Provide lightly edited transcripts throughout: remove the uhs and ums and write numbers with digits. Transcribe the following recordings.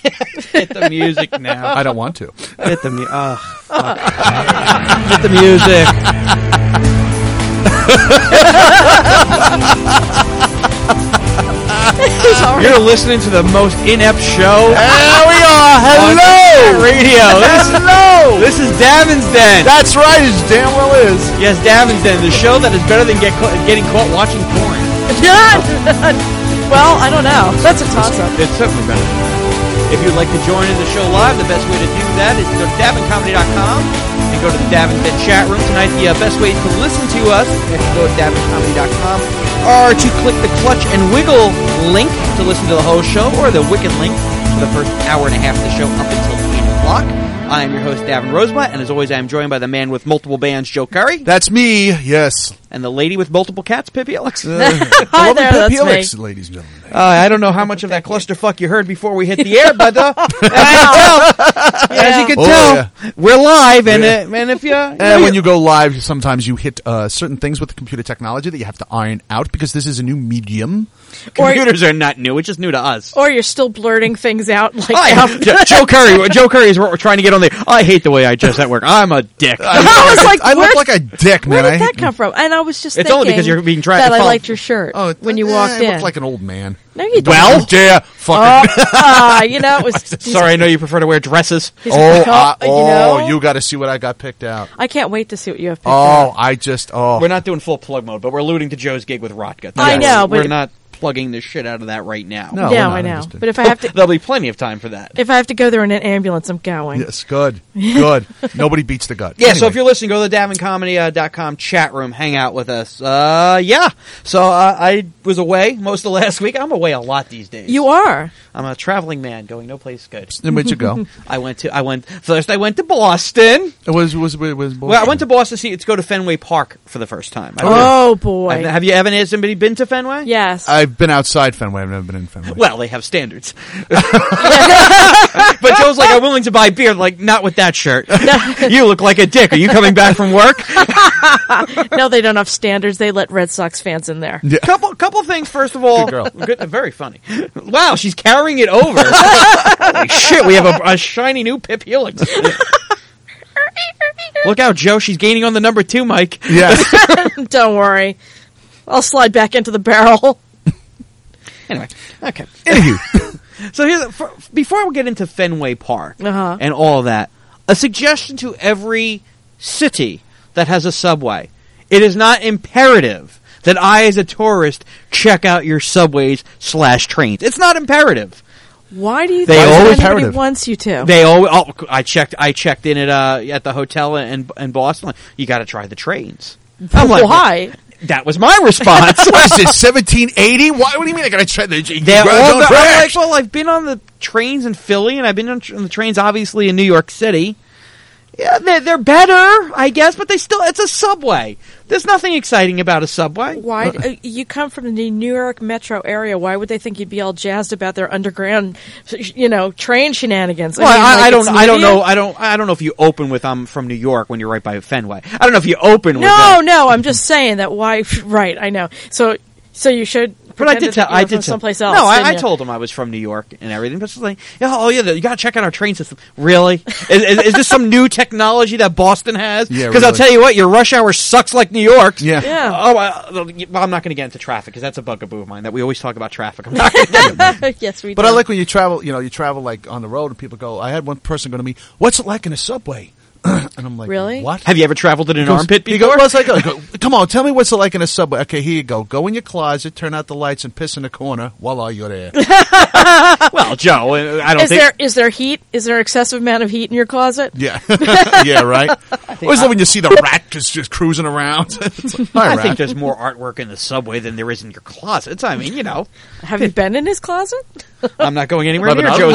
Hit the music now. I don't want to. Hit the music. Hit the music. You're listening to the most inept show. There we are. Hello. Radio. Hello. This is Davin's Den. That's right. It damn well is. Yes, Davin's Den, the show that is better than getting caught watching porn. Well, I don't know. That's a toss-up. It's certainly better than that. If you'd like to join in the show live, the best way to do that is to go to davincomedy.com and go to the Davin's Den chat room. Tonight, the best way to listen to us is to go to davincomedy.com or to click the Clutch and Wiggle link to listen to the whole show, or the Wicked link for the first hour and a half of the show up until 8 o'clock. I am your host, Davin Roseblatt, and as always, I am joined by the man with multiple bands, Joe Curry. That's me, yes. And the lady with multiple cats, Pippi Elix. Hi there, that's me. Elix, ladies and gentlemen. I don't know how much of that clusterfuck you heard before we hit the air, but as you can tell, we're live, and if you... And when you go live, sometimes you hit certain things with the computer technology that you have to iron out because this is a new medium. Computers are not new; it's just new to us. Or you're still blurting things out like Joe Curry is what we're trying to get on there. I hate the way I dress at work. I'm a dick. I was like, I look like a dick, man. Where did that come from? And I was just it's thinking only because you're being that I liked your shirt when you walked in. I look like an old man. No, you don't. Well, yeah, fucking. It was. Sorry, I know you prefer to wear dresses. You got to see what I got picked out. I can't wait to see what you have picked out. We're not doing full plug mode, but we're alluding to Joe's gig with Rotka. I know, but we're not plugging the shit out of that right now. No, I know. But if I have to, there'll be plenty of time for that. If I have to go there in an ambulance, I'm going. Yes, good. Nobody beats the gut. Yeah, anyway. So if you're listening, go to the davincomedy.com chat room, hang out with us. So I was away most of last week. I'm away a lot these days. You are. I'm a traveling man going no place good. Where'd you go? I went to Boston. It was Boston. Well, I went to Boston to go to Fenway Park for the first time. Boy. Have somebody been to Fenway? Yes. I've been outside Fenway. I've never been in Fenway. Well, they have standards. But Joe's like, I'm willing to buy beer. Like, not with that shirt. You look like a dick. Are you coming back from work? No, they don't have standards. They let Red Sox fans in there. Yeah. Couple things. First of all, good girl. Very funny. Wow, she's carrying it over. Holy shit, we have a shiny new Pip Helix. Look out, Joe. She's gaining on the number 2 mic. Yeah. Don't worry. I'll slide back into the barrel. Anyway, okay. Anywho. So before we get into Fenway Park and all that, a suggestion to every city that has a subway. It is not imperative that I, as a tourist, check out your subways/trains. It's not imperative. Why do you think nobody wants you to? They always. Oh, I checked in at the hotel in Boston. You got to try the trains. I'm like, why? That was my response. What is this, 1780? What do you mean I got to try the trains? Well, I've been on the trains in Philly, and I've been on the trains, obviously, in New York City. Yeah, they're better, I guess, but it's a subway. There's nothing exciting about a subway. Why? You come from the New York metro area. Why would they think you'd be all jazzed about their underground, train shenanigans? Well, I don't know. I don't know if you open with "I'm from New York" when you're right by Fenway. I don't know if you open with No, I'm just saying that. Why? Right, I know. So you should. But I did tell someplace else. No, I told him I was from New York and everything. But it's like, you got to check out our train system. Really? is this some new technology that Boston has? Yeah, because I'll tell you what, your rush hour sucks like New York's. Yeah. Oh, I'm not going to get into traffic because that's a bugaboo of mine that we always talk about traffic. I'm not going to get into Yes, we do. But I like when you travel. You travel like on the road and people go. I had one person go to me. What's it like in a subway? And I'm like, really? What? Have you ever traveled in an armpit before? Come on, tell me what's it like in a subway. Okay, here you go. Go in your closet, turn out the lights, and piss in the corner while you're there. Well, Joe, I don't think... Is there heat? Is there excessive amount of heat in your closet? Yeah. Yeah, right? Or is it when you see the rat just cruising around? I think there's more artwork in the subway than there is in your closets. I mean, Have you been in his closet? I'm not going anywhere near Joe's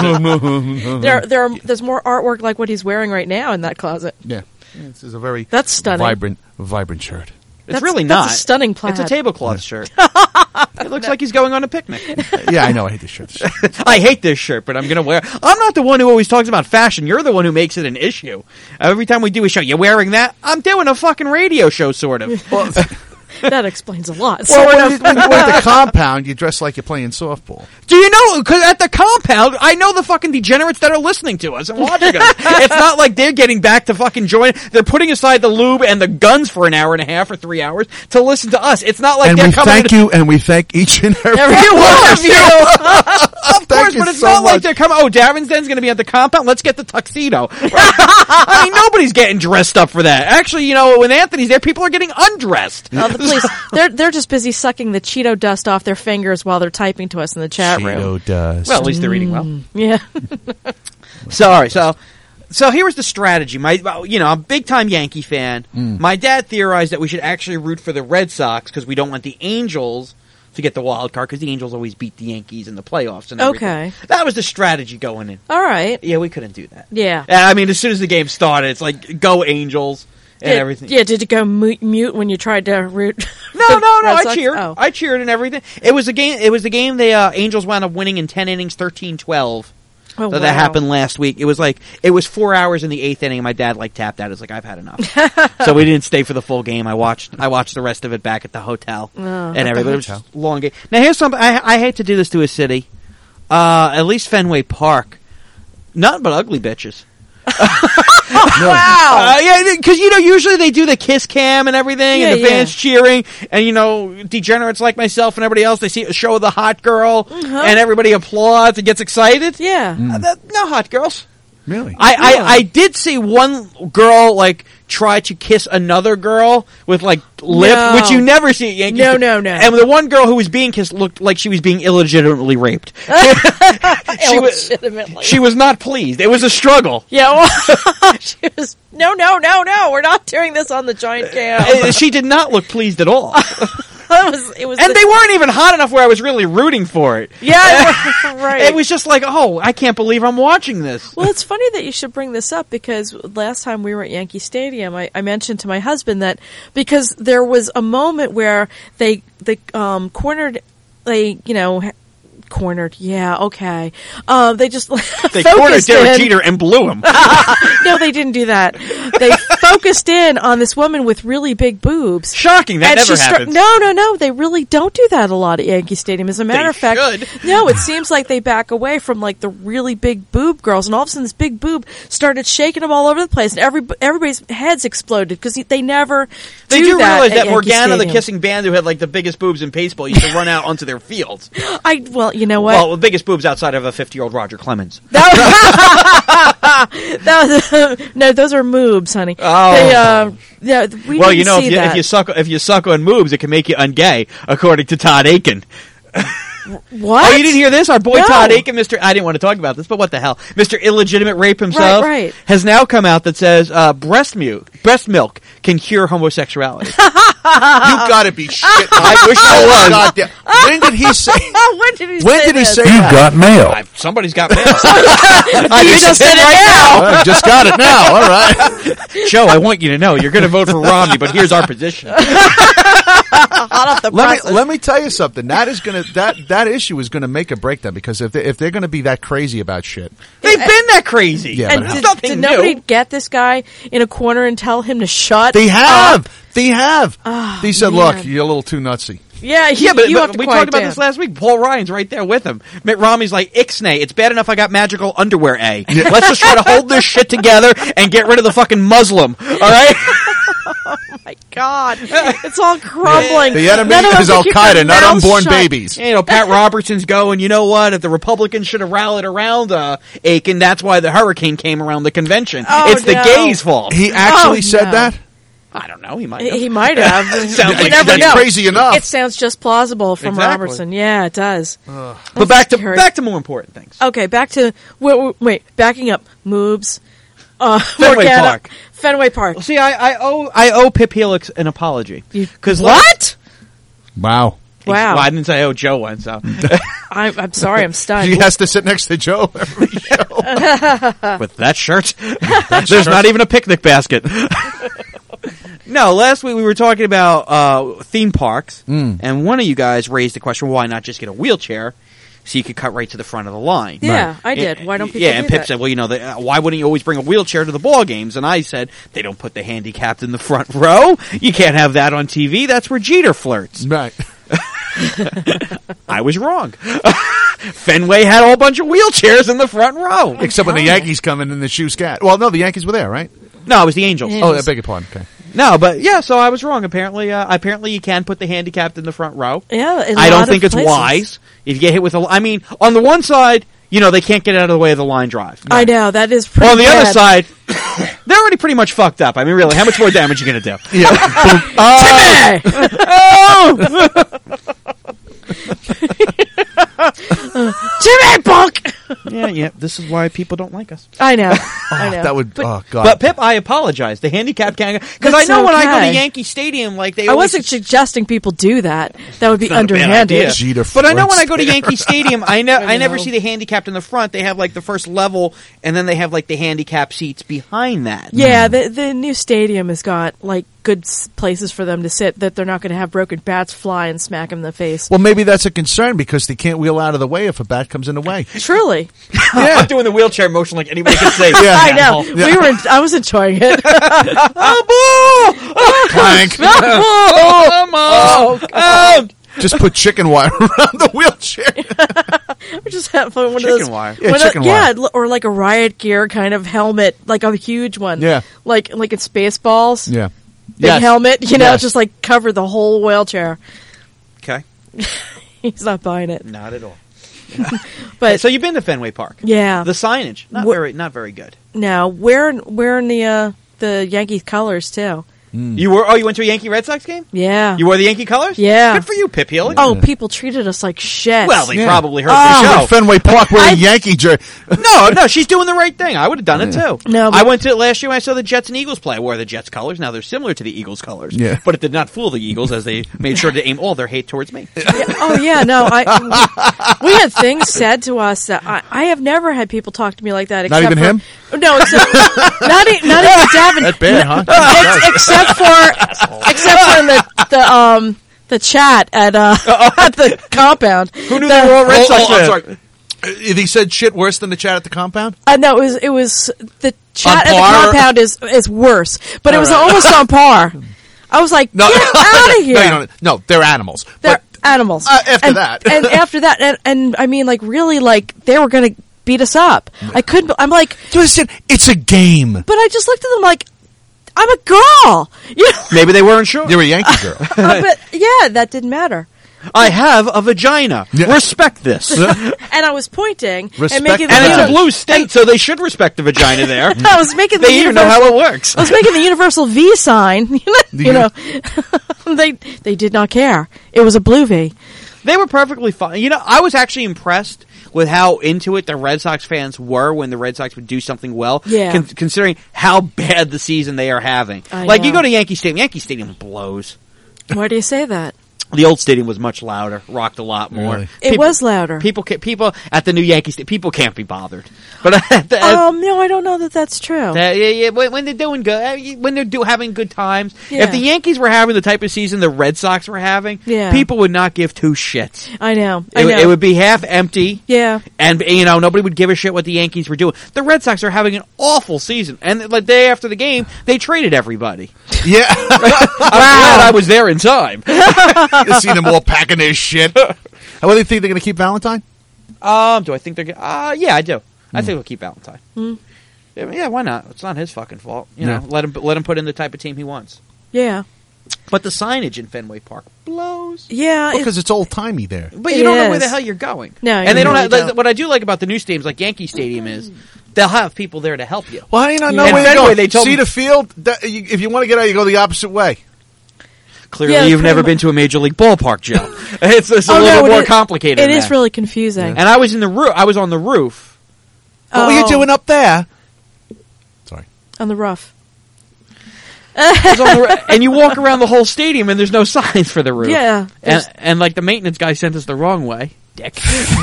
closet. There's more artwork like what he's wearing right now in that closet. Yeah. This is a very That's stunning. vibrant shirt. It's really not. That's a stunning plaid. It's a tablecloth shirt. It looks like he's going on a picnic. Yeah, I know. I hate this shirt. I hate this shirt, but I'm going to wear it. I'm not the one who always talks about fashion. You're the one who makes it an issue. Every time we do a show, you're wearing that? I'm doing a fucking radio show, sort of. That explains a lot. Well, when you're at the compound, you dress like you're playing softball. Do you know? Because at the compound, I know the fucking degenerates that are listening to us and watching us. It's not like they're getting back to fucking join. They're putting aside the lube and the guns for an hour and a half or 3 hours to listen to us. It's not like And they're we coming. thank you, and we thank each and every one of you. Of course, you but it's so not like much. they're coming. Oh, Davin's Den's going to be at the compound. Let's get the tuxedo. I mean, nobody's getting dressed up for that. Actually, you know, when Anthony's there, people are getting undressed. Oh, the police, they're just busy sucking the Cheeto dust off their fingers while they're typing to us in the chat room. Cheeto dust. Well, at least they're eating well. Yeah. Sorry, so here was the strategy. I'm a big time Yankee fan. My dad theorized that we should actually root for the Red Sox because we don't want the Angels to get the wild card because the Angels always beat the Yankees in the playoffs and everything. Okay. That was the strategy going in. All right. Yeah, we couldn't do that. Yeah. I mean, as soon as the game started, it's like, go Angels and everything. Yeah, did it go mute when you tried to root? No, Red I Sox? cheered. Oh. I cheered and everything. It was a game the Angels wound up winning in 10 innings, 13-12. Oh, So that happened last week. It was 4 hours in the 8th inning. My dad tapped out. It's like, I've had enough. So we didn't stay for the full game. I watched the rest of it back at the hotel and everything. It was just a long game. Now here's something. I hate to do this to a city. At least Fenway Park, nothing but ugly bitches. Wow. Yeah, because usually they do the kiss cam and everything, and the Yeah, fans cheering, and degenerates like myself and everybody else, they see a show of the hot girl, and everybody applauds and gets excited. Yeah. No hot girls. Really? I did see one girl try to kiss another girl with lip, which you never see at Yankees. No. And the one girl who was being kissed looked like she was being illegitimately raped. She was not pleased. It was a struggle. Yeah, well, she was, no, we're not doing this on the giant cam. She did not look pleased at all. It was And they weren't even hot enough where I was really rooting for it. Yeah, right. It was just like, oh, I can't believe I'm watching this. Well, it's funny that you should bring this up because last time we were at Yankee Stadium, I mentioned to my husband that because there was a moment where they cornered, cornered. Yeah, okay. They just They cornered Derek in. Jeter and blew him. No, they didn't do that. They focused in on this woman with really big boobs. Shocking. That And never happens. No. They really don't do that a lot at Yankee Stadium. As a matter They of fact, should. no, it seems like they back away from the really big boob girls, and all of a sudden this big boob started shaking them all over the place, and everybody's heads exploded because they never They do do that realize at that Yankee Morgana, the Stadium. kissing band who had the biggest boobs in baseball, used to run out onto their fields. Well, you know what? Well, the biggest boobs outside of a 50-year-old Roger Clemens. No, those are moobs, honey. Oh. We Well, didn't see that. if you suck on moobs, it can make you ungay, according to Todd Aiken. What? Oh, you didn't hear this? Our boy No. Todd Aiken, I didn't want to talk about this, but what the hell? Mr. Illegitimate Rape himself Right. has now come out that says breast milk can cure homosexuality. You gotta be shit. I wish I was. Goddamn. When did he say? When did he say You that? got mail. Somebody's got mail. You just said it now. I just got it now. All right. Joe, I want you to know you're going to vote for Romney, but here's our position. Hot off the presses. Let me tell you something. That issue is gonna make or break them because if they're gonna be that crazy about shit, They've been that crazy. Yeah, And but It's did, nothing did new. nobody get this guy in a corner and tell him to shut they have. up? They have. He said, man. "Look, you're a little too nutsy." Yeah, Yeah, but you have to we quiet talked about down. this last week. Paul Ryan's right there with him. Mitt Romney's like, Ixnay, it's bad enough I got magical underwear A. Let's just try to hold this shit together and get rid of the fucking Muslim. All right? Oh my God, it's all crumbling. The enemy None of them is can Al keep their Qaeda, not mouths unborn shut. babies. Pat Robertson's going, you know what? If the Republicans should have rallied around Aiken, that's why the hurricane came around the convention. Oh, it's the no. gays' fault. He actually said no. that. I don't know. He might have. He might have. Sounds You like never that's know. crazy enough. It sounds just plausible from Exactly. Robertson. Yeah, it does. But back to more important things. Okay, back to wait, backing up. Moobs. Fenway Morgana, Park. Fenway Park. See, I owe Pip Helix an apology. Because What? Wow. Wow. Well, I didn't say I owe Joe one, so. I'm sorry. I'm stunned. He has to sit next to Joe every show. With that shirt, there's not even a picnic basket. No, last week we were talking about theme parks, and one of you guys raised the question, why not just get a wheelchair? so you could cut right to the front of the line. Yeah, Right. I did. Why don't people Yeah, do and Pip that? said, well, why wouldn't you always bring a wheelchair to the ball games? And I said, they don't put the handicapped in the front row. You can't have that on TV. That's where Jeter flirts. Right. I was wrong. Fenway had a whole bunch of wheelchairs in the front row. Except when the Yankees come in the shoe scat. Well, no, the Yankees were there, right? No, it was the Angels. Yeah. Oh, I beg your pardon. Okay. No, but yeah, so I was wrong. Apparently you can put the handicapped in the front row. Yeah, in a I lot don't of think it's places. wise. If you get hit with on the one side, they can't get out of the way of the line drive. I know, that is pretty On the bad. other side, they're already pretty much fucked up. I mean, really, how much more damage are you going to do? Yeah. Jimmy Punk! Yeah, this is why people don't like us. I know. I know. That would. Oh God. But Pip, I apologize. The handicap can't, because I That's know when I go to okay. Yankee Stadium, like they I always, wasn't suggesting people do that. That would be not a bad underhanded. idea. Jeter But I know when flirts I go to Yankee Stadium, I never know. see the handicapped in the front. They have like the first level, and then they have like the handicap seats behind that. Yeah, the new stadium has got like good places for them to sit that they're not going to have broken bats fly and smack them in the face. Well, maybe that's a concern because they can't wheel out of the way if a bat comes in the way. Truly, I'm doing the wheelchair motion like anybody can say. Yeah. I know. I was enjoying it. Clank. Just put chicken wire around the wheelchair. We just have one of Chicken those. wire. Yeah, chicken wire. Or like a riot gear kind of helmet, like a huge one. Yeah. like in Spaceballs. Yeah. Big Yes. helmet, Yes. just like cover the whole wheelchair. Okay, He's not buying it, not at all. but So you've been to Fenway Park? yeah. The signage not very good. Now we're in the Yankees colors too. You went to a Yankee Red Sox game? Yeah. You wore the Yankee colors? Yeah. Good for you, Pip Healy. Oh, people treated us like shit. Well, they Yeah. probably heard Oh, the at show. Fenway Park wearing Yankee jersey. No, she's doing the right thing. I would have done it too. No, but- I went to it last year when I saw the Jets and Eagles play. I wore the Jets colors. Now they're similar to the Eagles colors. Yeah. But it did not fool the Eagles as they made sure to aim all their hate towards me. Oh yeah, no. We had things said to us that I have never had people talk to me like that. Not Except even for, him? No, except, not even Davin. That's bad, huh? Except for in the chat at the compound. Who knew they were all Red Sox I'm fans? sorry. He said shit worse than the chat at the compound? No, it was the chat On at the par? compound is worse, but it was almost on par. I was like, No. get out of here. No, you don't. No, they're animals. They're But animals. after and, that. and after that, and I mean, like, really, like, they were going to beat us up. I couldn't, I'm like, listen, it's a game. but I just looked at them like, I'm a girl. You know? Maybe they weren't sure. You're a Yankee girl. But yeah, that didn't matter. I have a vagina. Yeah. Respect this. And I was pointing Respect and making And it's Yeah. a blue state, so they should respect the vagina there. I was making the They even know universal, how it works. I was making the universal V sign. You know, they did not care. It was a blue V. They were perfectly fine. You know, I was actually impressed with how into it the Red Sox fans were when the Red Sox would do something well. Yeah. Considering how bad the season they are having. I Like, you know. go to Yankee Stadium blows. Why do you say that? The old stadium was much louder, rocked a lot more. Really? It was louder. People at the new Yankee Stadium, people can't be bothered. But No, I don't know that that's true. yeah, when they're doing good, when they're having good times. Yeah. If the Yankees were having the type of season the Red Sox were having, Yeah. people would not give two shits. I know. It would be half empty. Yeah. And, nobody would give a shit what the Yankees were doing. The Red Sox are having an awful season. And the day after the game, they traded everybody. Yeah. I'm glad I was there in time. You see them all packing their shit. What do you think they're going to keep Valentine? Do I think they're going yeah, I do. I think we'll keep Valentine. Yeah, why not? It's not his fucking fault. You know, let him put in the type of team he wants. Yeah. But the signage in Fenway Park blows. Yeah. Because it's old timey there. But It you don't know where is. the hell you're going. No, and you they don't really have. don't. What I do like about the new stadiums, like Yankee Stadium, is they'll have people there to help you. Well, how do you not know Yeah. where And you're Fenway, going? they told See me- the field? If you want to get out, you go the opposite way. Clearly, Yeah, you've pretty never mu- been to a major league ballpark, Joe. it's a Oh, little no, more it- complicated. It than is that. really confusing. And I was in the roof. I was on the roof. What were you Oh, doing up there? Sorry. on the rough? I was on the and you walk around the whole stadium, and there's no signs for the roof. Yeah. And like the maintenance guy sent us the wrong way. Dick.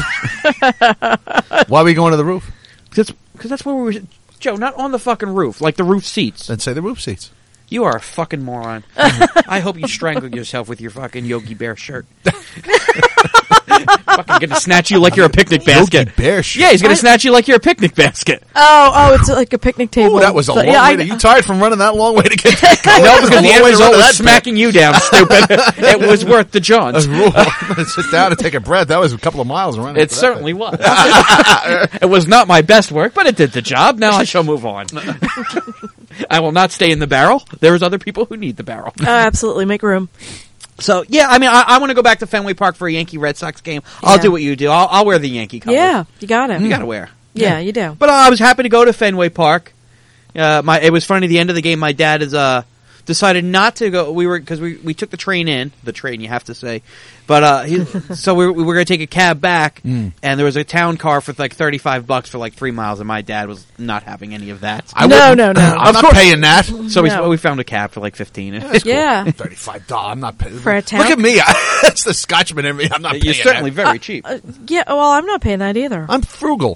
Why are we going to the roof? Because that's where we were. Joe, not on the fucking roof, like the roof seats. Then say the roof seats. You are a fucking moron. I hope you strangle yourself with your fucking Yogi Bear shirt. Fucking gonna snatch you like you're a picnic basket. Yogi Bear shit. Yeah, he's gonna snatch you like you're a picnic basket. Oh, it's like a picnic table. Ooh, that was a long way. You tired from running that long way to get to No, because the end result was smacking you down, stupid. It was worth the jaunts. Sit down and take a breath. That was a couple of miles running. It certainly was. It was not my best work, but it did the job. Now I shall move on. I will not stay in the barrel. There's other people who need the barrel. Absolutely, make room. So, yeah, I mean, I want to go back to Fenway Park for a Yankee Red Sox game. I'll do what you do. I'll wear the Yankee colors. Yeah, you got it. You got to wear. Yeah, you do. But I was happy to go to Fenway Park. It was funny, the end of the game, my dad decided not to go. Because we took the train in. The train, you have to say. But so we were going to take a cab back, and there was a town car for like $35 for like 3 miles, and my dad was not having any of that. No. I'm not paying that. So we found a cab for like $15. Yeah. $35. I'm not paying. For a town? Look at me. That's the Scotchman in me. I'm not paying You're certainly that. very cheap. Yeah, well, I'm not paying that either. I'm frugal.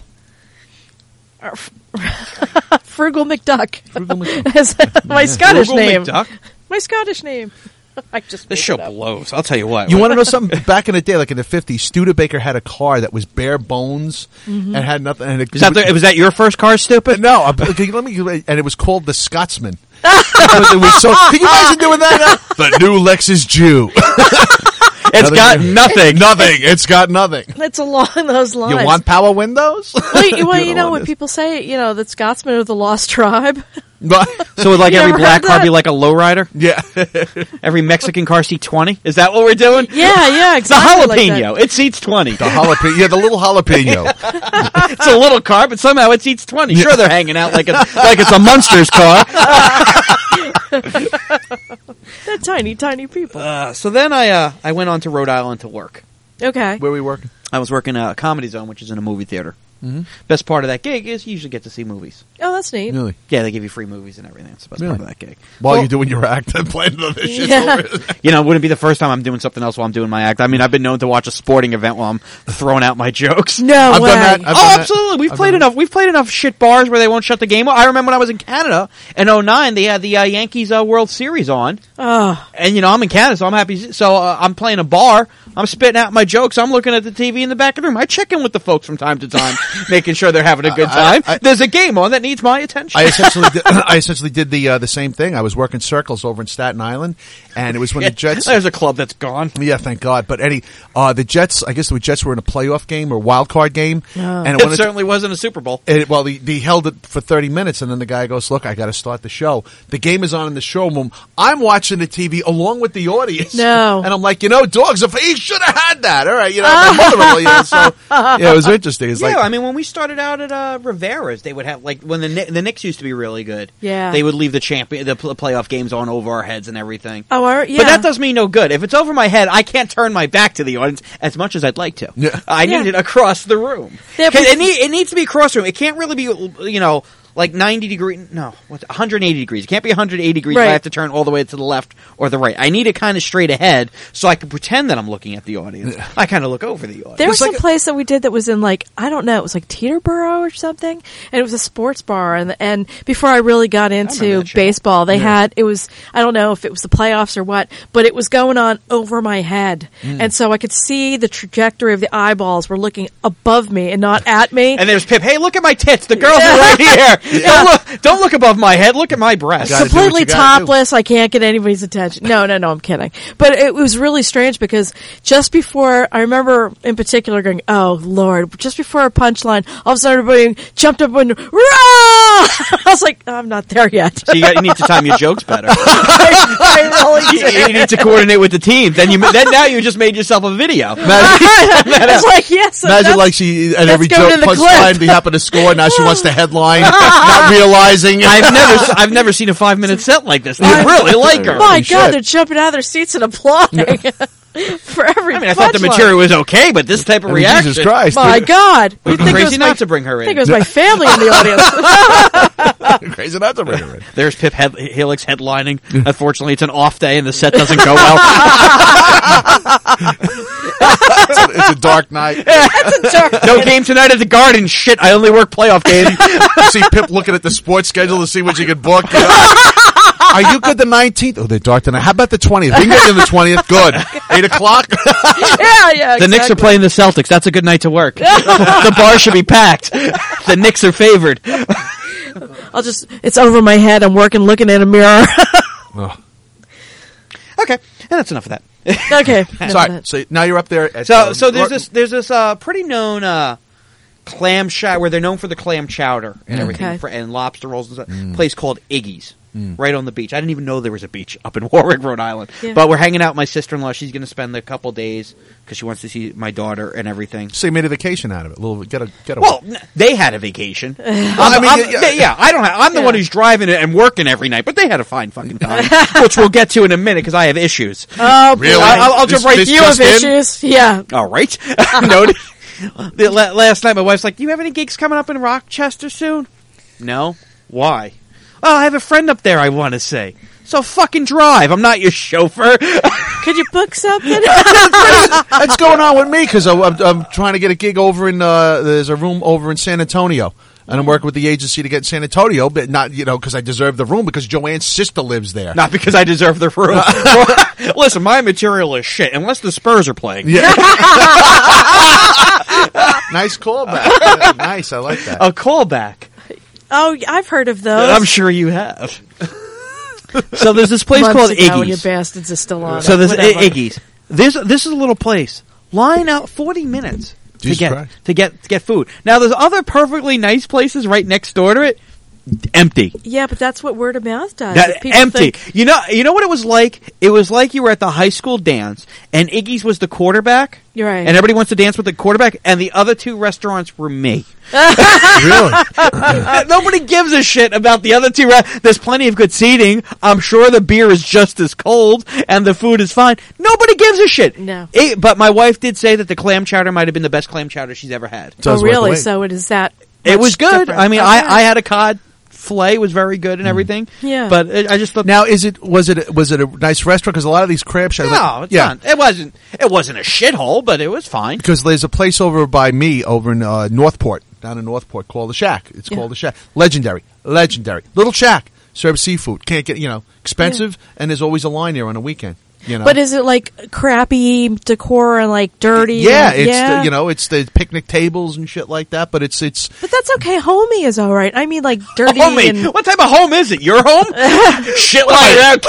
Frugal McDuck. Frugal McDuck. That's my Scottish Frugal name. McDuck? My Scottish name. I just This made show it up. blows. I'll tell you what. You want to know something? Back in the day, like in the 50s, Studebaker had a car that was bare bones and had nothing. And Was that your first car, stupid? No, okay, and it was called the Scotsman. It was so. Can you imagine doing that? The new Lexus Jew. It's got nothing. Nothing. It's got nothing. It's along those lines. You want power windows? Well, you know when people say, that Scotsmen are the lost tribe? So would like You every ever black heard car that? be like a lowrider? Yeah. Every Mexican car seat 20? Is that what we're doing? Yeah, It's a exactly. like jalapeno. that. It seats 20. The jalapeno. Yeah, the little jalapeno. It's a little car, but somehow it seats 20. Sure, they're hanging out like it's a Munsters car. They're tiny, tiny people. So then I went on to Rhode Island to work. Okay. Where we working? I was working at a Comedy Zone, which is in a movie theater. Mm-hmm. Best part of that gig is you usually get to see movies. Oh, that's neat. Really? Yeah, they give you free movies and everything. That's the best part of that gig. While you're doing your act and playing the shit over. It wouldn't be the first time I'm doing something else while I'm doing my act. I mean, I've been known to watch a sporting event while I'm throwing out my jokes. No I've way. done that. I've done that. Absolutely. We've played enough shit bars where they won't shut the game. I remember when I was in Canada in 2009, they had the Yankees World Series on. Oh. And, I'm in Canada, so I'm happy. So I'm playing a bar. I'm spitting out my jokes. I'm looking at the TV in the back of the room. I check in with the folks from time to time, making sure they're having a good time. There's a game on that needs my attention. I essentially did the same thing. I was working circles over in Staten Island, and it was when the Jets. There's a club that's gone. Yeah, thank God. But the Jets. I guess the Jets were in a playoff game or wild card game, and It certainly wasn't a Super Bowl. They held it for 30 minutes, and then the guy goes, "Look, I got to start the show. The game is on in the showroom. I'm watching the TV along with the audience. No. And I'm like, dogs. If he should have had that, all right. My mother-in-law. So yeah, it was interesting. It's I mean, when we started out at Rivera's, they would have when the Knicks used to be really good. Yeah. They would leave the playoff games on over our heads and everything. Oh, yeah. But that does me no good. If it's over my head, I can't turn my back to the audience as much as I'd like to. Yeah. I need it across the room. Yeah, 'Cause it needs to be across the room. It can't really be, like 90 degrees. No, 180 degrees. It can't be 180 degrees. Right. If I have to turn all the way to the left or the right. I need it kind of straight ahead so I can pretend that I'm looking at the audience. I kind of look over the audience. There was like some place that we did that was in I don't know, it was like Teterboro or something, and it was a sports bar. And before I really got into that show. baseball, they had I don't know if it was the playoffs or what, but it was going on over my head, and so I could see the trajectory of the eyeballs were looking above me and not at me. And there's Pip. Hey, look at my tits. The girls are right here. Don't look above my head. Look at my breasts. Gotta do what Completely you gotta do. topless. I can't get anybody's attention. No, I'm kidding. But it was really strange because just before, I remember in particular going, oh Lord, just before a punchline, all of a sudden everybody jumped up and, rah! I was like, I'm not there yet. So you need to time your jokes better. I really did. You need to coordinate with the team. Then now you just made yourself a video. It's like, yes. Imagine that's- like she at every going joke in the punchline clip. they happen to score. Now she wants to headline, not realizing. I've never seen a 5-minute set like this. I really like her. My Holy God, shit. they're jumping out of their seats and applauding for every I thought the punchline. material was okay, but this type of reaction. Jesus Christ! My God. You'd think it Crazy was not to bring her I think in. it was my family in the audience. Crazy not to bring her in. There's Pip Helix headlining. Unfortunately, it's an off day and the set doesn't go well. It's a dark night. No game tonight at the Garden. Shit, I only work playoff games. You see Pip looking at the sports schedule to see what you can book. Are you good the 19th? Oh, they're dark tonight. How about the 20th? We can get in the 20th. Good. 8 o'clock? Yeah. The Knicks are playing the Celtics. That's a good night to work. The bar should be packed. The Knicks are favored. It's over my head. I'm looking in a mirror. Oh. Okay, and that's enough of that. Okay. Sorry. So now you're up there. At, So there's this pretty known clam shack where they're known for the clam chowder and everything and lobster rolls and stuff. Place called Iggy's. Right on the beach. I didn't even know there was a beach up in Warwick, Rhode Island. Yeah. But we're hanging out with my sister-in-law. She's going to spend a couple days because she wants to see my daughter and everything. So you made a vacation out of it. A little get away. Well, they had a vacation. I'm the one who's driving it and working every night, but they had a fine fucking time, which we'll get to in a minute because I have issues. Oh, really? I'll jump right to you have issues. Yeah. All right. Noted. Last night, my wife's like, "Do you have any gigs coming up in Rochester soon?" No. Why? Oh, I have a friend up there I want to say. So fucking drive. I'm not your chauffeur. Could you book something? That's going on with me because I'm trying to get a gig over in, there's a room over in San Antonio. And I'm working with the agency to get in San Antonio, but not, because I deserve the room because Joanne's sister lives there. Not because I deserve the room. Listen, my material is shit, unless the Spurs are playing. Yeah. Nice callback. Nice, I like that. A callback. Oh, I've heard of those. I'm sure you have. So there's this place called Iggy's. You bastards are still on. So there's Iggy's. This is a little place. Line out 40 minutes to get food. Now there's other perfectly nice places right next door to it. Empty. Yeah, but that's what word of mouth does. Empty. You know what it was like? It was like you were at the high school dance, and Iggy's was the quarterback. You're right. And everybody wants to dance with the quarterback, and the other two restaurants were me. Really? Nobody gives a shit about the other two. There's plenty of good seating. I'm sure the beer is just as cold, and the food is fine. Nobody gives a shit. No. But my wife did say that the clam chowder might have been the best clam chowder she's ever had. Oh, really? So it is that. It was good. Different. I mean, I had a cod fillet, was very good and everything. Yeah. But I just thought. Now, was it a nice restaurant? Because a lot of these crab shacks. No, it's not. It wasn't a shithole, but it was fine. Because there's a place over by me, over in Northport, down in Northport, called the Shack. It's called the Shack. Legendary. Little shack. Serves seafood. Can't get, expensive, and there's always a line there on a weekend. But is it like crappy decor and like dirty? Yeah, it's the picnic tables and shit like that. But it's. But that's okay. Homey is all right. I mean, like dirty. Homey. And... What type of home is it? Your home? Shit like that.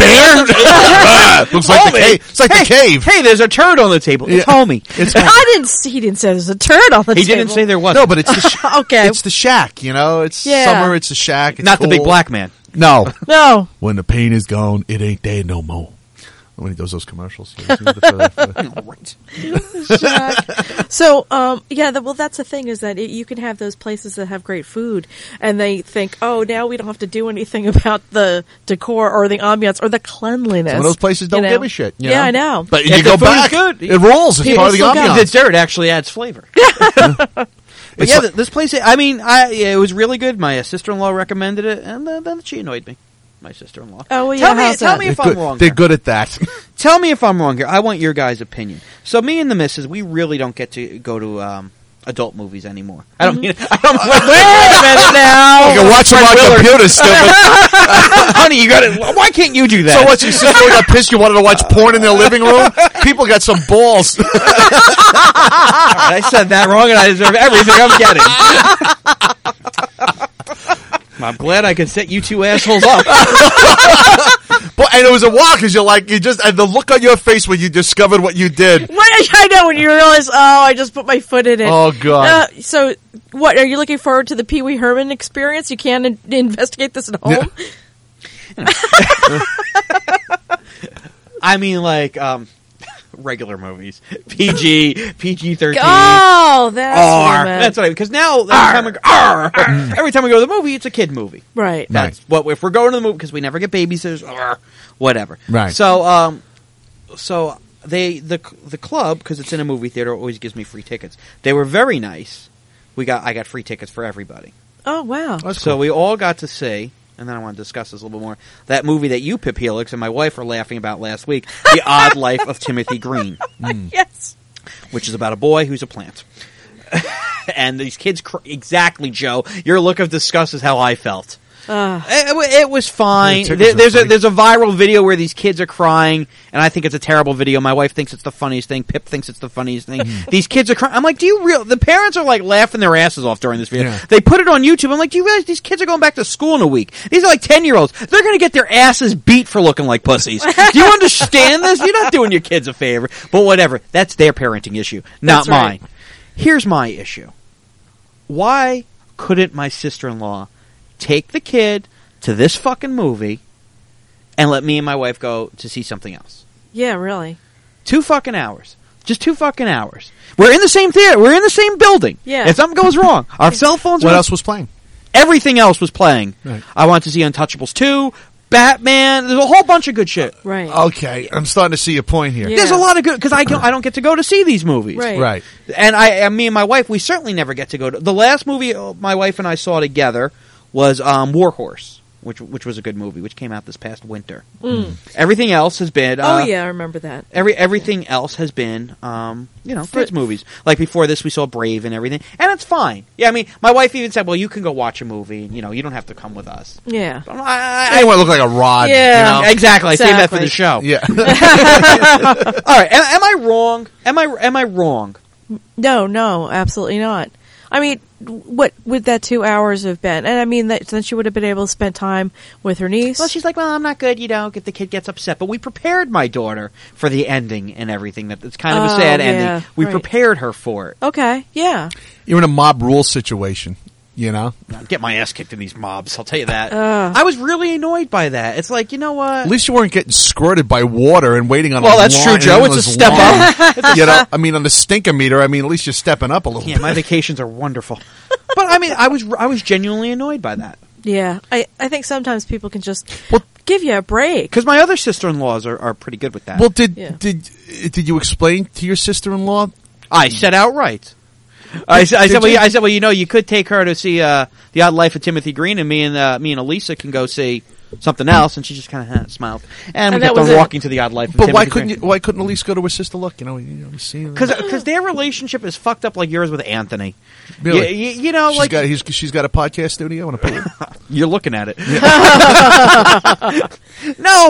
Looks like the cave. It's like the cave. Hey, there's a turd on the table. It's homey. He didn't say there's a turd on the table. He didn't say there was. No, but it's the okay. It's the shack. It's summer. It's a shack. It's not cool. The big black man. No. When the pain is gone, it ain't there no more. When he does those commercials. So, that's the thing is that you can have those places that have great food and they think, oh, now we don't have to do anything about the decor or the ambiance or the cleanliness. Some of those places don't give a shit. Yeah, I know. But you go back, it rolls. It's part of the ambiance. The dirt actually adds flavor. But this place, I mean, it was really good. My sister-in-law recommended it, and then she annoyed me. My sister-in-law. Oh, well, yeah. Tell me if I'm wrong. They're good at that. Tell me if I'm wrong here. I want your guys' opinion. So me and the missus, we really don't get to go to adult movies anymore. I don't mean. Wait a minute now. You can watch them on computer, stupid. Honey, you got it. Why can't you do that? So what? Your sister got pissed. You wanted to watch porn in their living room? People got some balls. I said that wrong, and I deserve everything I'm getting. I'm glad I could set you two assholes up. And it was a while because and the look on your face when you discovered what you did. I know, when you realize, I just put my foot in it. Oh, God. So, what, are you looking forward to the Pee Wee Herman experience? You can't investigate this at home? Yeah. I mean, regular movies. PG-13. Oh, that's R. That's what I mean. Because now, every time we go to the movie, it's a kid movie. Right. That's what, if we're going to the movie, because we never get babysitters, whatever. Right. So, the club, because it's in a movie theater, always gives me free tickets. They were very nice. I got free tickets for everybody. Oh, wow. That's so cool. we all got to see, and then I want to discuss this a little bit more, that movie that you, Pip Helix, and my wife were laughing about last week, The Odd Life of Timothy Green. Yes. Which is about a boy who's a plant. And these kids, exactly, Joe, your look of disgust is how I felt. It was fine. Yeah, tickets are free. There's a viral video where these kids are crying, and I think it's a terrible video. My wife thinks it's the funniest thing. Pip thinks it's the funniest thing. These kids are crying. I'm like, the parents are like laughing their asses off during this video. Yeah. They put it on YouTube. I'm like, do you realize these kids are going back to school in a week? These are like 10-year-olds. They're going to get their asses beat for looking like pussies. Do you understand this? You're not doing your kids a favor. But whatever. That's their parenting issue, not That's right. mine. Here's my issue. Why couldn't my sister-in-law take the kid to this fucking movie and let me and my wife go to see something else? Yeah, really. 2 fucking hours. Just 2 fucking hours. We're in the same theater. We're in the same building. Yeah. If something goes wrong, our cell phones What are... else was playing? Everything else was playing. Right. I wanted to see Untouchables 2, Batman. There's a whole bunch of good shit. Right. Okay, I'm starting to see a point here. Yeah. There's a lot of good... Because I don't get to go to see these movies. Right. Right. And me and my wife, we certainly never get to go to... The last movie my wife and I saw together was War Horse, which was a good movie, which came out this past winter. Everything else has been... Oh, yeah, I remember that. Everything else has been, kids movies. Like before this, we saw Brave and everything, and it's fine. Yeah, I mean, my wife even said, "Well, you can go watch a movie. You don't have to come with us." Yeah. But I didn't want to look like a rod. Yeah. You know? Exactly. I saved that for the Exactly. show. Yeah. All right. Am I wrong? Am I wrong? No, absolutely not. I mean, what would that 2 hours have been? And I mean, then she would have been able to spend time with her niece. Well, she's like, "Well, I'm not good. If the kid gets upset." But we prepared my daughter for the ending and everything. That it's kind of a sad yeah, ending. We right. prepared her for it. Okay, yeah. You're in a mob rule situation, you know? I'd get my ass kicked in these mobs. I'll tell you that. I was really annoyed by that. It's like, you know what? At least you weren't getting squirted by water and waiting on Well, a that's long, true, Joe. It's a endless step line. up. You know, I mean, on the stinkometer, at least you're stepping up a little Yeah, bit. my vacations are wonderful. But I mean, I was genuinely annoyed by that Yeah, I think sometimes people can just Well- give you a break. because my other sister-in-laws are pretty good with that. Well, Yeah. did you explain to your sister-in-law? I said outright. I said, well, you could take her to see The Odd Life of Timothy Green, and me and Elisa can go see something else. And she just kind of smiled, and we And that kept on was it. walking to The Odd Life of But Timothy why couldn't Elise go to her sister? Look, you see, Because their relationship is fucked up like yours with Anthony. Really? She's got a podcast studio and a pool. You're looking at it. No,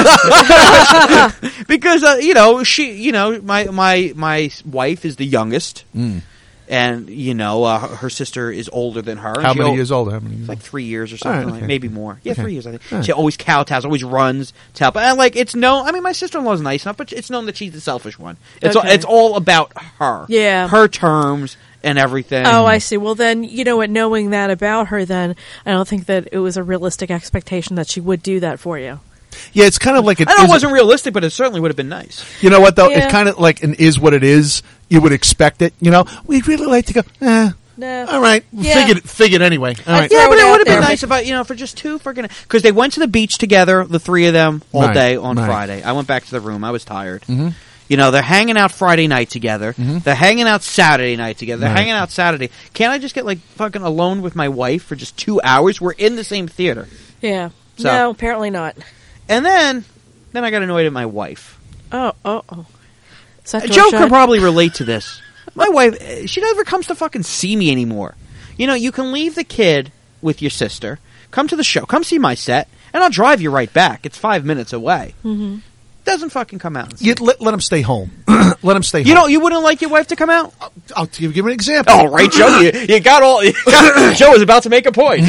because she my wife is the youngest, and her sister is older than her. How many years older? How many years? Like 3 years or something, All right, okay. maybe more. Yeah, Okay. 3 years, I think. All right. She always kowtows, always runs to help. And it's known. I mean, my sister-in-law is nice enough, but it's known that she's the selfish one. Okay. It's all about her. Yeah. Her terms and everything. Oh, I see. Well, then, knowing that about her, then I don't think that it was a realistic expectation that she would do that for you. Yeah, it's kind of like I know it wasn't realistic, but it certainly would have been nice. You know what though? Yeah. It's kind of like an is what it is. You would expect it. We'd really like to go. No. All right, Yeah. figured anyway. All right. throw Yeah, but it it out would have been there. nice if, for just two, because they went to the beach together, the three of them, all Right, day on right. Friday. I went back to the room. I was tired. Mm-hmm. They're hanging out Friday night together. Mm-hmm. They're hanging out Saturday night together. They're Right. hanging out Saturday. Can't I just get fucking alone with my wife for just 2 hours? We're in the same theater. Yeah. So- No, apparently not. And then I got annoyed at my wife. Oh. Is that door Joe shut? could probably relate to this. My wife, she never comes to fucking see me anymore. You can leave the kid with your sister, come to the show, come see my set, and I'll drive you right back. It's 5 minutes away. Mm-hmm. Doesn't fucking come out. And see me. Let him stay home. Let him stay home. You wouldn't like your wife to come out? I'll give you an example. All right, Joe, you got all. Joe is about to make a point.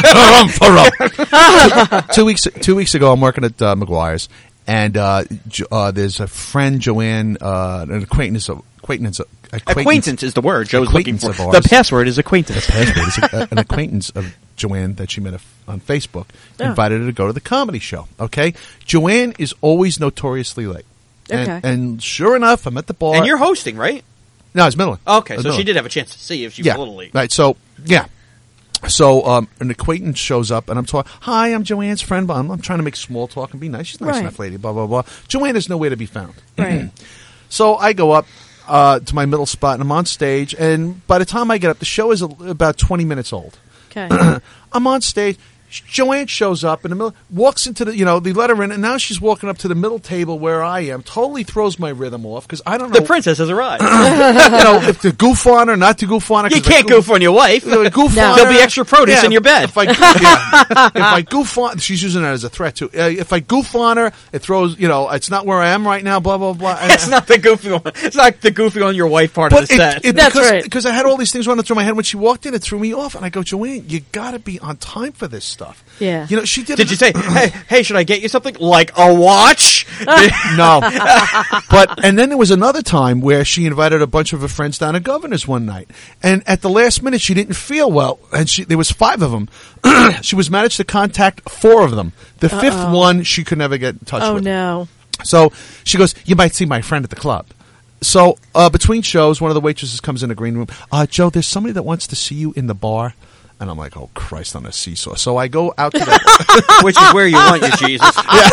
2 weeks ago, I'm working at McGuire's, and there's a friend, Joanne, an acquaintance Acquaintance is the word Joe's looking for. Acquaintance of The ours. password is acquaintance. An acquaintance of Joanne that she met on Facebook invited her to go to the comedy show. Okay, Joanne is always notoriously late. Okay. And sure enough, I'm at the bar. And you're hosting, right? No, it's Midland. Okay, It's so she Midland. did have a chance to see if she was a little late. Right. So yeah. So an acquaintance shows up, and I'm talking. Hi, I'm Joanne's friend. But I'm trying to make small talk and be nice. She's a nice Right. enough lady. Blah blah blah. Joanne is nowhere to be found. Right. So I go up to my middle spot, and I'm on stage. And by the time I get up, the show is about 20 minutes old. Okay. I'm on stage. Joanne shows up in the middle, walks into the, they let her in, and now she's walking up to the middle table where I am, totally throws my rhythm off, because I don't know. The princess has arrived. If to goof on her, not to goof on her. You can't goof on your wife. Goof No. on There'll her. be extra produce in your bed. If I goof on, she's using that as a threat too. If I goof on her, it throws, it's not where I am right now, blah, blah, blah. It's not the goofy one. It's not the goofy on your wife part of the set. That's right. Because I had all these things running through my head when she walked in, it threw me off, and I go, Joanne, you got to be on time for this stuff. Yeah. She did. Did you say, hey, should I get you something like a watch? No. And then there was another time where she invited a bunch of her friends down to Governor's one night. And at the last minute, she didn't feel well. And there was 5 of them. She was managed to contact 4 of them. The 5th one, she could never get in touch with. Oh, no. So she goes, you might see my friend at the club. So between shows, one of the waitresses comes in the green room. Joe, there's somebody that wants to see you in the bar. And I'm like, oh, Christ, on a seesaw. So I go out to the... Which is where you want you, Jesus.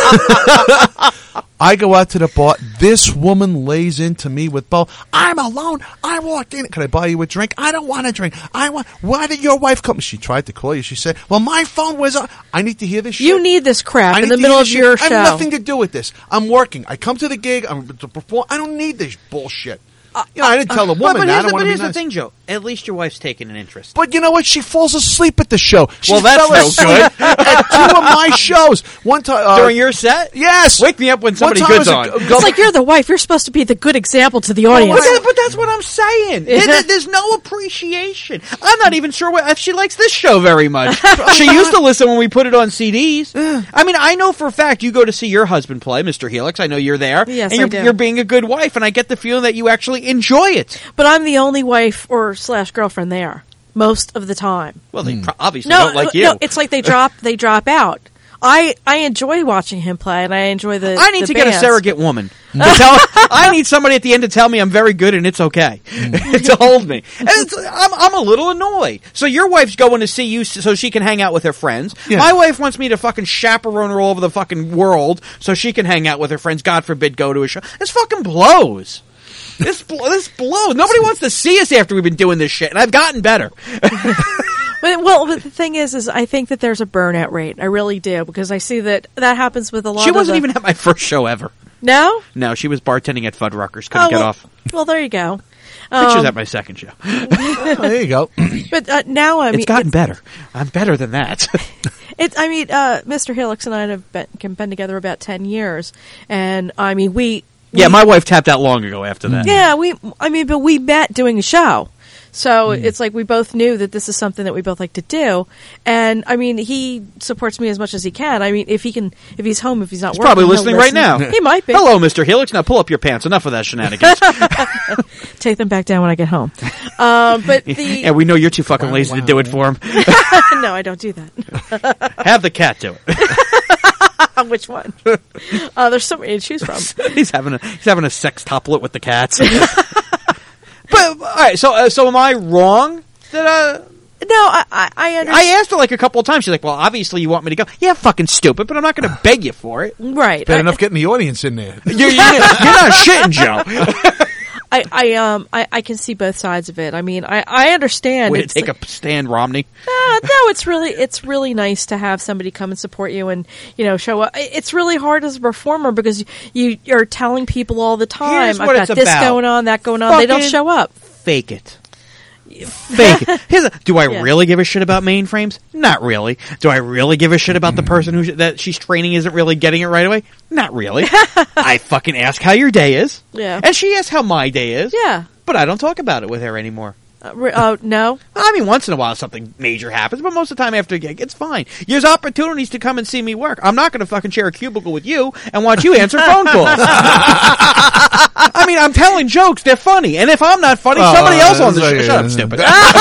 I go out to the bar. This woman lays into me with both. I'm alone. I walked in. Can I buy you a drink? I don't want a drink. Why did your wife come? She tried to call you. She said, well, my phone was on. I need to hear this shit. You need this crap in the need to middle hear of this your shit. show. I have nothing to do with this. I'm working. I come to the gig. I'm to perform. I don't need this bullshit. I didn't tell the woman that. I don't want to be here's the nice. thing, Joe. At least your wife's taking an interest. But you know what? She falls asleep at the show. She Well, that's fell no asleep at 2 of my shows. One time During your set? yes. Wake me up when somebody One time good's I was on. It's like you're the wife. You're supposed to be the good example to the audience. But that's what I'm saying. There's no appreciation. I'm not even sure if she likes this show very much. She used to listen when we put it on CDs. I mean, I know for a fact you go to see your husband play, Mr. Helix. I know you're there. Yes, and I do. You're being a good wife, and I get the feeling that you actually enjoy it. But I'm the only wife or / girlfriend there most of the time. Well, they obviously No, don't like you. no, it's like they drop out. I enjoy watching him play, and I enjoy the. I need the to get a bands. surrogate woman. I need somebody at the end to tell me I'm very good and it's okay to hold me. And I'm a little annoyed. So your wife's going to see you so she can hang out with her friends. Yeah. My wife wants me to fucking chaperone her all over the fucking world so she can hang out with her friends. God forbid, go to a show. This fucking blows. This blows. Nobody wants to see us after we've been doing this shit, and I've gotten better. But the thing is I think that there's a burnout rate. I really do, because I see that happens with a lot of She wasn't even at my first show ever. No? No, she was bartending at Fuddruckers. Couldn't get off. Well, there you go. Pictures at my second show. Oh, there you go. But now, I mean... It's gotten better. I'm better than that. Mr. Helix and I have been together about 10 years, and, I mean, Yeah, my wife tapped out long ago after that. Yeah, but we met doing a show. So it's like we both knew that this is something that we both like to do. And I mean, he supports me as much as he can. I mean, if he's home, if he's not He's working, probably he'll listening right now. He might be. Hello, Mr. Helix. Now pull up your pants. Enough of that shenanigans. Take them back down when I get home. But Yeah, we know you're too fucking lazy to do it for him. no, I don't do that. Have the cat do it. Which one? There's so many to choose from. He's having a sex toplet with the cats. But all right, so am I wrong? That No, I understand. I asked her like a couple of times. She's like, "Well, obviously you want me to go." Yeah, fucking stupid, but I'm not going to beg you for it. Right. Bad enough getting the audience in there. You're not shitting, Joe. I can see both sides of it. I mean, I understand. Way to take a stand, Romney. No, it's really nice to have somebody come and support you and, show up. It's really hard as a performer because you're telling people all the time, Here's I've what got it's this about. going on, that going on. They don't Fucking show up. Fake it. Fake it. Do I really give a shit about mainframes? Not really. Do I really give a shit about the person that she's training isn't really getting it right away? Not really. I fucking ask how your day is. Yeah. And she asks how my day is. Yeah. But I don't talk about it with her anymore. No? I mean, once in a while something major happens, but most of the time after a gig, it's fine. There's opportunities to come and see me work. I'm not going to fucking share a cubicle with you and watch you answer phone calls. I mean, I'm telling jokes. They're funny. And if I'm not funny, somebody else on the show. Shut up, stupid.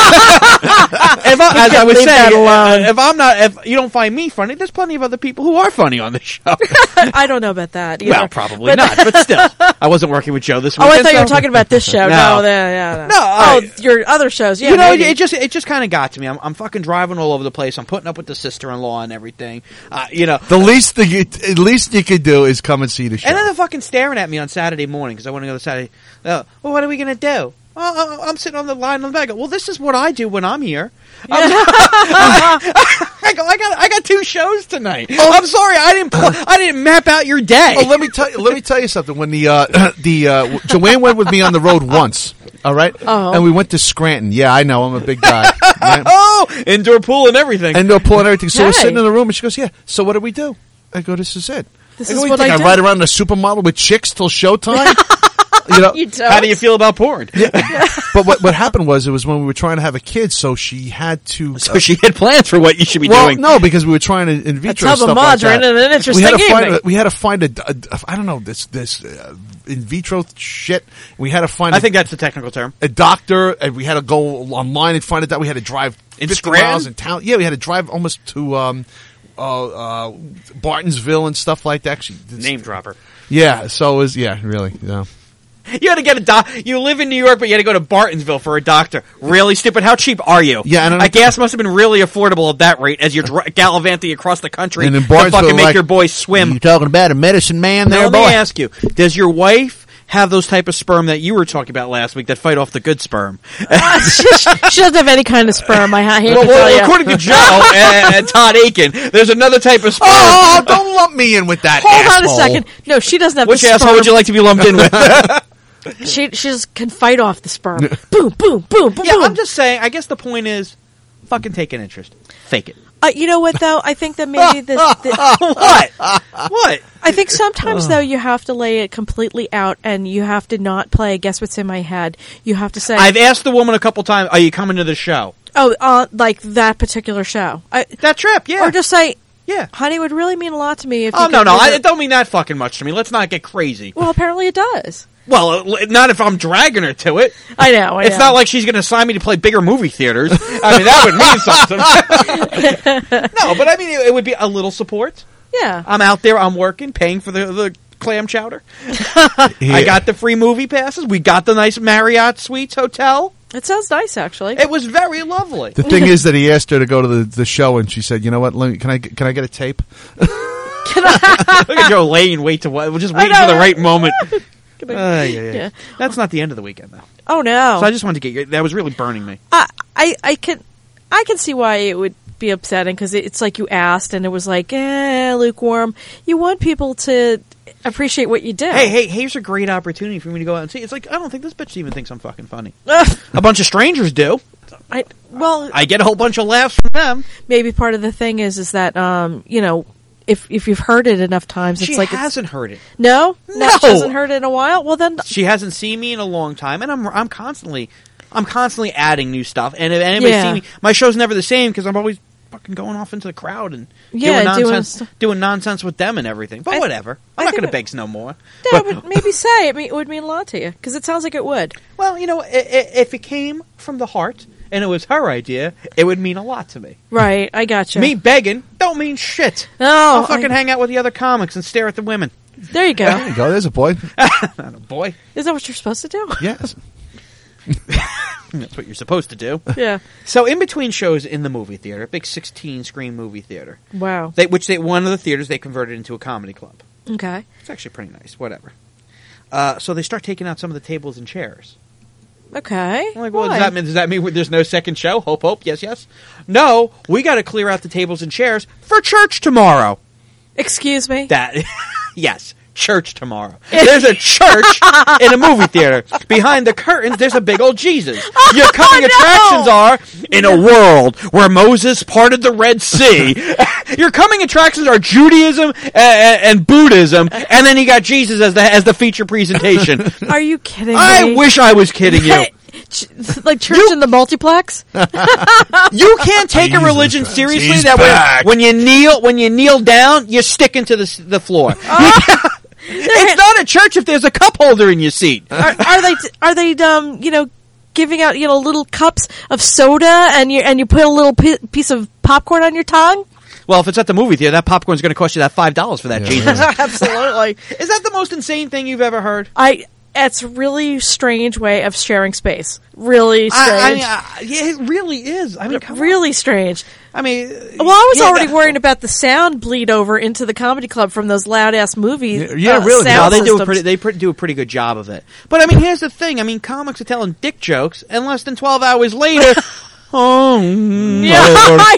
As I was saying, if you don't find me funny, there's plenty of other people who are funny on the show. I don't know about that either. Well, probably not, but still. I wasn't working with Joe this week. Oh, I thought you were talking about this show. No. Oh, your other shows. Yeah, maybe. it just kind of got to me. I'm fucking driving all over the place. I'm putting up with the sister-in-law and everything. The least you could do is come and see the show. And then they're fucking staring at me on Saturday morning because I want to go to Saturday. Well, what are we going to do? I'm sitting on the line on the back. Well, this is what I do when I'm here. I got 2 2 shows tonight. I'm sorry, I didn't map out your day. Oh, let me tell you something. When Joanne went with me on the road once, all right, and we went to Scranton. Yeah, I know, I'm a big guy. Right? Oh, indoor pool and everything. Indoor pool and everything. So we're sitting in the room, and she goes, "Yeah. So what do do we do?" I go, "This is it." This I is go, what I do. ride around in a supermodel with chicks till showtime. You don't. How do you feel about porn? But what happened was, it was when we were trying to have a kid, so she had to. So she had plans for what you should be well, doing. No, because we were trying to in vitro That's how stuff the like mods that. are in an interesting evening. We had to find I don't know, this in vitro shit. We had to find. I think that's the technical term. A doctor, and we had to go online and find it out. We had to drive 50 miles in town. Yeah, we had to drive almost to Bartonsville and stuff like that. Actually, Name dropper. Yeah, so it was, really, yeah. You had to get you live in New York, but you had to go to Bartonsville for a doctor. Really stupid. How cheap are you? Yeah, and gas must have been really affordable at that rate as you're gallivanting across the country and in to Bartonsville, fucking make your boys swim. You talking about a medicine man there, Let boy? me ask you, does your wife have those type of sperm that you were talking about last week that fight off the good sperm? She doesn't have any kind of sperm. I hate to tell Well, you. according to Joe and Todd Aiken, there's another type of sperm. Oh, don't lump me in with that. Hold on a asshole. second. No, she doesn't have Which the sperm. asshole would you like to be lumped in with? She just can fight off the sperm. Boom, boom, boom, boom, Yeah, boom. I'm just saying, I guess the point is, fucking take an interest. Fake it. You know what, though? I think that maybe this... What? What? I think sometimes, though, you have to lay it completely out, and you have to not play Guess What's in My Head. You have to say... I've asked the woman a couple times, are you coming to the show? Oh, like that particular show. That trip, yeah. Or just say... Yeah. Honey, it would really mean a lot to me if you Oh, could no, visit- it don't mean that fucking much to me. Let's not get crazy. Well, apparently it does. Well, not if I'm dragging her to it. I know. It's not like she's going to sign me to play bigger movie theaters. I mean, that would mean something. No, but I mean, it would be a little support. Yeah. I'm out there, I'm working, paying for the clam chowder. I got the free movie passes. We got the nice Marriott Suites hotel. It sounds nice, actually. It was very lovely. The thing is that he asked her to go to the show, and she said, "You know what? Can I get a tape?" Look at Joe laying wait to what? We're just waiting for the right moment. Yeah. That's not the end of the weekend, though. Oh, no. So I just wanted to get that was really burning me. I can see why it would be upsetting, because it's like you asked, and it was like, lukewarm. You want people to appreciate what you do. Hey, here's a great opportunity for me to go out and see. It's like, I don't think this bitch even thinks I'm fucking funny. A bunch of strangers do. I get a whole bunch of laughs from them. Maybe part of the thing is that, if you've heard it enough times, it's She like... hasn't heard it. No? No. She hasn't heard it in a while? Well, then... She hasn't seen me in a long time, and I'm constantly adding new stuff. And if anybody see me, my show's never the same because I'm always fucking going off into the crowd and doing nonsense with them and everything. But whatever. I'm not going to beg no more. Yeah, but maybe say it would mean a lot to you, because it sounds like it would. Well, if it came from the heart and it was her idea, it would mean a lot to me. Right, I gotcha. Me begging don't mean shit. No, I'll fucking hang out with the other comics and stare at the women. There you go. There you go. There's a boy. Not a boy. Is that what you're supposed to do? Yes. That's what you're supposed to do. Yeah. So in between shows in the movie theater, a big 16-screen movie theater. Wow. One of the theaters they converted into a comedy club. Okay. It's actually pretty nice. Whatever. So they start taking out some of the tables and chairs. Okay. I'm like, well, does that mean there's no second show? Hope. Yes. No, we got to clear out the tables and chairs for church tomorrow. Excuse me? Yes. Church tomorrow. There's a church in a movie theater. Behind the curtains, there's a big old Jesus. Your coming attractions are in a world where Moses parted the Red Sea. Your coming attractions are Judaism and Buddhism, and then you got Jesus as the feature presentation. Are you kidding me? I wish I was kidding you. Like church in the multiplex? You can't take a religion seriously He's that back. when you kneel down, you're sticking to the floor. It's not a church if there's a cup holder in your seat. Are they giving out little cups of soda and you put a little piece of popcorn on your tongue? Well, if it's at the movie theater, that popcorn's going to cost you that $5 for that, Jesus. Absolutely. Is that the most insane thing you've ever heard? It's a really strange way of sharing space. Really strange. Yeah, it really is. I mean, really strange. I mean, well, I was already worrying about the sound bleed over into the comedy club from those loud ass movies. Yeah, really. Sound they systems. do a pretty good job of it. But I mean, here's the thing. I mean, comics are telling dick jokes, and less than 12 hours later. Yeah, I know.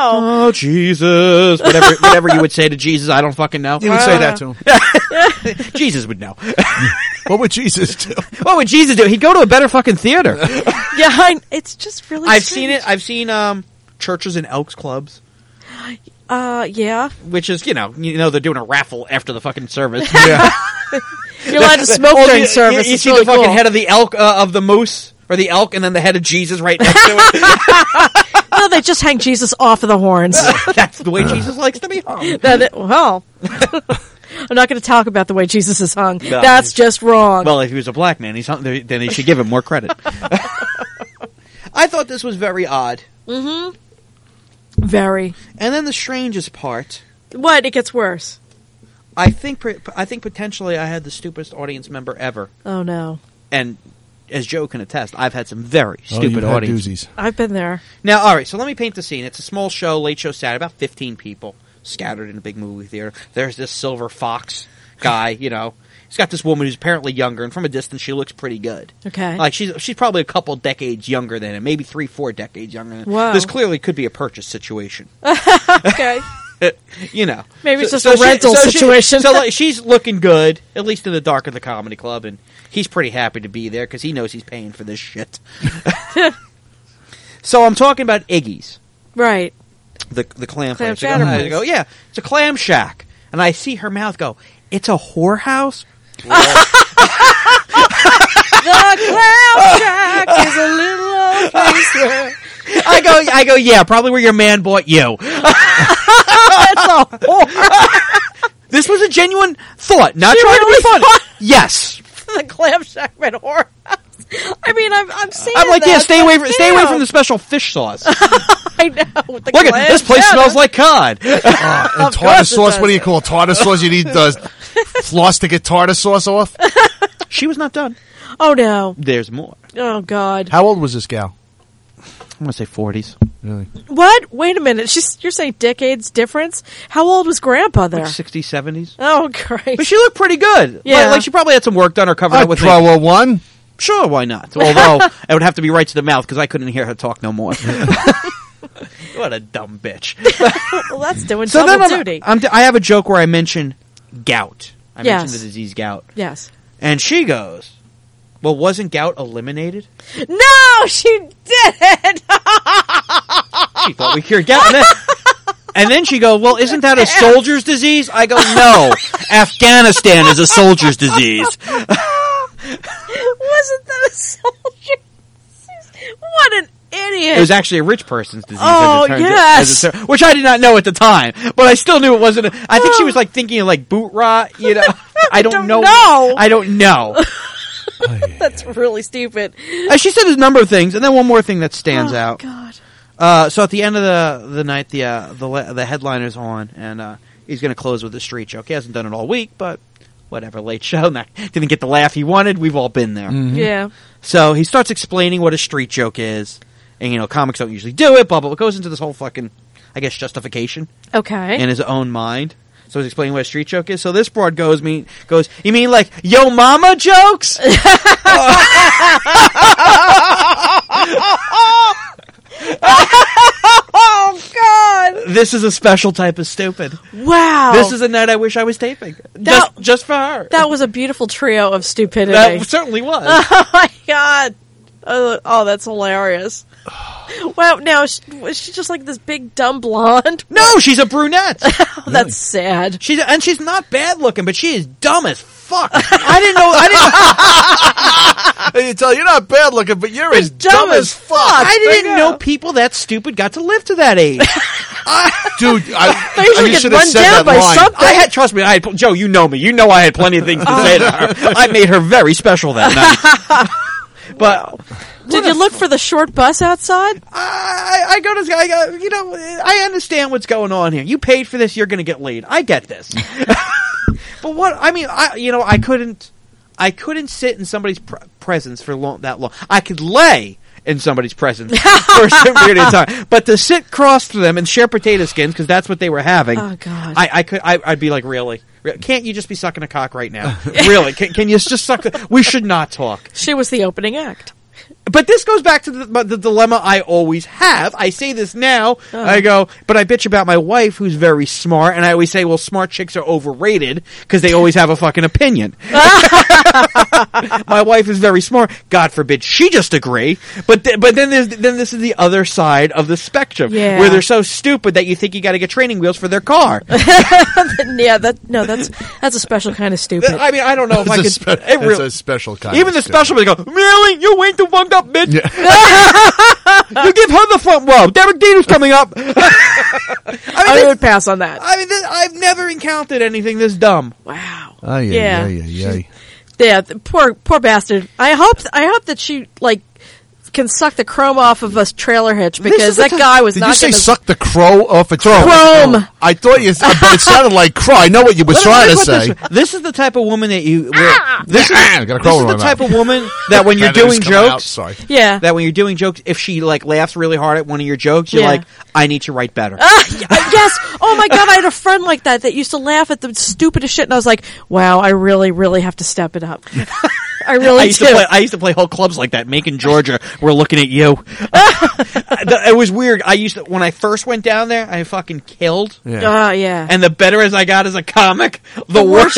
Oh, Jesus. Whatever you would say to Jesus, I don't fucking know. You would say that to him. Jesus would know. What would Jesus do? What would Jesus do? He'd go to a better fucking theater. Yeah, it's just really I've strange. seen it. I've seen churches and Elks clubs. Yeah. Which is, they're doing a raffle after the fucking service. Yeah. You're allowed to smoke during service. You It's see really the fucking cool. head of the elk, of the moose, or the elk, and then the head of Jesus right next to it. No, they just hang Jesus off of the horns. That's the way Jesus likes to be hung. Well, I'm not going to talk about the way Jesus is hung. No. That's just wrong. Well, if he was a black man, he's hung, then they should give him more credit. I thought this was very odd. Very. And then the strangest part, What? It gets worse. I think potentially I had the stupidest audience member ever. Oh, no. And as Joe can attest, I've had some very You've stupid had audience. doozies. I've been there. Now, all right, so let me paint the scene. It's a small show, late show Saturday, about 15 people scattered in a big movie theater. There's this silver fox guy, He's got this woman who's apparently younger, and from a distance, she looks pretty good. Okay. Like, she's probably a couple decades younger than him, maybe 3-4 decades younger than him. Wow. This clearly could be a purchase situation. Okay. Maybe it's just a rental situation. She's looking good, at least in the dark of the comedy club, and he's pretty happy to be there because he knows he's paying for this shit. So I'm talking about Iggy's, Right. the clam Clam place. chowder I place. go, yeah, it's a clam shack, and I see her mouth go, "It's a whorehouse." The clown shack is a little old place where... I go, yeah, probably where your man bought you. That's a whore. This was a genuine thought, not She trying really to be funny. thought- Yes. The clam shack red whorehouse. I mean, I'm saying I'm like, that, yeah, stay away but from the special fish sauce. I know. With the Look at clam this place chowder. smells like cod. And Of tartar course it sauce, what do does. you call it? Tartar sauce? You need floss to get tartar sauce off? She was not done. Oh, no. There's more. Oh, God. How old was this gal? I'm going to say 40s. Really? What? Wait a minute. You're saying decades difference? How old was Grandpa there? Like 60s, 70s. Oh, great. But she looked pretty good. Yeah. Like she probably had some work done or covered up I'd with throw her one. Sure, why not? Although, it would have to be right to the mouth because I couldn't hear her talk no more. What a dumb bitch. Well, that's doing So double then duty. I have a joke where I mention gout. I Yes. mentioned the disease gout. Yes. And she goes, well, wasn't gout eliminated? No, she didn't. She thought we cured gout. And then she goes, well, isn't that a soldier's disease? I go, no. Afghanistan is a soldier's disease. Wasn't that a soldier? What an idiot. It was actually a rich person's disease. Oh, as it turns yes. out, which I did not know at the time. But I still knew it wasn't. I think she was like thinking of like boot rot, I don't know. I don't know. That's really stupid. She said a number of things, and then one more thing that stands out. God. So at the end of the night, the headliner's on, and he's going to close with a street joke. He hasn't done it all week, but whatever. Late show, didn't get the laugh he wanted. We've all been there. Yeah. So he starts explaining what a street joke is, and comics don't usually do it. Blah blah. It goes into this whole fucking, I guess, justification Okay. in his own mind. So he's explaining what a street joke is. So this broad goes, you mean like yo mama jokes? Oh, God. This is a special type of stupid. Wow. This is a night I wish I was taping. Just for her. That was a beautiful trio of stupidity. That certainly was. Oh, my God. Oh, that's hilarious. Well, now, was she just like this big, dumb blonde? No, she's a brunette. Oh, that's sad. She's not bad looking, but she is dumb as fuck. I You tell you're not bad looking, but you're as dumb dumb as as fuck. I didn't know people that stupid got to live to that age. Dude, They usually you get should have run said down that by line. something. Trust me, Joe, you know me. You know I had plenty of things to say to her. I made her very special that night. But Did you look for the short bus outside? I go to this guy. I understand what's going on here. You paid for this. You're going to get laid. I get this. But what I mean, I couldn't sit in somebody's presence for that long. I could lay in somebody's presence for a certain period of time, but to sit cross to them and share potato skins because that's what they were having. Oh, God. I'd be like, really? Can't you just be sucking a cock right now? Really? Can you just suck? We should not talk. She was the opening act. But this goes back to the dilemma I always have. I say this now. I go, but I bitch about my wife who's very smart, and I always say, well, smart chicks are overrated because they always have a fucking opinion. My wife is very smart. God forbid she just agree. But then this is the other side of the spectrum where they're so stupid that you think you got to get training wheels for their car. Yeah, that's a special kind of stupid. I mean, I don't know if I could. It's a special kind. Even of the stupid. special ones go, really? You ain't the fucked up bitch. Yeah. You give her the front row. Derek Dieter's coming up. I would pass on that. I mean, I've never encountered anything this dumb. Wow. Yeah. Yeah, the poor bastard. I hope that she can suck the chrome off of a trailer hitch because that guy was Did not you say gonna suck the crow off a trailer? Chrome. I thought you, but it sounded like crow. I know what you were trying to say. This is the type of woman that you. This is the type of woman that when you're doing jokes, sorry. Yeah. that when you're doing jokes, if she laughs really hard at one of your jokes, you're like, I need to write better. Yes. Oh my God, I had a friend like that used to laugh at the stupidest shit, and I was like, wow, I really, really have to step it up. I really do. I used to play whole clubs like that. Macon, Georgia. We're looking at you. It was weird. When I first went down there, I fucking killed. Yeah. Yeah. And the better as I got as a comic, the worse. You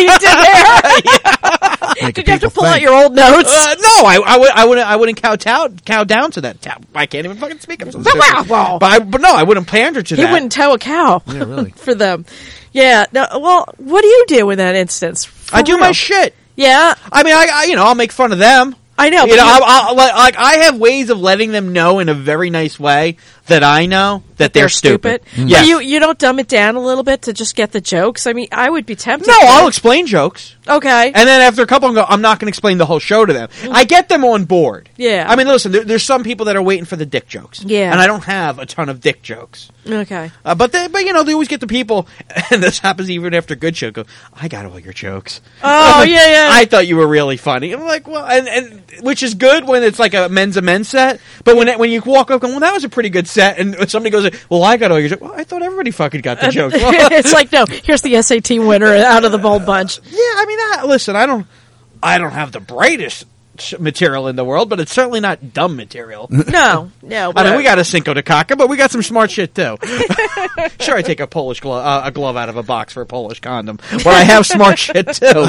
did Did you have to pull out your old notes? No, I wouldn't cow down to that. I can't even fucking speak. I'm so stupid. But no, I wouldn't pander to that. He wouldn't tow a cow. Yeah, really. For them. Yeah. No, well, what do you do in that instance? I do my shit. Yeah. I mean, I'll make fun of them. I know. I have ways of letting them know in a very nice way that I know that they're stupid. Yeah. You don't dumb it down a little bit to just get the jokes? I mean, I would be tempted. No, I'll explain jokes. Okay. And then after a couple of them go, I'm not going to explain the whole show to them. I get them on board. Yeah. I mean, listen, there's some people that are waiting for the dick jokes. Yeah. And I don't have a ton of dick jokes. Okay. But they always get the people, and this happens even after good show, go, I got all your jokes. Oh, yeah. I thought you were really funny. I'm like, well, and which is good when it's like a men's set, but when you walk up going, well, that was a pretty good set, and somebody goes, well, I got all your jokes. Well, I thought everybody fucking got the jokes. It's like, no, here's the SAT winner out of the bold bunch. Yeah, I mean, listen, I don't have the brightest material in the world, but it's certainly not dumb material. No. I mean, we got a Cinco de Caca, but we got some smart shit too. Sure, I take a Polish glove out of a box for a Polish condom, but I have smart shit too.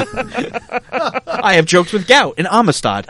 I have jokes with gout and Amistad.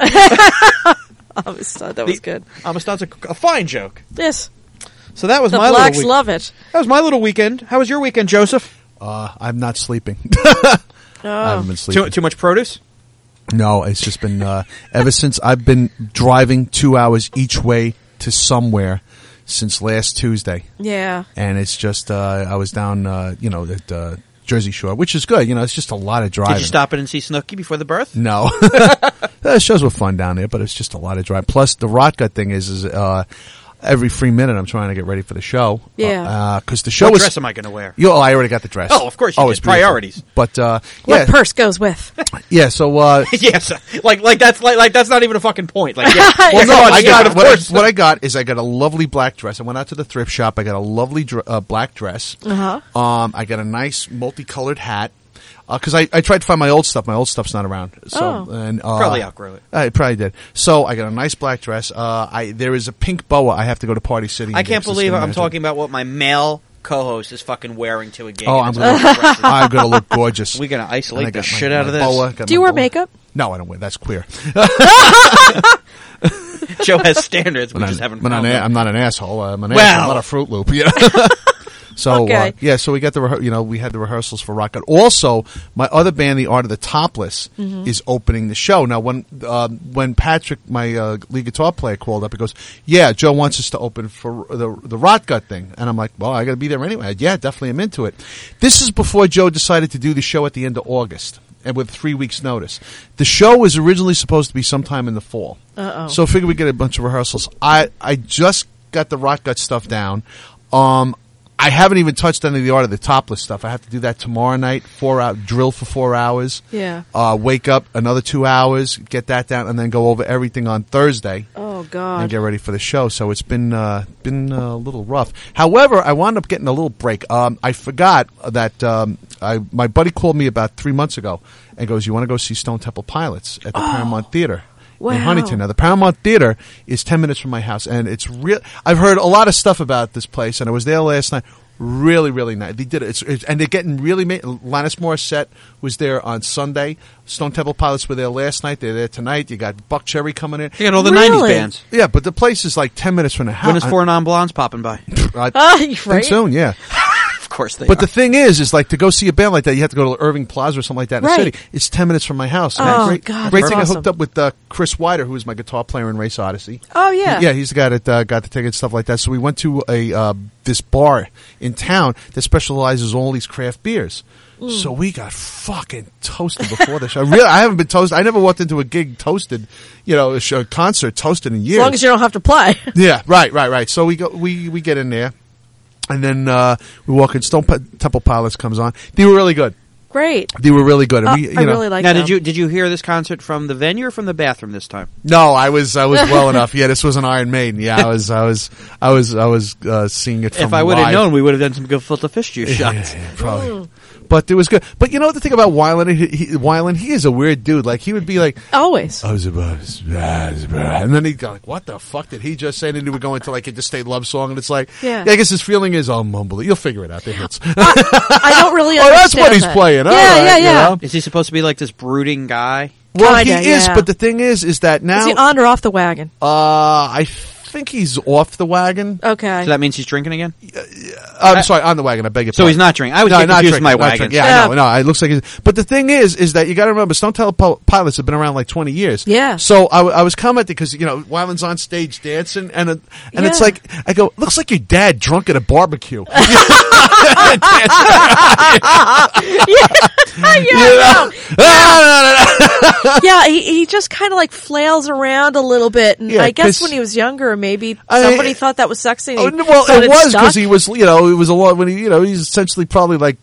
Amistad, that was good. Amistad's a fine joke. Yes. So that was the my blacks little love it. That was my little weekend. How was your weekend, Joseph? I'm not sleeping. Oh. I haven't been sleeping. Too much produce? No, it's just been ever since I've been driving 2 hours each way to somewhere since last Tuesday. Yeah. And it's just I was down at Jersey Shore, which is good. It's just a lot of driving. Did you stop in and see Snooki before the birth? No. The shows were fun down there, but it's just a lot of drive. Plus, the Rotgut thing is every 3 minutes I'm trying to get ready for the show. Yeah. Because the show What dress am I going to wear? I already got the dress. Oh, of course you did. It's beautiful. Priorities. But, What purse goes with? Yeah, so, yes, like that's not even a fucking point. Like, yeah. well, no, I got of what course. I got is I got a lovely black dress. I went out to the thrift shop. I got a lovely black dress. Uh-huh. I got a nice multicolored hat. Because I tried to find my old stuff. My old stuff's not around. So and probably outgrew it. I probably did. So I got a nice black dress. There is a pink boa. I have to go to Party City. I can't believe I'm talking about what my male co-host is fucking wearing to a gig. Oh, I'm gonna look gorgeous. We're gonna isolate the shit out of this. Boa, do you wear makeup? No, I don't wear. That's queer. Joe has standards. We just haven't. I'm not an asshole. I'm an Well. asshole. I'm not a Fruit Loop. Yeah. So okay. So we got we had the rehearsals for Rock Out. Also, my other band, The Art of the Topless, is opening the show. Now, when Patrick, my lead guitar player, called up, he goes, "Yeah, Joe wants us to open for the Rot Gut thing," and I'm like, "Well, I got to be there anyway." Yeah, definitely, I'm into it. This is before Joe decided to do the show at the end of August, and with 3 weeks' notice. The show was originally supposed to be sometime in the fall. So I figured we'd get a bunch of rehearsals. I just got the Rot Gut stuff down. I haven't even touched any of the Art of the Topless stuff. I have to do that tomorrow night. Drill for 4 hours. Yeah. Wake up another 2 hours, get that down, and then go over everything on Thursday. Oh God. And get ready for the show. So it's been a little rough. However, I wound up getting a little break. I forgot that my buddy called me about 3 months ago and goes, "You want to go see Stone Temple Pilots at the Paramount Theater?" Wow. in Huntington. Now, the Paramount Theater is 10 minutes from my house, and it's real. I've heard a lot of stuff about this place, and I was there last night. Really, really nice. They did it. And they're getting really Alanis Morissette was there on Sunday. Stone Temple Pilots were there last night. They're there tonight. You got Buck Cherry coming in. You got all the Really? 90s bands. Yeah, but the place is like 10 minutes from the house. When is Four Non-Blondes popping by? I think Right? soon, yeah. Of course they But are. the thing is like to go see a band like that, you have to go to Irving Plaza or something like that in Right. the city. It's 10 minutes from my house. And Oh, great, God, great that's thing I awesome. hooked up with Chris Wider, who is my guitar player in Race Odyssey. Oh, yeah. Yeah, he's the guy that got the tickets, stuff like that. So we went to this bar in town that specializes in all these craft beers. So we got fucking toasted before the show. I haven't been toasted. I never walked into a gig toasted, a concert toasted in years. As long as you don't have to play. Yeah, right. So we get in there, and then we walk in. Stone Temple Pilots comes on. They were really good. Great. They were really good. And we, I really like now, them. did you hear this concert from the venue or from the bathroom this time? No, I was well enough. Yeah, this was an Iron Maiden. Yeah, I was seeing it. From If I would have live. known, we would have done some gefilte fish juice shots. Yeah, probably. But it was good. But you know what the thing about Weiland? Weiland, he is a weird dude. Like he would be like, Always. and then he'd go like, "What the fuck did he just say?" And then he would go into like a Interstate Love Song, and it's like, Yeah. I guess his feeling is, "I'll mumble it. You'll figure it out." The hits. I don't really Oh, understand that's what he's that. playing. Yeah, All right, yeah, you yeah. know? Is he supposed to be like this brooding guy? Well, Kinda, he is, yeah. but the thing is that now Is he on or off the wagon? I think he's off the wagon. Okay. So that means he's drinking again? I'm sorry, on the wagon. I beg your So pardon. he's not drinking. I was No, getting not confused with my drinking, not wagon. drinking. Yeah, I know. No, it looks like he's, but the thing is that you got to remember, Stone Temple Pilots have been around like 20 years. Yeah. So I was commenting because Weiland's on stage dancing, and it's Yeah. like I go, looks like your dad drunk at a barbecue. Yeah, he just kind of like flails around a little bit, and Yeah, I guess 'cause- when he was younger, maybe I- somebody thought that was sexy. Oh, and he well, thought it was stuck. because he was, it was a lot when he's essentially probably like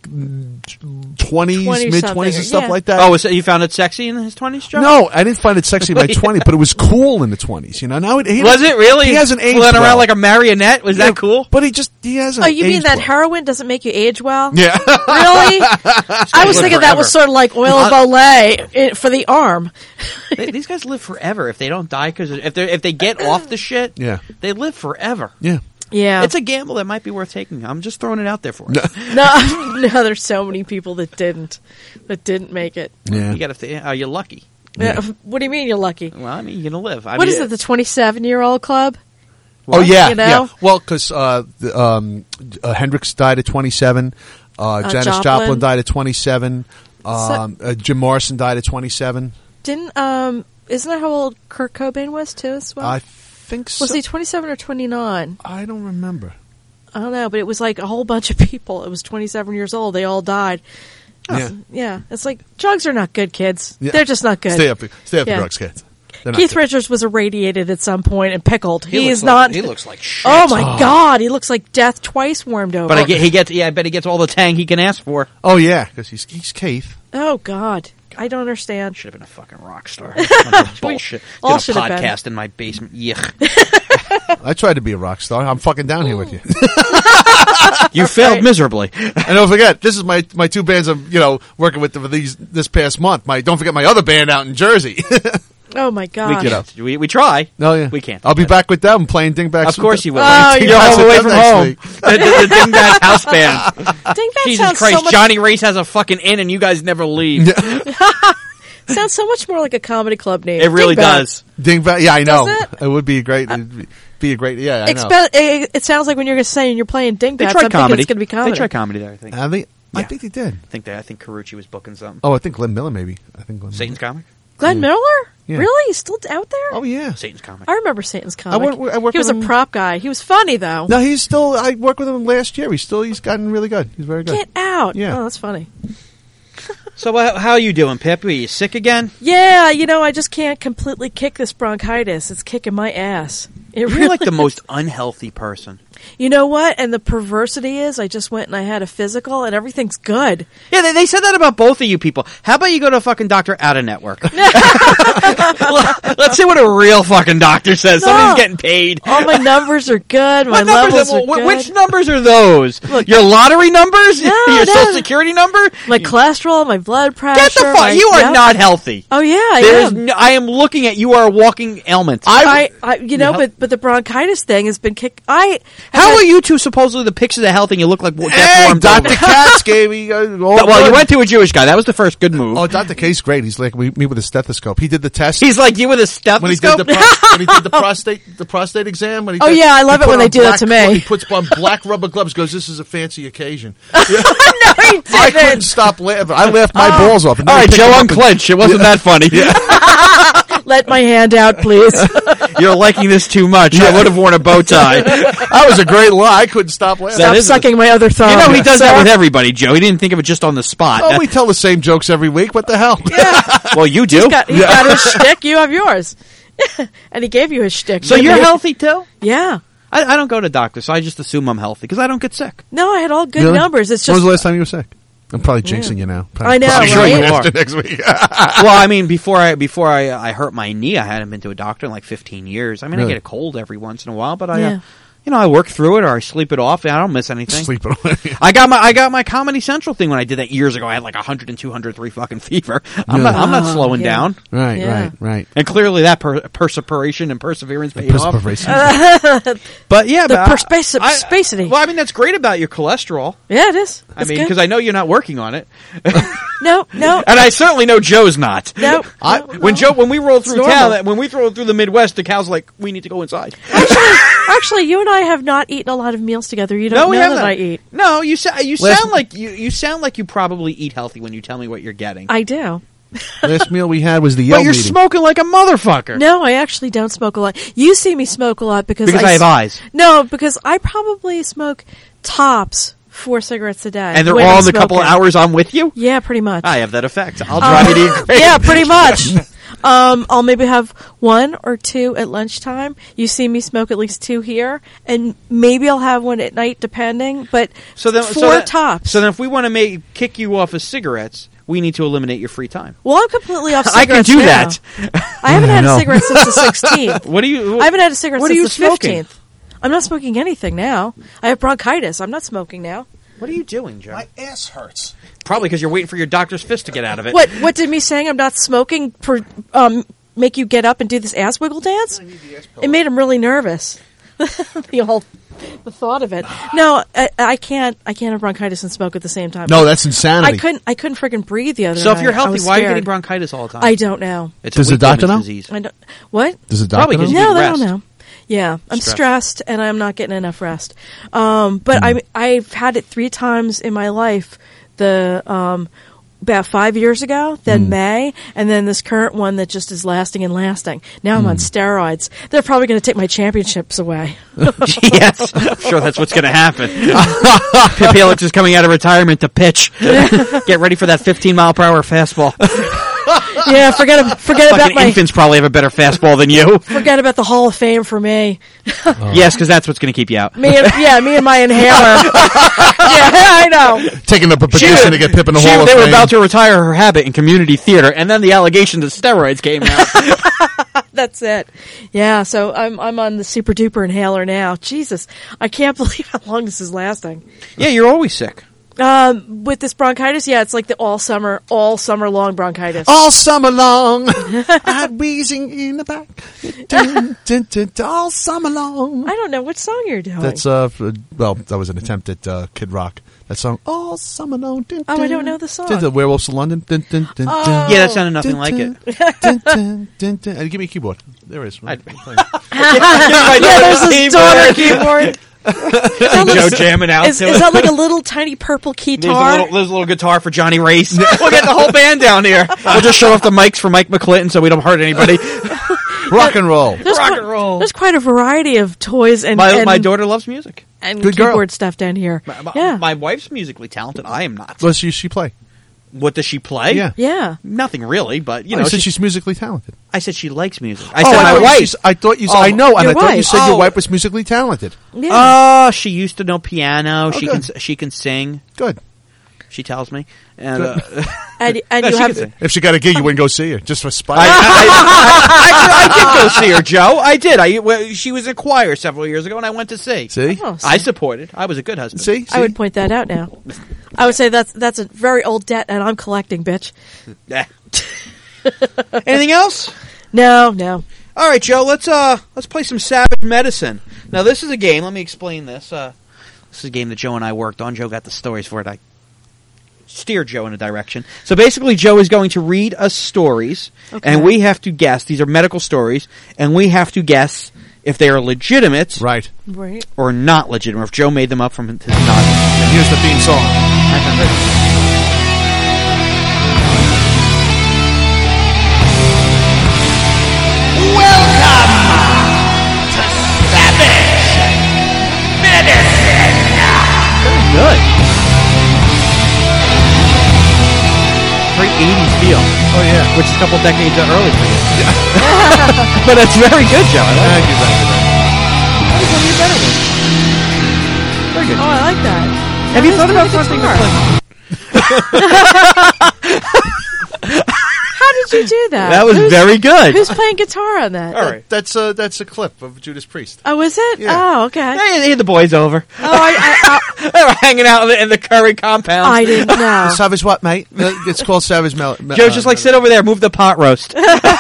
20s, 20 mid-20s something, and stuff yeah. like that. Oh, you found it sexy in his 20s, Joe? No, I didn't find it sexy in my 20s, but it was cool in the 20s. Now he Was it really? He hasn't aged Flailing well. around like a marionette? Was that cool? But he hasn't. Oh, you mean aged that well. heroin doesn't make you age well? Yeah. Really? I was live thinking that was forever. sort of like oil of Olay for the arm. These guys live forever if they don't die because if they get off the shit, Yeah. they live forever. Yeah. Yeah. It's a gamble that might be worth taking. I'm just throwing it out there for you. no, there's so many people that didn't make it. Yeah. You got to. You're lucky. Yeah. What do you mean you're lucky? Well, I mean, you're gonna live. What is it? The 27-year-old club? Oh yeah, You know? yeah. Well, because Hendrix died at 27, Janis Joplin. Joplin died at 27, Jim Morrison died at 27. Isn't that how old Kurt Cobain was too? As well, I think so. was he 27 or 29? I don't remember. I don't know, but it was like a whole bunch of people. It was 27 years old. They all died. Yeah. Yeah, it's like drugs are not good, kids. Yeah. They're just not good. Stay up the Yeah. drugs, kids. They're not Keith good. Richards was irradiated at some point and pickled. He He's looks not. Like, he looks like shit. Oh my God! He looks like death twice warmed over. But I bet he gets all the tang he can ask for. Oh yeah, because he's Keith. Oh God, I don't understand. Should have been a fucking rock star. Bunch of bullshit. all Did a should have been. podcast in my basement. Yuck. I tried to be a rock star. I'm fucking down here with you. You failed miserably. And don't forget, this is my two bands I'm working with for this past month. Don't forget my other band out in Jersey. Oh my God! We try. Oh yeah, We can't. I'll be back with them playing Dingbats. Of course you will. Oh, You're yeah. home away from Next home. week. The Dingbats house band. Dingbat Jesus sounds Christ, so much, Johnny Race has a fucking inn and you guys never leave. sounds so much more like a comedy club name. It really Dingbat. does. Dingbat. Yeah, I know. Does it? It would be great. It'd be a great. Yeah, I know. It sounds like when you're saying you're playing Dingbats, They I'm tried thinking comedy. it's going to be comedy. They tried comedy there, I think. I think Yeah. they did. I think Carucci was booking something. Oh, I think Glenn Miller maybe. I think Glenn Satan's Miller. comic? Glenn Miller? Yeah. Really? He's still out there? Oh yeah. Satan's comic. I remember Satan's comic. I work he was with a him- prop guy. He was funny though. No, he's still. I worked with him last year. He's gotten really good. He's very good. Get out! Yeah. Oh, that's funny. So how are you doing, Pip? Are you sick again? Yeah, I just can't completely kick this bronchitis. It's kicking my ass. It You're like the most unhealthy person. You know what? And the perversity is, I just went and I had a physical, and everything's good. Yeah, they said that about both of you people. How about you go to a fucking doctor out of network? Let's see what a real fucking doctor says. No. Somebody's getting paid. All my numbers are good. My What numbers levels are are, good. which numbers are those? Look, your lottery numbers? No, Your no. social security number? My cholesterol, my blood pressure. Get the fuck! You are yep. not healthy. Oh yeah, I am looking at you are a walking ailment. you know, but the bronchitis thing has been kicked. How are you two supposedly the pictures of health and you look like death Hey, warmed Dr. over? Katz gave me. Well, you went to a Jewish guy. That was the first good move. Oh, Dr. K's great. He's like me with a stethoscope. He did the test. He's like you with a stethoscope. when he did the prostate exam. When he Oh, did, yeah, I love he it when put they on do that black to me. He puts on black rubber gloves. Goes, this is a fancy occasion. No, he I couldn't didn't. stop laughing. I laughed my balls off. And All then right, he picked Joe, him up and- unclench. It wasn't that funny. Let my hand out, please. You're liking this too much. I would have worn a bow tie. That was a great lie. I couldn't stop laughing. That Stop is sucking my other thumb. You know he does that Sir? with everybody, Joe. He didn't think of it just on the spot. Oh, we tell the same jokes every week. What the hell? Well, you do. He got his shtick. You have yours. And he gave you his shtick. So you're healthy too? Yeah. I don't go to doctors, so I just assume I'm healthy because I don't get sick. No, I had all good Really? numbers. It's When just was the last time you were sick? I'm probably jinxing you now. I know, Probably right? You are. next week. Well, I mean, before I hurt my knee, I hadn't been to a doctor in like 15 years. I mean, Really? I get a cold every once in a while, but Yeah. I work through it or I sleep it off. I don't miss anything. Sleep it away. I got my Comedy Central thing when I did that years ago. I had like 100 and 203 fucking fever. I'm not Oh, slowing yeah. down. Yeah. Right. And clearly that perseveration and perseverance paid off. Perspiration. But yeah, The but perspacity. Well, I mean, that's great about your cholesterol. Yeah, it is. I It's mean, good. because I know you're not working on it. No. And I certainly know Joe's not. No. When we roll through It's town, normal. when we throw through the Midwest, the cow's like, we need to go inside. Actually, you and I have not eaten a lot of meals together. You don't we know haven't. that I eat. No, you sound like you sound like you probably eat healthy when you tell me what you're getting. I do. Last meal we had was the But Yale you're meeting. smoking like a motherfucker. No, I actually don't smoke a lot. You see me smoke a lot because I have eyes. No, because I probably smoke tops 4 cigarettes a day. And they're when all I'm in the couple of smoking. hours I'm with you? Yeah, pretty much. I have that effect. I'll drive you to your grave. Yeah, pretty much. I'll maybe have 1 or 2 at lunchtime. You see me smoke at least 2 here, and maybe I'll have one at night, depending. But 4 tops. So then, if we want to kick you off of cigarettes, we need to eliminate your free time. Well, I'm completely off I can cigarettes do now. that. I haven't had know. a cigarette since the 16th. What do you? I haven't had a cigarette What are you since the 15th. smoking? I'm not smoking anything now. I have bronchitis. I'm not smoking now. What are you doing, Joe? My ass hurts. Probably because you're waiting for your doctor's fist to get out of it. What did me saying I'm not smoking for make you get up and do this ass wiggle dance? It made him really nervous. The thought of it. No, I can't have bronchitis and smoke at the same time. No, that's insanity. I couldn't freaking breathe the other So night. if you're I healthy, was why are you scared. getting bronchitis all the time? I don't know. It's Does a the doctor weak woman's know? disease. I don't, what? Does the Probably doctor 'cause know? you No, need they rest. don't know. Yeah, I'm Stress. stressed and I'm not getting enough rest. But I've had it 3 times in my life. About 5 years ago, then May, and then this current one that just is lasting and lasting. Now I'm on steroids. They're probably going to take my championships away. Yes, I'm sure that's what's going to happen. Pip Helix is coming out of retirement to pitch. Get ready for that 15-mile-per-hour fastball. Yeah, forget about Fucking my infants probably have a better fastball than you. forget about the Hall of Fame for me. Yes, because that's what's going to keep you out. Me and my inhaler. Yeah, I know. Taking up a petition to get Pip in the Hall of They Fame. were about to retire her habit in community theater, and then the allegations of steroids came out. That's it. Yeah, so I'm on the super duper inhaler now. Jesus, I can't believe how long this is lasting. Yeah, you're always sick. With this bronchitis, yeah, it's like the all summer long bronchitis. All summer long, I'm wheezing in the back. Dun, dun, dun, dun, all summer long. I don't know what song you're doing. That's that was an attempt at Kid Rock. That song, all summer long. Dun, Oh, I dun, don't know the song. dun, the Werewolves of London. Dun, dun, dun, Oh. dun, Yeah, that sounded nothing dun, like dun, it. Dun, dun, dun, dun. Give me a keyboard. There it is. I'd- There's this daughter keyboard. Joe jamming out Is to it. that like a little tiny purple guitar? There's a little guitar for Johnny Race. We'll get the whole band down here. We'll just show off the mics for Mike McClinton so we don't hurt anybody. Rock and roll. Rock and roll. There's quite a variety of toys and My daughter loves music. and Good keyboard girl. stuff down here. Yeah. My wife's musically talented. I am not. What does she play? What does she play? Yeah. Yeah. Nothing really, but I said she's musically talented. I said she likes music. I said my I wife. thought you. Oh, I know, and I your thought you wife. said your wife was musically talented. Yeah. She used to know piano. She can sing. Good. She tells me. And, And no, you she have can sing. If she got a gig, you wouldn't go see her just for spite. I did go see her, Joe. I did. She was in choir several years ago, and I went to see. See? Oh, I supported. I was a good husband. See? I would point that out now. I would say that's a very old debt, and I'm collecting, bitch. Yeah. Anything else? No. All right, Joe. Let's play some Savage Medicine. Now, this is a game. Let me explain this. This is a game that Joe and I worked on. Joe got the stories for it. I steered Joe in a direction. So basically, Joe is going to read us stories, and we have to guess. These are medical stories, and we have to guess if they are legitimate Right. or not legitimate. If Joe made them up from his knowledge. And here's the theme song. Good. Very 80s feel. Oh yeah. Which is a couple decades early for you. But it's very good, Joe. I like Thank you. That was one of your better ones. Very good. Oh, I like that. Have you thought about something How did you do that? That was very good. Who's playing guitar on that? All right. That's a clip of Judas Priest. Oh, is it? Yeah. Oh, okay. They had the boys over. Oh, They were hanging out in the Curry compound. I didn't know. Savage what, mate? It's called Savage Melody. Joe's just like, sit over there, move the pot roast.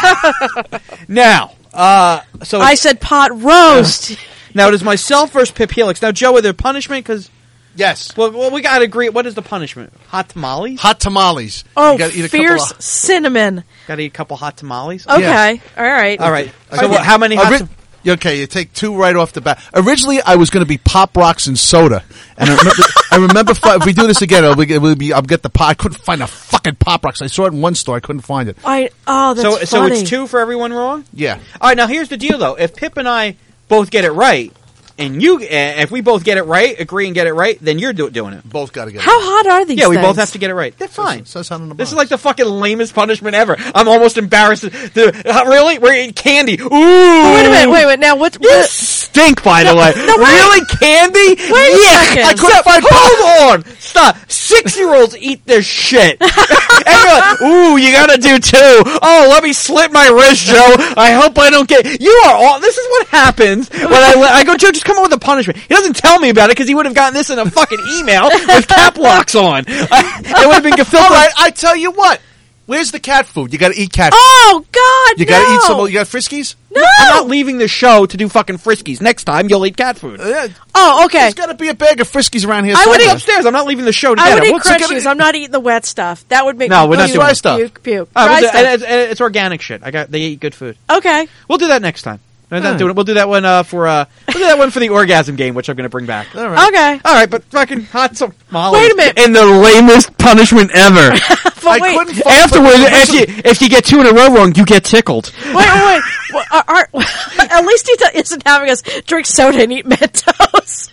Now, so I said pot roast. now it is myself versus Pip Helix. Now, Joe, are there punishment? Because Yes. well, we got to agree. What is the punishment? Hot tamales? Hot tamales. Oh, You gotta eat a couple fierce of- cinnamon. Got to eat a couple hot tamales? Okay. All right. All right. So Okay. how many hot tamales? Okay, you take two right off the bat. Originally, I was going to be Pop Rocks and soda, and I remember if we do this again, I'll get the pot. I couldn't find a fucking Pop Rocks. I saw it in one store. I couldn't find it. That's So funny. it's 2 for everyone wrong? Yeah. All right, now here's the deal, though. If Pip and I both get it right, and if we both get it right, agree and get it right, then you're doing it. Both got to get How hot are these Yeah, we things? both have to get it right. They're fine. Says on the This is box. like the fucking lamest punishment ever. I'm almost embarrassed. Really? We're eating candy. Ooh. Oh, wait a minute. Now, You stink, by the way. Really, candy? Wait a second. I couldn't find. Hold on. Stop. 6-year-olds eat their shit. And you're like, ooh, you gotta do 2. Oh, let me slit my wrist, Joe. I hope I don't get. You are all. This is what happens when I go, Joe, just come up with a punishment. He doesn't tell me about it because he would have gotten this in a fucking email with cap locks on. It would have been gefiltered. All right, I tell you what. Where's the cat food? You got to eat cat food. Oh, God, You got to eat some. You got Friskies? No. I'm not leaving the show to do fucking Friskies. Next time, you'll eat cat food. Oh, okay. There's got to be a bag of Friskies around here. I would somewhere. eat Upstairs, I'm not leaving the show to I get would it. eat What's it crunchies. gonna- I'm not eating the wet stuff. That would make No, me we're not puke, doing dry stuff. Puke. All right, Dry we'll do- stuff. and it's organic shit. They eat good food. Okay. We'll do that next time. We'll do that one for the orgasm game, which I'm going to bring back. All right. Okay. All right, but fucking hot tamales. Wait a minute. And the lamest punishment ever. But I wait. couldn't find Afterwards, listen- if you get 2 in a row wrong, you get tickled. Wait. Well, at least he isn't having us drink soda and eat Mentos.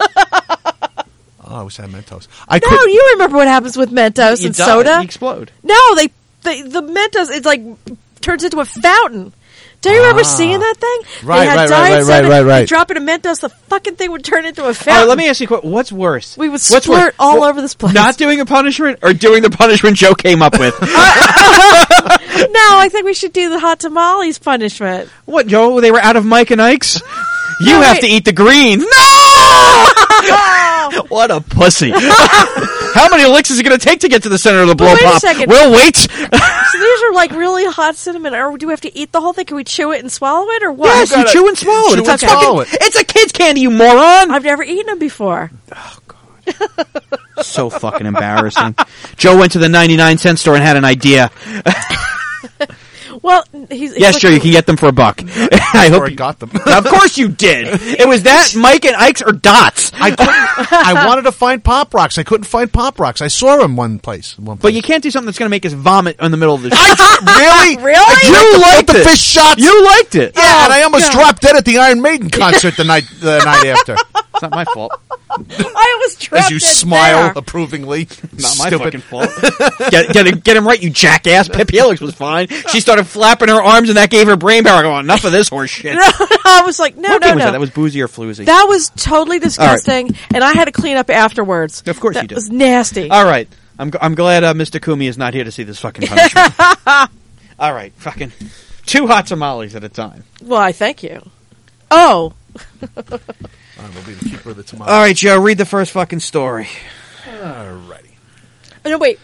Oh, I wish I had Mentos. I No, couldn't. you remember what happens with Mentos and soda? You explode. No, the Mentos, it's like turns into a fountain. Do you remember seeing that thing? Right, They had right, diet right, soda, right, right. You drop in a Mentos, the fucking thing would turn into a All fountain. right, let me ask you a question. What's worse? We would What's squirt worse? all over this place. Not doing a punishment or doing the punishment Joe came up with? No, I think we should do the hot tamales punishment. What, Joe? They were out of Mike and Ike's? You No, have wait. to eat the greens. No! What a pussy. How many licks is it going to take to get to the center of the blow Wait a pop? second. We'll wait. So these are like really hot cinnamon. Or do we have to eat the whole thing? Can we chew it and swallow it, or what? Yes, you gotta chew and swallow it. chew It's, and a fucking- swallow it. it's a kid's candy, you moron. I've never eaten them before. So fucking embarrassing. Joe went to the 99-cent store and had an idea. Well, he's Yes, sure, you can get them for $1. I hope I you got them. Of course you did. It was that, Mike and Ike's, or Dots. I wanted to find Pop Rocks. I couldn't find Pop Rocks. I saw them one place. But you can't do something that's going to make us vomit in the middle of the show. Really? Really? You liked the it. fish shots. You liked it. Yeah, and I almost dropped dead at the Iron Maiden concert the night after. It's not my fault. I was trapped As you in smile there. approvingly. Not my Stupid. fucking fault. Get him right, you jackass. Pip Helix was fine. She started flapping her arms, and that gave her brain power. Going, enough of this horse shit. I was like, no, What no, game was no. that? That was Boozy or Floozy? That was totally disgusting, and I had to clean up afterwards. Of course that you did. was nasty. All right. I'm glad Mr. Kumi is not here to see this fucking punishment. All right. Fucking 2 hot tamales at a time. Well, I thank you. Oh, I will be the keeper of the tomato. All right, Joe. Read the first fucking story. Alrighty. no, wait.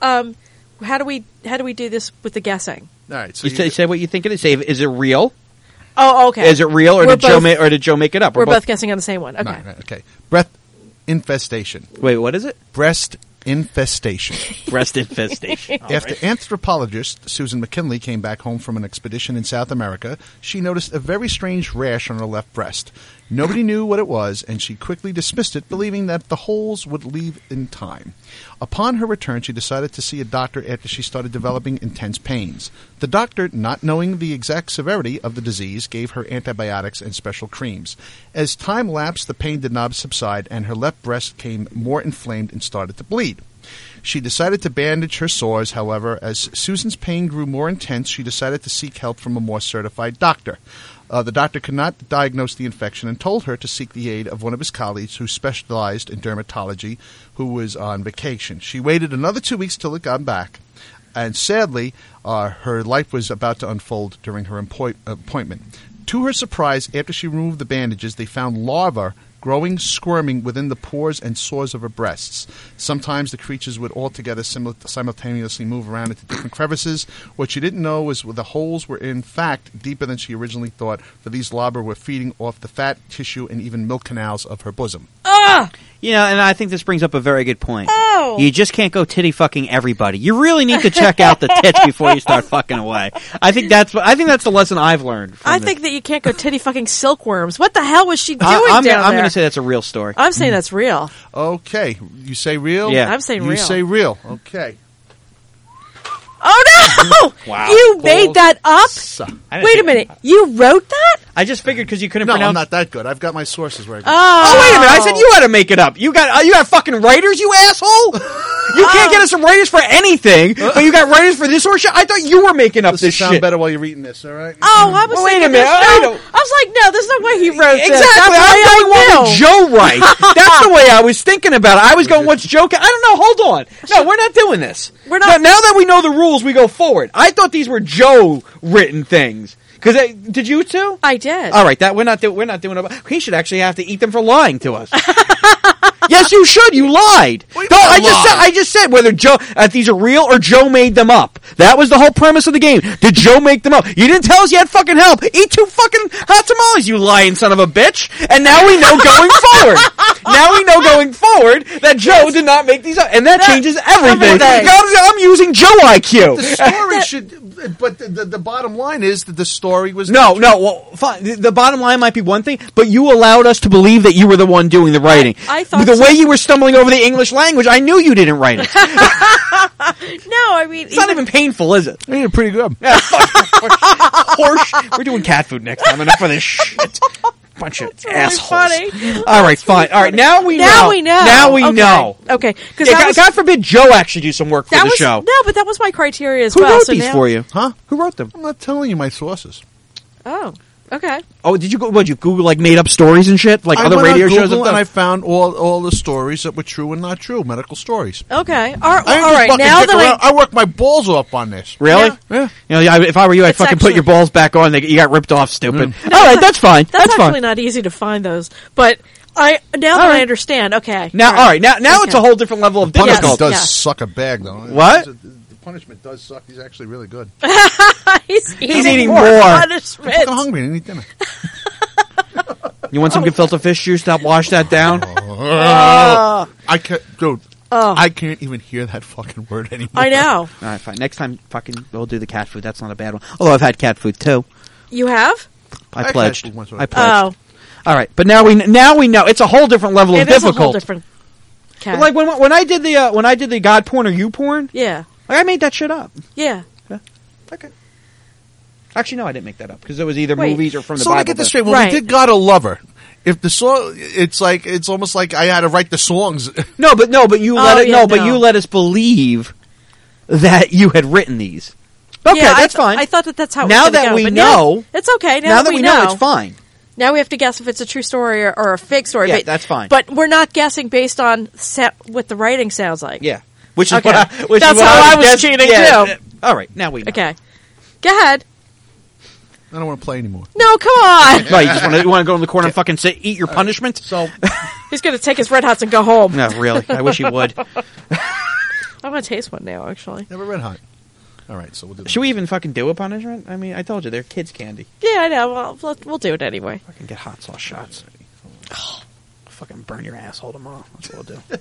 How do we do this with the guessing? All right. So You say what you think it is. Say, is it real? Oh, okay. Is it real, or We're did Joe both- make it up? We're both guessing on the same one. Okay. Right, okay. Breast infestation. Wait, what is it? Breast infestation. Breast infestation. After anthropologist Susan McKinley came back home from an expedition in South America, she noticed a very strange rash on her left breast. Nobody knew what it was, and she quickly dismissed it, believing that the holes would leave in time. Upon her return, she decided to see a doctor after she started developing intense pains. The doctor, not knowing the exact severity of the disease, gave her antibiotics and special creams. As time lapsed, the pain did not subside, and her left breast became more inflamed and started to bleed. She decided to bandage her sores, however. As Susan's pain grew more intense, she decided to seek help from a more certified doctor. The doctor could not diagnose the infection and told her to seek the aid of one of his colleagues who specialized in dermatology, who was on vacation. She waited another 2 weeks till it got back, and sadly, her life was about to unfold during her appointment. To her surprise, after she removed the bandages, they found larvae growing, squirming within the pores and sores of her breasts. Sometimes the creatures would altogether simultaneously move around into different crevices. What she didn't know was the holes were in fact deeper than she originally thought, for these larvae were feeding off the fat, tissue, and even milk canals of her bosom. You know, and I think this brings up a very good point. Oh. You just can't go titty fucking everybody. You really need to check out the tits before you start fucking away. I think that's the lesson I've learned. From I this. think that you can't go titty fucking silkworms. What the hell was she doing I'm down going there? to say that's a real story. I'm saying that's real. Okay, you say real? Yeah. I'm saying You real. say real. Okay. Oh no! Wow. You made that up? So, I didn't Wait a think- minute. You wrote that? I just figured because you couldn't no, pronounce. I'm not that good. I've got my sources right. Oh, wait a minute! I said you had to make it up. You got fucking writers, you asshole. You can't get us some writers for anything, but you got writers for this horse shit. I thought you were making up This this sound shit. better while you're eating this, all right? Oh, I was Well, wait thinking a minute, this. I No. don't- I was like, no, there's no way he wrote this. Exactly. That's I'm the way going I what knew. Joe writes. That's the way I was thinking about it. I was going, what's Joe? I don't know. Hold on. No, we're not doing this. We're not- Now that we know the rules, we go forward. I thought these were Joe written things. Because did you too? I did. All right, that we're not doing it. He should actually have to eat them for lying to us. Yes, you should. You lied. What No, do you mean I just said whether Joe these are real or Joe made them up. That was the whole premise of the game. Did Joe make them up? You didn't tell us you had fucking help. Eat 2 fucking hot tamales, you lying son of a bitch. And now we know going forward. Now we know going forward that Joe did not make these up, and that changes everything. everything. I'm using Joe IQ. The story should, but the bottom line is that the story was No, well, fine. The bottom line might be one thing, but you allowed us to believe that you were the one doing the writing. I thought the so. way you were stumbling over the English language, I knew you didn't write it. It's No, I mean, not even painful, is it? Yeah, pretty good. Horse. We're doing cat food next time. Enough of this shit. Bunch of assholes. funny. All right, fine. All right, now we know. Now we know. Now we Okay. know. Okay, because Yeah, God forbid Joe actually do some work for that the was show. no, but that was my criteria as Who well. wrote so these now, for you? Huh? Who wrote them? I'm not telling you my sources. Oh, okay. Oh, did you go? What, you Google like made up stories and shit, like other I went radio on shows Google have and I done? found all the stories that were true and not true, medical stories. Okay. All I didn't right. just fucking Now dick that around. I worked my balls off on this. Really? Yeah. You know, if I were you, I'd It's fucking put actually- your balls back on. You got ripped off, stupid. All right, that's fine. that's That's actually fine. not easy to find those, but now that right. I understand. Okay. Now, all right, now it's Okay. a whole different level of Punishment difficulty. does yes. suck a bag, though. What? The punishment does suck. He's actually really good. He's eating more more. punishment. I'm hungry. I didn't eat dinner. You want some gefilte fish juice to help wash that down? I can't, dude. I can't even hear that fucking word anymore. I know. All right, fine. Next time, fucking, we'll do the cat food. That's not a bad one. Although I've had cat food too. You have? I had pledged. cat food once. I pledged. Oh, All right, but now we know it's a whole different level of it is a whole difficult. different. Okay. Like when I did the God porn or you porn, yeah, like, I made that shit up. yeah. Okay. Actually, no, I didn't make that up because it was either Wait. movies or from the So Bible. let me get this straight. When Right. we did God a Lover, if the song, it's almost like I had to write the songs. No, but you you let us believe that you had written these. Okay, Yeah, that's fine. I thought that's how. Now it was gonna that go, we but know, it's okay. now that we know, it's fine. Now we have to guess if it's a true story or a fake story. Yeah, but, that's fine. But we're not guessing based on what the writing sounds like. Yeah, which is Okay. which That's is what how I was guessing. cheating, Yeah. too. All right, now we know. Okay. Go ahead. I don't want to play anymore. No, come on. No, you just want to go in the corner and fucking eat your punishment? So He's going to take his Red Hots and go home. No, really. I wish he would. I'm going to taste one now, actually. never Red Hot. All right, so we'll do. Should we even fucking do a punishment? I mean, I told you, they're kids' candy. Yeah, I know. Well, we'll do it anyway. Fucking get hot sauce shots. Fucking burn your asshole tomorrow. That's what we'll do.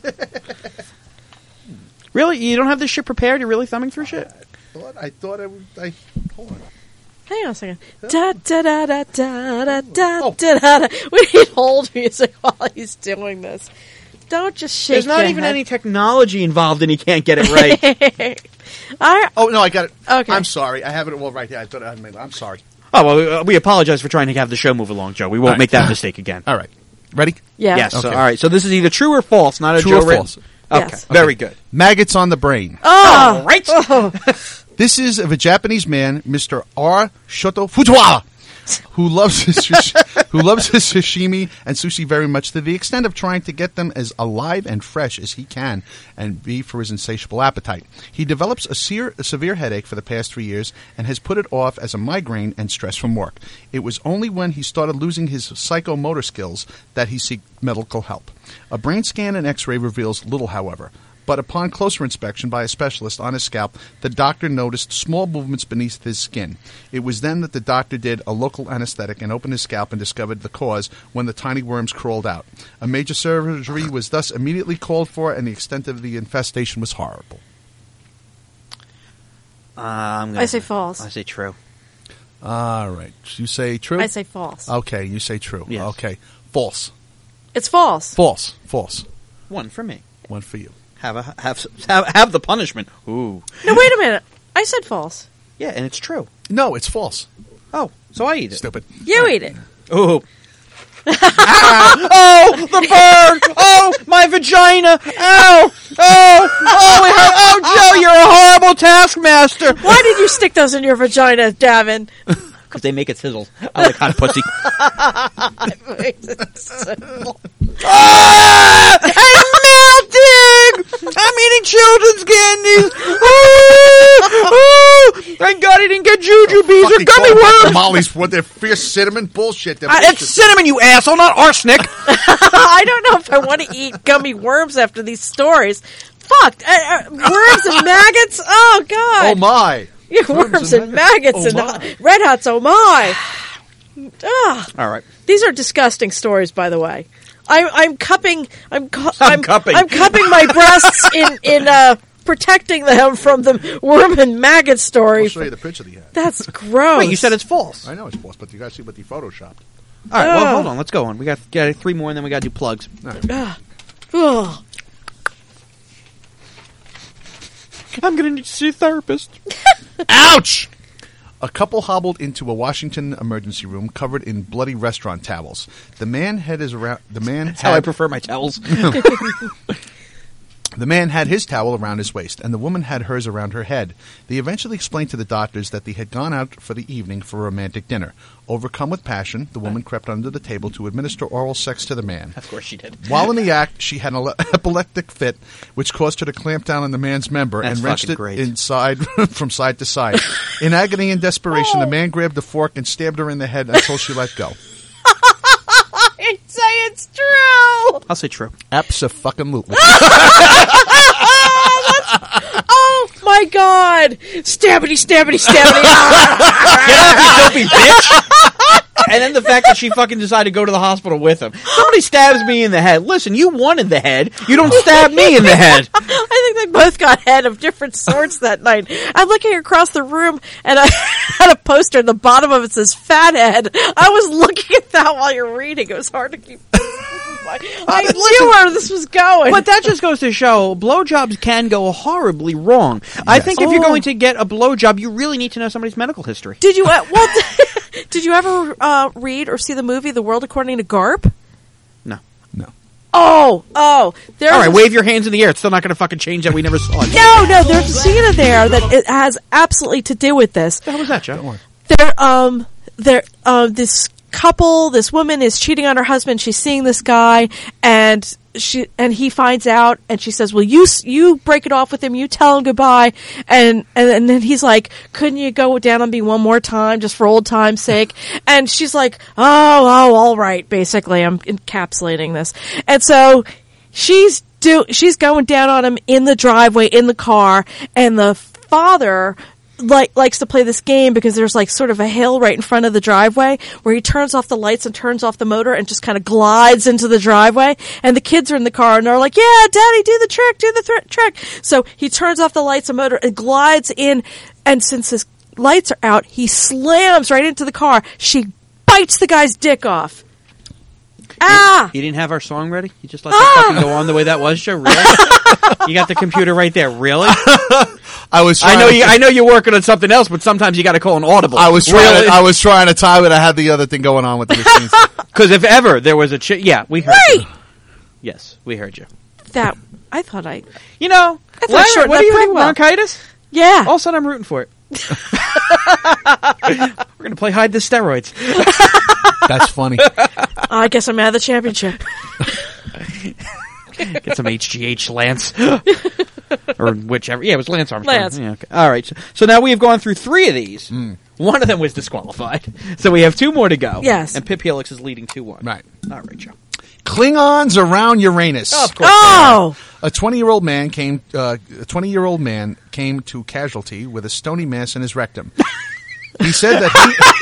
Really? You don't have this shit prepared? You're really thumbing through shit? I thought hold on. Hang on a second. Da da da da da da da da da. We need hold music while he's doing this. Don't just shake. There's not your even head. any technology involved and he can't get it right. Oh no, I got it. Okay. I'm sorry. I have it all right here. I thought I had made. I'm sorry. Oh, well, we apologize for trying to have the show move along, Joe. We won't All right. make that mistake again. All right, ready? Yeah. Yes. Okay. So, all right. So this is either true or false, not a True Joe or written. false? Okay. Yes. Very good. Maggots on the brain. Oh, Right. This is of a Japanese man, Mr. R. Shoto Fujiwara, who loves his sashimi and sushi very much to the extent of trying to get them as alive and fresh as he can and be for his insatiable appetite. He develops a severe headache for the past 3 years and has put it off as a migraine and stress from work. It was only when he started losing his psychomotor skills that he sought medical help. A brain scan and x-ray reveals little, however. But upon closer inspection by a specialist on his scalp, the doctor noticed small movements beneath his skin. It was then that the doctor did a local anesthetic and opened his scalp and discovered the cause when the tiny worms crawled out. A major surgery was thus immediately called for, and the extent of the infestation was horrible. I say false. I say true. All right. You say true? I say false. Okay, you say true. Yes. Okay. False. It's false. False. False. One for me. One for you. Have the punishment. Ooh. No, wait a minute. I said false. Yeah, and it's true. No, it's false. Oh, so I eat it. Stupid. You eat it. Oh. Oh, the burn! Oh, my vagina! Ow! Oh, Joe, you're a horrible taskmaster! Why did you stick those in your vagina, Davin? Because they make it sizzle. I like hot pussy. I'm melting! I'm eating children's candies! Thank God I didn't get jujubes or Fucking gummy worms! tamales, what, they're fierce cinnamon bullshit. They're It's bullshit. cinnamon, you asshole, not arsenic! I don't know if I want to eat gummy worms after these stories. Fuck. Worms and maggots? Oh, God. Oh my. Yeah, worms and maggots Oh, and my. red hots. Oh, my. Ugh. All right. These are disgusting stories, by the way. I'm cupping cupping. I'm cupping my breasts in protecting them from the worm and maggot I'll story. show you the picture that he had. That's gross. Wait, you said it's false. I know it's false, but you guys see what he photoshopped. All right, well, Ugh. hold on. Let's go on. We got 3 more, and then we got to do plugs. Ugh. I'm going to need to see a therapist. Ouch! A couple hobbled into a Washington emergency room covered in bloody restaurant towels. The man had his around. The man That's how I had, prefer my towels. the man had his towel around his waist, and the woman had hers around her head. They eventually explained to the doctors that they had gone out for the evening for a romantic dinner. Overcome with passion, the woman crept under the table to administer oral sex to the man. Of course she did. While in the act, she had an epileptic fit, which caused her to clamp down on the man's member That's and wrenched fucking it great. inside from side to side. In agony and desperation, the man grabbed a fork and stabbed her in the head until she let go. I say it's true. I'll say true. Abso-fucking-lutely. Oh my God! Stabbity, stabbity, stabbity. Get off, you dopey bitch! And then the fact that she fucking decided to go to the hospital with him. Somebody stabs me in the head. Listen, you wanted the head. You don't stab me in the head. I think they both got head of different sorts that night. I'm looking across the room, and I had a poster at the bottom of it says "Fat Head." I was looking at that while you're reading. It was hard to keep. I knew where this was going. But that just goes to show blowjobs can go horribly wrong. I think if you're going to get a blowjob, you really need to know somebody's medical history. Did you did you ever read or see the movie The World According to Garp? There's All right, wave your hands in the air. It's still not going to fucking change that we never saw it. No, there's a scene in there that it has absolutely to do with this. What the hell was that, Joe? This couple, this woman is cheating on her husband. She's seeing this guy, and he finds out, and she says, "Well, you break it off with him. You tell him goodbye." And then he's like, "Couldn't you go down on me one more time, just for old time's sake?" And she's like, "Oh, all right." Basically, I'm encapsulating this, and so she's going down on him in the driveway in the car, and the father likes to play this game because there's like sort of a hill right in front of the driveway where he turns off the lights and turns off the motor and just kind of glides into the driveway, and the kids are in the car and they're like, "Yeah, Daddy, do the trick." So he turns off the lights and motor and glides in, and since his lights are out, he slams right into the car. She bites the guy's dick off. You didn't have our song ready? You just let that fucking go on the way that was, Joe? Really? You got the computer right there. Really? I know you're working on something else, but sometimes you got to call an audible. I was trying to time it. I had the other thing going on with the machines. Because if ever there was a yeah, we heard you. Yes, we heard you. I thought I... You know, what do you have, bronchitis? Yeah. All of a sudden, I'm rooting for it. We're going to play hide the steroids. That's funny. I guess I'm out of the championship. Get some HGH, Lance. Or whichever. Yeah, it was Lance Armstrong. Lance. Yeah, okay. All right. So now we have gone through 3 of these. One of them was disqualified. So we have 2 more to go. Yes. And Pip Helix is leading 2-1. Right. All right, Joe. Klingons around Uranus. Oh, of course. Oh! A 20-year-old man came to casualty with a stony mass in his rectum. He said that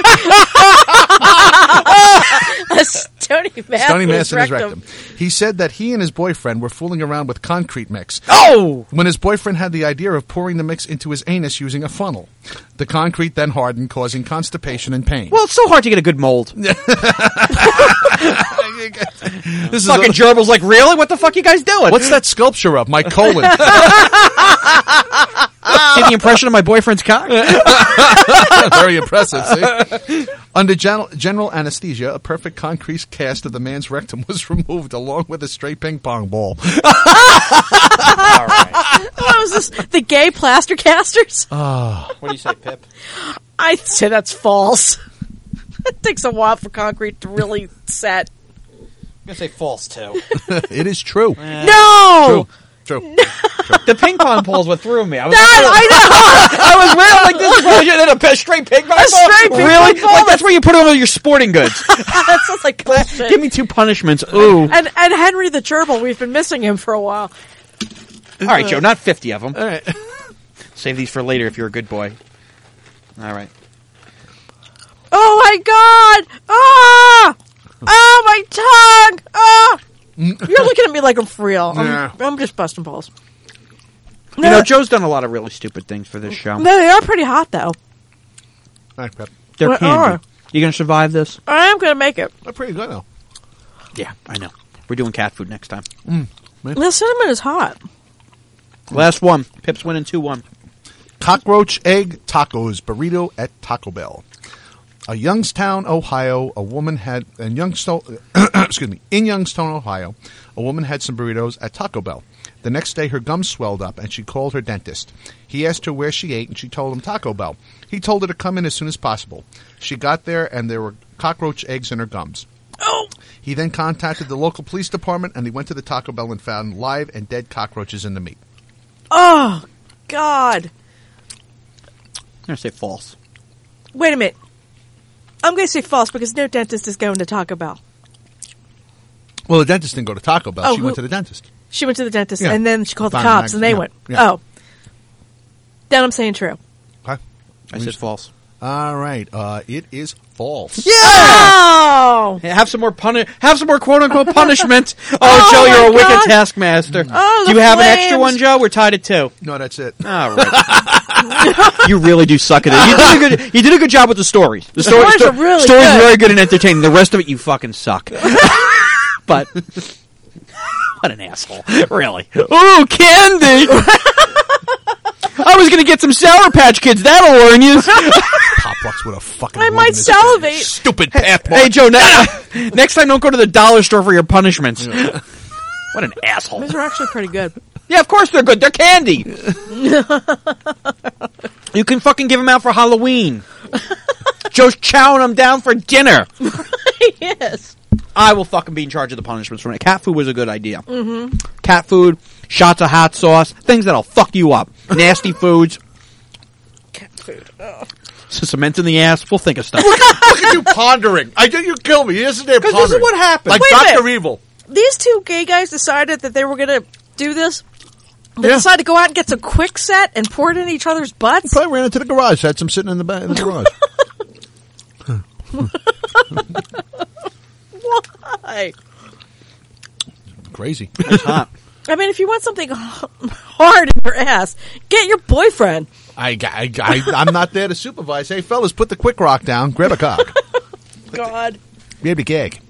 a stony mass in his rectum. He said that he and his boyfriend were fooling around with concrete mix. Oh! When his boyfriend had the idea of pouring the mix into his anus using a funnel. The concrete then hardened, causing constipation and pain. Well, it's so hard to get a good mold. This fucking gerbil's like, really? What the fuck you guys doing? What's that sculpture of? My colon. Get the impression of my boyfriend's cock? Very impressive, see? Under general anesthesia, a perfect concrete cast of the man's rectum was removed along with a stray ping pong ball. All right. What was this? The gay plaster casters? What do you say, Pip? I say that's false. It takes a while for concrete to really set. I'm going to say false, too. It is true. No! True. The ping pong pole's what threw me. I was I was wearing like this. Then a straight ping pong ball? straight ping really? pong ball? Like that's where you put all your sporting goods. That sounds like bullshit. Give me 2 punishments. Ooh. And Henry the Gerbil, we've been missing him for a while. All right, Joe, not 50 of them. All right. Save these for later if you're a good boy. All right. Oh my God! Ah! Oh, my tongue! Ah! You're looking at me like I'm for real. I'm just busting balls. You know, Joe's done a lot of really stupid things for this show. No, they are pretty hot, though. Thanks, Pep. They're What candy. are? You going to survive this? I am going to make it. They're pretty good, though. Yeah, I know. We're doing cat food next time. The cinnamon is hot. Last one. Pip's winning 2-1. Cockroach egg tacos burrito at Taco Bell. In Youngstown, Ohio, a woman had some burritos at Taco Bell. The next day, her gums swelled up, and she called her dentist. He asked her where she ate, and she told him Taco Bell. He told her to come in as soon as possible. She got there, and there were cockroach eggs in her gums. Oh! He then contacted the local police department, and he went to the Taco Bell and found live and dead cockroaches in the meat. Oh, God. I'm going to say false. Wait a minute. I'm going to say false because no dentist is going to Taco Bell. Well, the dentist didn't go to Taco Bell. Oh, She went to the dentist. She went to the dentist, Yeah. and then she called the Found cops, an and they egg. went, Yeah. oh. Then I'm saying true. Okay. I said false. All right. It is false. Oh! Hey, have some more quote unquote punishment. Oh, Joe, you're a my wicked God. taskmaster. Oh, do the you have an flames. extra one, Joe? We're tied at 2. No, that's it. All right. You really do suck at it. You did a good job with the stories. The stories are really stories good. are very good and entertaining. The rest of it, you fucking suck. But what an asshole! Really? Ooh, candy! I was going to get some Sour Patch Kids. That'll learn you. Pop Rocks with a fucking. I might salivate. Stupid path. Hey, Joe. Next time, don't go to the dollar store for your punishments. What an asshole. Those are actually pretty good. Yeah, of course they're good. They're candy. You can fucking give them out for Halloween. Joe's chowing them down for dinner. Yes. I will fucking be in charge of the punishments from it. Cat food was a good idea. Mm-hmm. Cat food, shots of hot sauce, things that'll fuck you up. Nasty foods. Cat food. Oh. Cement in the ass. We'll think of stuff. Look at you pondering. You kill me. You're sitting there pondering. Because this is what happened. Like Wait a Dr. minute. Evil. These two gay guys decided that they were going to do this. They decided to go out and get some quick set and pour it in each other's butts. Probably ran into the garage. Had some sitting in the back in the garage. Why? Crazy. It's hot. I mean, if you want something hard in your ass, get your boyfriend. I'm not there to supervise. Hey, fellas, put the quick rock down. Grab a cock. God. Baby cake.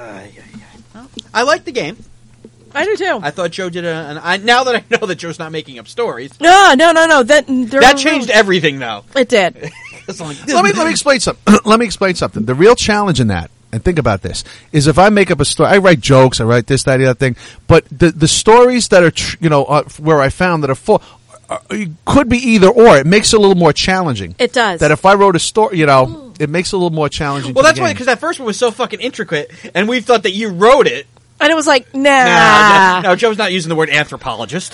I like the game. I do too. I thought Joe did now that I know that Joe's not making up stories. No. That Changed everything, though. It did. Let me explain something. Let me explain something. The real challenge in that, and think about this, is if I make up a story, I write jokes, I write this, that, the other thing, but the stories that are, where I found that are full, could be either or. It makes it a little more challenging. It does. That if I wrote a story, it makes it a little more challenging. Well, that's why, because that first one was so fucking intricate, and we thought that you wrote it. And it was like, nah. No, Joe's not using the word anthropologist.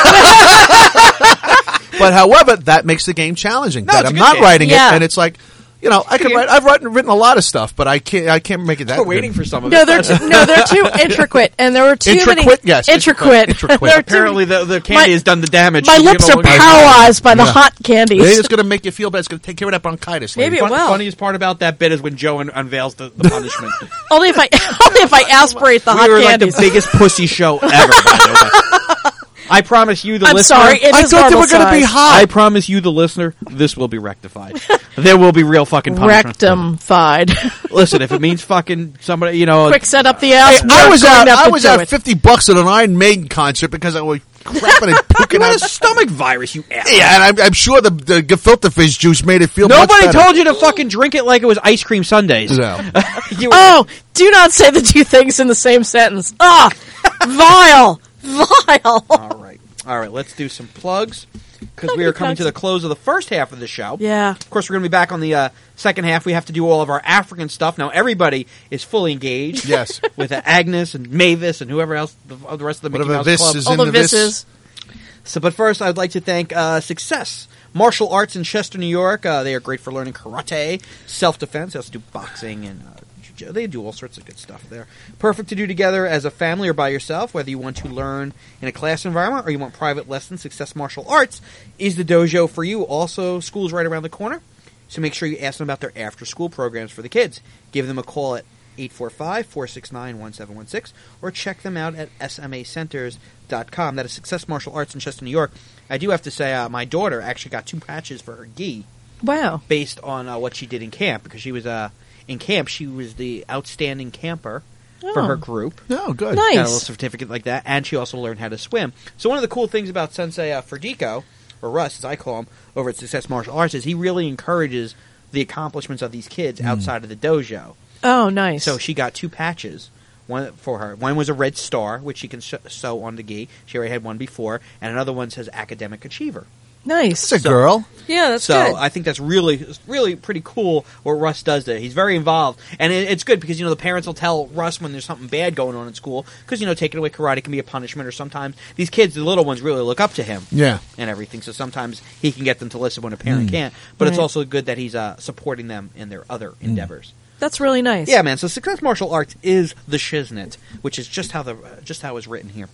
But however, that makes the game challenging. No, that it's a I'm good not game. writing Yeah. it, and it's like, I can write. I've written a lot of stuff, but I can't make it that. We're good. waiting for some of No, it. they're too intricate, and there were too Intricate, many. yes. Intricate. Intricate. There are too- Apparently, the candy has done the damage. My You lips know, are paralyzed by the Yeah. hot candies. Maybe it's going to make you feel bad. It's going to take care of that bronchitis. Maybe lady. it will. Funniest part about that bit is when Joe unveils the punishment. only if I aspirate the hot We were like candies. the biggest pussy show ever. By the way. I promise you, the I'm listener. sorry. It I is thought they normal were going to be size. hot. I promise you, the listener, this will be rectified. There will be real fucking punishment. Rectum-fied. Listen, if it means fucking somebody, Quick set up the ass. I was out. I was out it. $50 at an Iron Maiden concert because I was crapping and puking You had out. a stomach virus, you asshole. Yeah, and I'm sure the gefilte fish juice made it feel much Nobody better. told you to fucking drink it like it was ice cream sundaes. No. You were- Oh, do not say the two things in the same sentence. Ah, vile. All right, let's do some plugs because Plug we your are coming to the plugs. close of the first half of the show. Yeah. Of course, we're going to be back on the second half. We have to do all of our African stuff. Now, everybody is fully engaged. Yes. With Agnes and Mavis and whoever else, the rest of the Mickey Whatever Mouse this Club. is All in the the vis. visses. So, but first, I'd like to thank Success Martial Arts in Chester, New York. They are great for learning karate, self-defense. They also do boxing and they do all sorts of good stuff there. Perfect to do together as a family or by yourself, whether you want to learn in a class environment or you want private lessons. Success Martial Arts is the dojo for you. Also, school's right around the corner, so make sure you ask them about their after-school programs for the kids. Give them a call at 845-469-1716 or check them out at smacenters.com. That is Success Martial Arts in Chester, New York. I do have to say my daughter actually got 2 patches for her gi Wow. based on what she did in camp, because she was in camp she was the outstanding camper for her group. Oh, good. Nice. Got a little certificate like that, and she also learned how to swim. So one of the cool things about Sensei Ferdico, or Russ as I call him, over at Success Martial Arts is he really encourages the accomplishments of these kids outside of the dojo. Oh, nice. So she got 2 patches. One for her. One was a red star, which she can sew on the gi. She already had one before, and another one says Academic Achiever. nice. It's a girl. Yeah, that's So good. I think that's really pretty cool what Russ does there. He's very involved, and it's good because the parents will tell Russ when there's something bad going on in school because taking away karate can be a punishment, or sometimes these kids, the little ones, really look up to him. Yeah. And everything. So sometimes he can get them to listen when a parent can't. But it's Right. also good that he's supporting them in their other endeavors. That's really nice. Yeah, man. So Success Martial Arts is the shiznit, which is just how it's written here.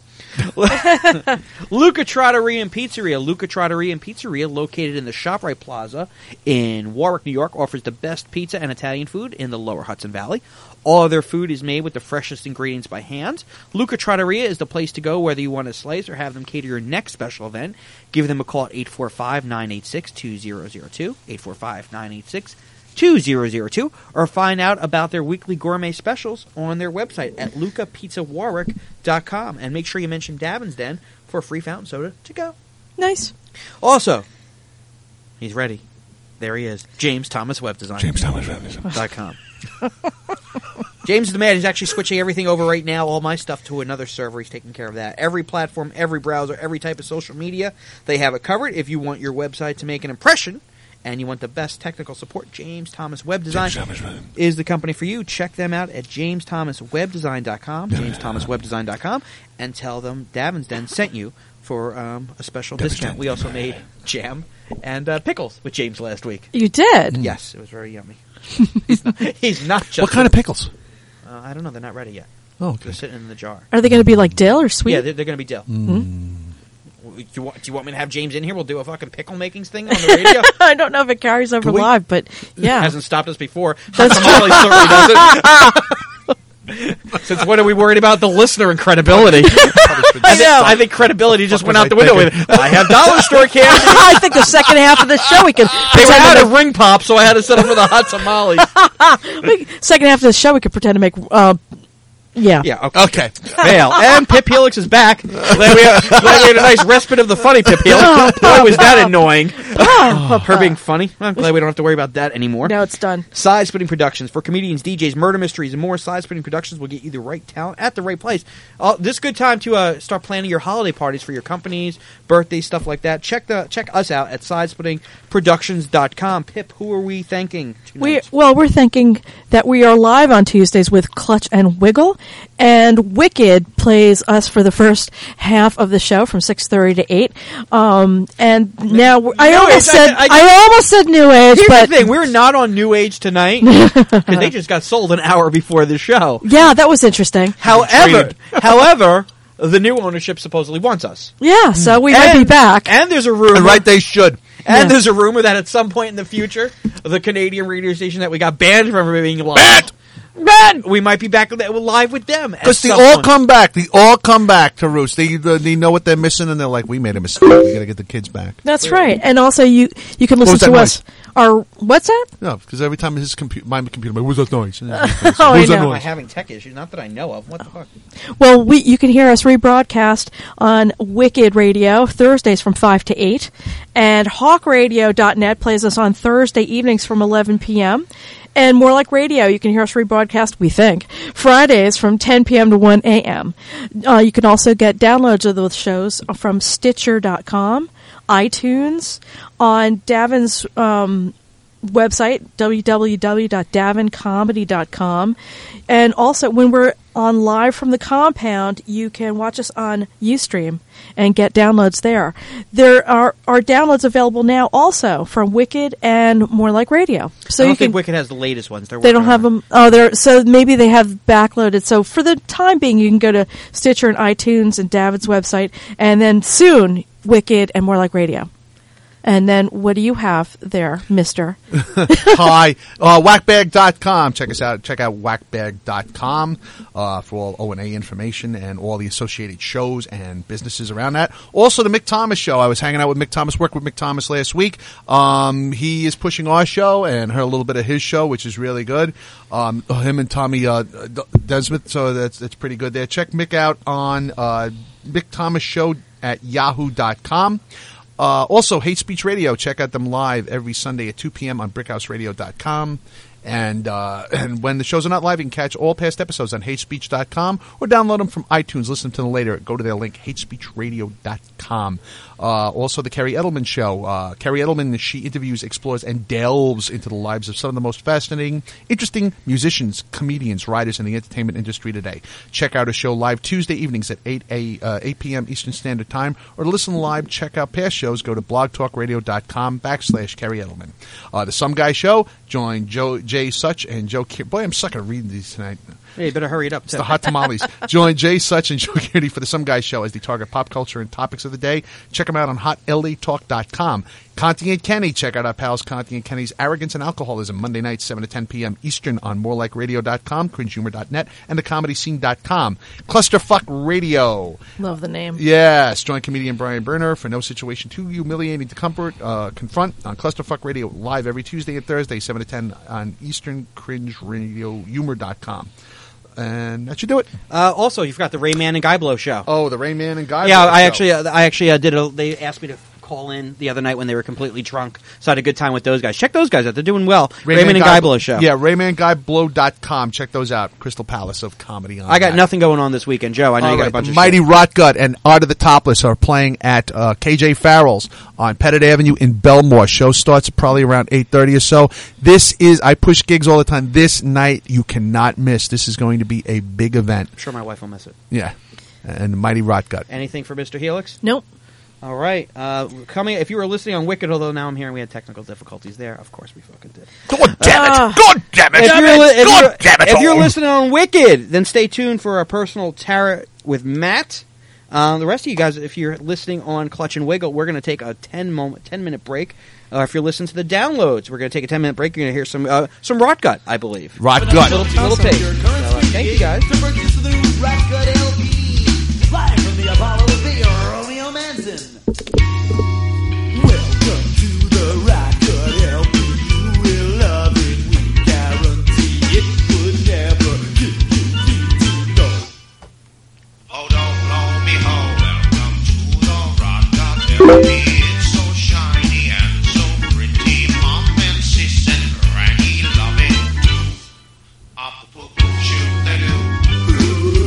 Luca Trattoria and Pizzeria. Luca Trattoria and Pizzeria, located in the ShopRite Plaza in Warwick, New York, offers the best pizza and Italian food in the Lower Hudson Valley. All of their food is made with the freshest ingredients by hand. Luca Trattoria is the place to go whether you want a slice or have them cater your next special event. Give them a call at 845-986-2002, 845-986-2002, or find out about their weekly gourmet specials on their website at lucapizzawarwick.com. And make sure you mention Davin's Den for a free fountain soda to go. Nice. Also, he's ready. There he is. James Thomas Web Design. James Thomas. .com. James is the man. He's actually switching everything over right now, all my stuff, to another server. He's taking care of that. Every platform, every browser, every type of social media, they have it covered. If you want your website to make an impression and you want the best technical support, James Thomas Web Design is the company for you. Check them out at jamesthomaswebdesign.com, jamesthomaswebdesign.com, and tell them Davin's Den sent you for a special discount. We also made jam and pickles with James last week. You did? Yes, it was very yummy. He's not just... What kind of pickles? I don't know. They're not ready yet. Oh, okay. They're sitting in the jar. Are they going to be like dill or sweet? Yeah, they're going to be dill. Do you want me to have James in here? We'll do a fucking pickle makings thing on the radio. I don't know if it carries over live, but yeah. It hasn't stopped us before. Hot tamales certainly doesn't. Since when are we worried about the listener and credibility? I think credibility just went out the window with it. I have dollar store candy. I think the second half of the show we can... They were out of ring pop, so I had to set up for the hot tamales. Second half of the show we could pretend to make... Yeah. Okay. Fail. And Pip Helix is back. Glad we had a nice respite of the funny Pip Helix. Boy, was that annoying. Her being funny. I'm glad we don't have to worry about that anymore. Now it's done. Side Splitting Productions. For comedians, DJs, murder mysteries, and more, Side Splitting Productions will get you the right talent at the right place. This is a good time to start planning your holiday parties for your companies, birthdays, stuff like that. Check us out at sidesplittingproductions.com. Pip, who are we thanking tonight? We're thinking that we are live on Tuesdays with Clutch and Wiggle. And Wicked plays us for the first half of the show from 6:30 to 8. And now I almost said New Age. Here's but the thing: we're not on New Age tonight because they just got sold an hour before the show. Yeah, that was interesting. However, the new ownership supposedly wants us. Yeah, so we might be back. And there's a rumor. And right, they should. And there's a rumor that at some point in the future, the Canadian radio station that we got banned from being live. We might be back live with them. Because they all come back. They all come back to Roost. They know what they're missing, and they're like, we made a mistake. We got to get the kids back. That's right. And also, you can listen to us. What's that? No, because every time my computer, what was that noise? I know. Am I having tech issues? Not that I know of. What the fuck? Well, you can hear us rebroadcast on Wicked Radio Thursdays from 5 to 8. And HawkRadio.net plays us on Thursday evenings from 11 p.m. And More Like Radio, you can hear us rebroadcast, we think, Fridays from 10 p.m. to 1 a.m. You can also get downloads of those shows from Stitcher.com, iTunes, on Davin's website, www.davincomedy.com. And also, when we're on Live from the Compound, you can watch us on Ustream and get downloads there. There are downloads available now also from Wicked and More Like Radio. So I don't think Wicked has the latest ones. They don't have them. So maybe they have backloaded. So for the time being, you can go to Stitcher and iTunes and David's website, and then soon Wicked and More Like Radio. And then what do you have there, mister? Hi. Whackbag.com. Check us out. Check out whackbag.com for all O&A information and all the associated shows and businesses around that. Also, the Mick Thomas Show. I was hanging out with Mick Thomas, worked with Mick Thomas last week. He is pushing our show and heard a little bit of his show, which is really good. Him and Tommy Desmith, so that's pretty good there. Check Mick out on Mick Thomas Show at yahoo.com. Also, Hate Speech Radio. Check out them live every Sunday at 2 p.m. on brickhouseradio.com. And when the shows are not live, you can catch all past episodes on hatespeech.com or download them from iTunes. Listen to them later. Go to their link, hatespeechradio.com. Also, the Kerry Edelman Show. Kerry Edelman, she interviews, explores, and delves into the lives of some of the most fascinating, interesting musicians, comedians, writers in the entertainment industry today. Check out her show live Tuesday evenings at 8 p.m. Eastern Standard Time. Or to listen live, check out past shows. Go to blogtalkradio.com/Kerry Edelman. The Some Guy Show. Join Jay Such and Joe Kearney. Boy, I'm sucking at reading these tonight. Hey, you better hurry it up. It's the hot tamales. Join Jay Such and Joe Kearney for the Some Guy Show as they target pop culture and topics of the day. Check them out on hotlatalk.com. Conti and Kenny. Check out our pals Conti and Kenny's Arrogance and Alcoholism. Monday nights, 7 to 10 p.m. Eastern on morelikeradio.com, cringehumor.net, and thecomedyscene.com. Clusterfuck Radio. Love the name. Yes. Join comedian Brian Berner for No Situation Too Humiliating to Confront on Clusterfuck Radio live every Tuesday and Thursday, 7 to 10 on Eastern cringeradiohumor.com. And that should do it. Also, you forgot the Rayman and Guy Blow show. Oh, the Rayman and Guy Blow show. I actually did. They asked me to call in the other night when they were completely drunk. So I had a good time with those guys. Check those guys out. They're doing well. Raymond and Guy Blow show. Yeah, RaymondGuyBlow.com. Check those out. Crystal Palace of Comedy on I got that. nothing going on this weekend. Joe, I know you got a bunch of Mighty shit. Rotgut and Art of the Topless are playing at KJ Farrell's on Pettit Avenue in Belmore. Show starts probably around 8:30 or so. I push gigs all the time. This night you cannot miss. This is going to be a big event. I'm sure my wife will miss it. Yeah. And Mighty Rotgut. Anything for Mr. Helix? Nope. All right. Coming. If you were listening on Wicked, although now I'm hearing we had technical difficulties there. Of course we fucking did. God damn it! God damn it! If you're listening on Wicked, then stay tuned for a personal tarot with Matt. The rest of you guys, if you're listening on Clutch and Wiggle, we're going to take a 10-minute break. If you're listening to the downloads, we're going to take a 10-minute break. You're going to hear some Rotgut, I believe. Rotgut. Little taste. So, thank you guys. To produce the new Rotgut LP, live from the Apollo Theater, Romeo Manson. Welcome to the Rotgut LP. You will love it. We guarantee it would never get you to know. Oh, don't blow me home. Welcome to the Rotgut LP. It's so shiny and so pretty. Mom and sis and granny love it too. Up the poop shoot they do.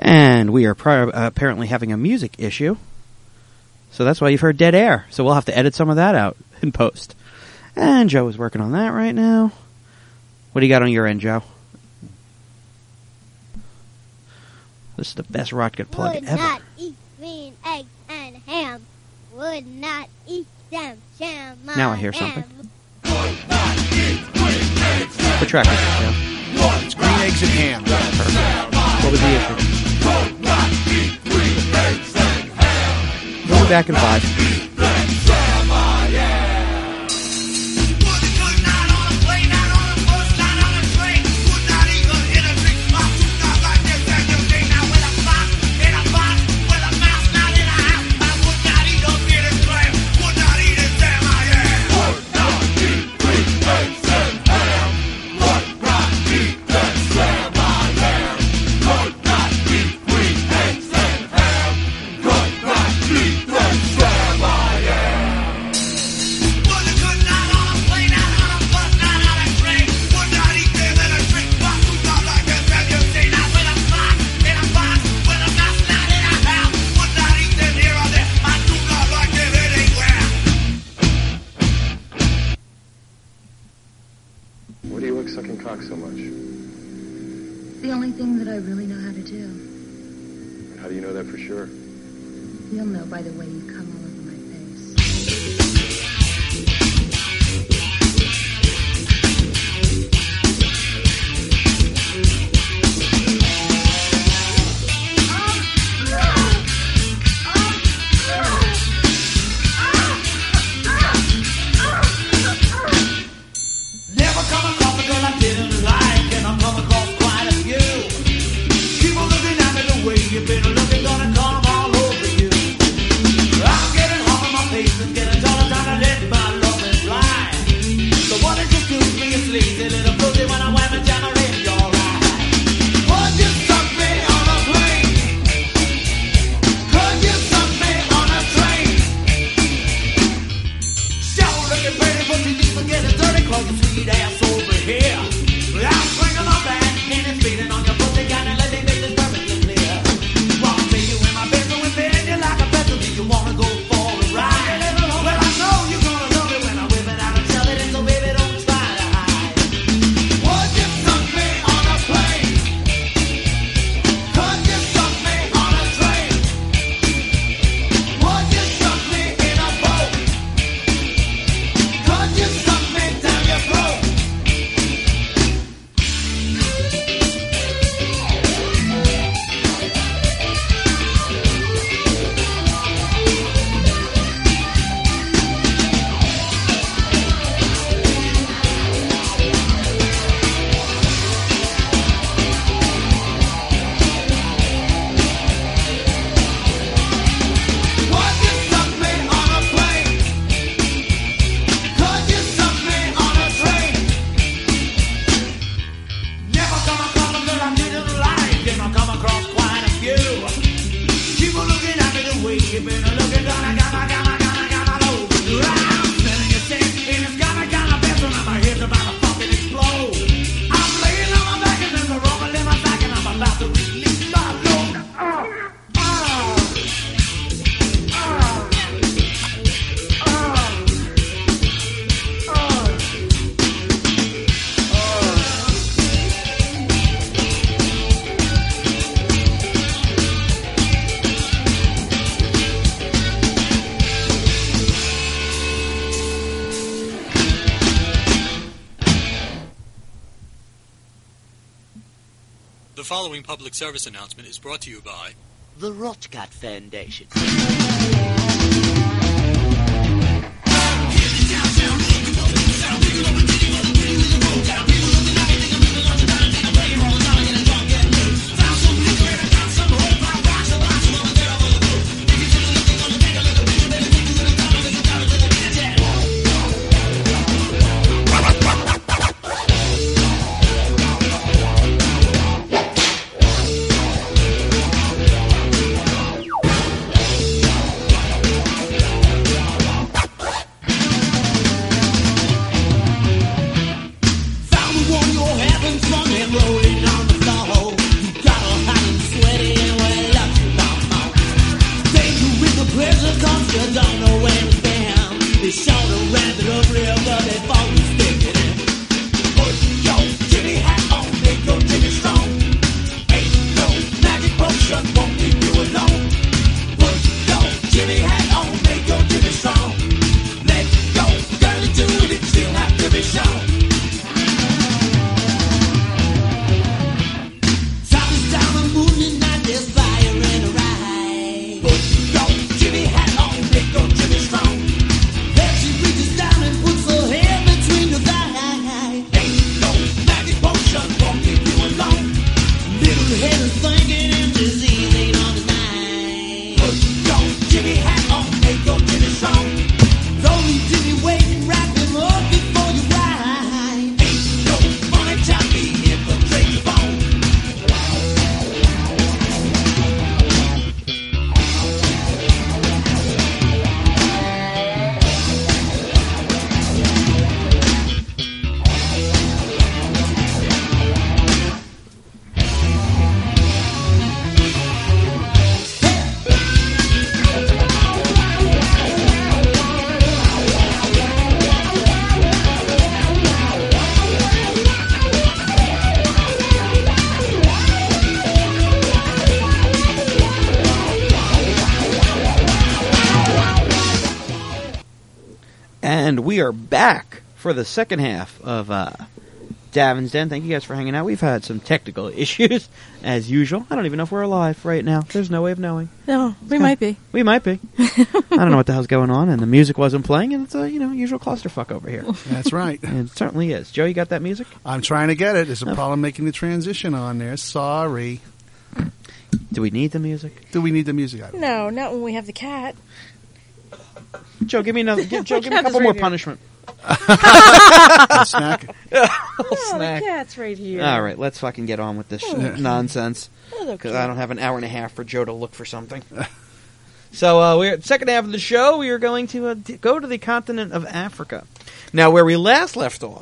And we are apparently having a music issue. So that's why you've heard dead air. So we'll have to edit some of that out in post. And Joe is working on that right now. What do you got on your end, Joe? This is the best Rotgut plug Would ever. not eat green eggs and ham. Would not eat them. Jam my Now I hear ham. something. What track is this, Joe? It's green eggs and ham. What was the issue? We'll be back in 5. Why do you like sucking cock so much? The only thing that I really know how to do. How do you know that for sure? You'll know by the way you come all over my face. Never come across a girl I didn't like, and I've come across quite a few. Keep on looking at me the way you've been looking, gonna come all over you. I'm getting hard on my face and getting taller, time to let my love fly. So why don't you do me a sleazy little pussy when I wham and jam her in your eye? Would you suck me on a plane? Could you suck me on a train? Show looking pretty, but you need to get it dirty, close your sweet ass over here. I'm swinging my back and it's beating on your pussy, gotta let me make this perfectly clear. Wanna see you in my bedroom and bend you like a pencil. Do you wanna go for a ride? Well, I know you're gonna love it when I whip it out and tell it, and so baby, don't try to hide. Would you suck me on a plane? Could you suck me on a train? Would you suck me in a boat? Could you suck me down your throat? Would you suck me on a plane? Could you suck me on a train? Never come across a girl I didn't like, and I've come across quite a few. Keep on looking at me the way you've been looking, gonna over you. I'm smelling your scent, and it's got me kinda best, and my head's about to fucking explode. I'm laying on my back, and there's a rumble in my back, and I'm about to release my load. The following public service announcement is brought to you by The Rotgut Foundation. prison comes, you don't know where it's been. They shot a rabbit up river, they fall you stick it in. Put your Jimmy hat on, make your Jimmy strong. Ain't no magic potion, won't leave you alone. Put your Jimmy hat on, make your Jimmy strong. Let your girlie do it, it still have to be shown. Top is down the moon and night, there's fire in her eye. Put your Jimmy hat on, make your Jimmy strong. Then she reaches down and puts her hand between your thighs. Ain't no magic potion, won't leave you alone. Little head is thinking and disease ain't on the mind. Put your Jimmy hat on, make your Jimmy strong. Don't leave Jimmy waiting, wrap him up before you ride. Ain't no money time, be infiltrate your bone. And we are back for the second half of Davin's Den. Thank you guys for hanging out. We've had some technical issues, as usual. I don't even know if we're alive right now. There's no way of knowing. No, we might be. We might be. I don't know what the hell's going on, and the music wasn't playing, and it's a usual clusterfuck over here. That's right. It certainly is. Joe, you got that music? I'm trying to get it. There's a problem making the transition on there. Sorry. Do we need the music? Do we need the music? I don't know. No, not when we have the cat. Joe, give me another. Joe, give me a cat is couple more right here. punishment. A snack. Oh, snack. the cat's right here. All right, let's fucking get on with this nonsense. Hello, Because cat. I don't have an hour and a half for Joe to look for something. So we're second half of the show. We are going to go to the continent of Africa. Now, where we last left off,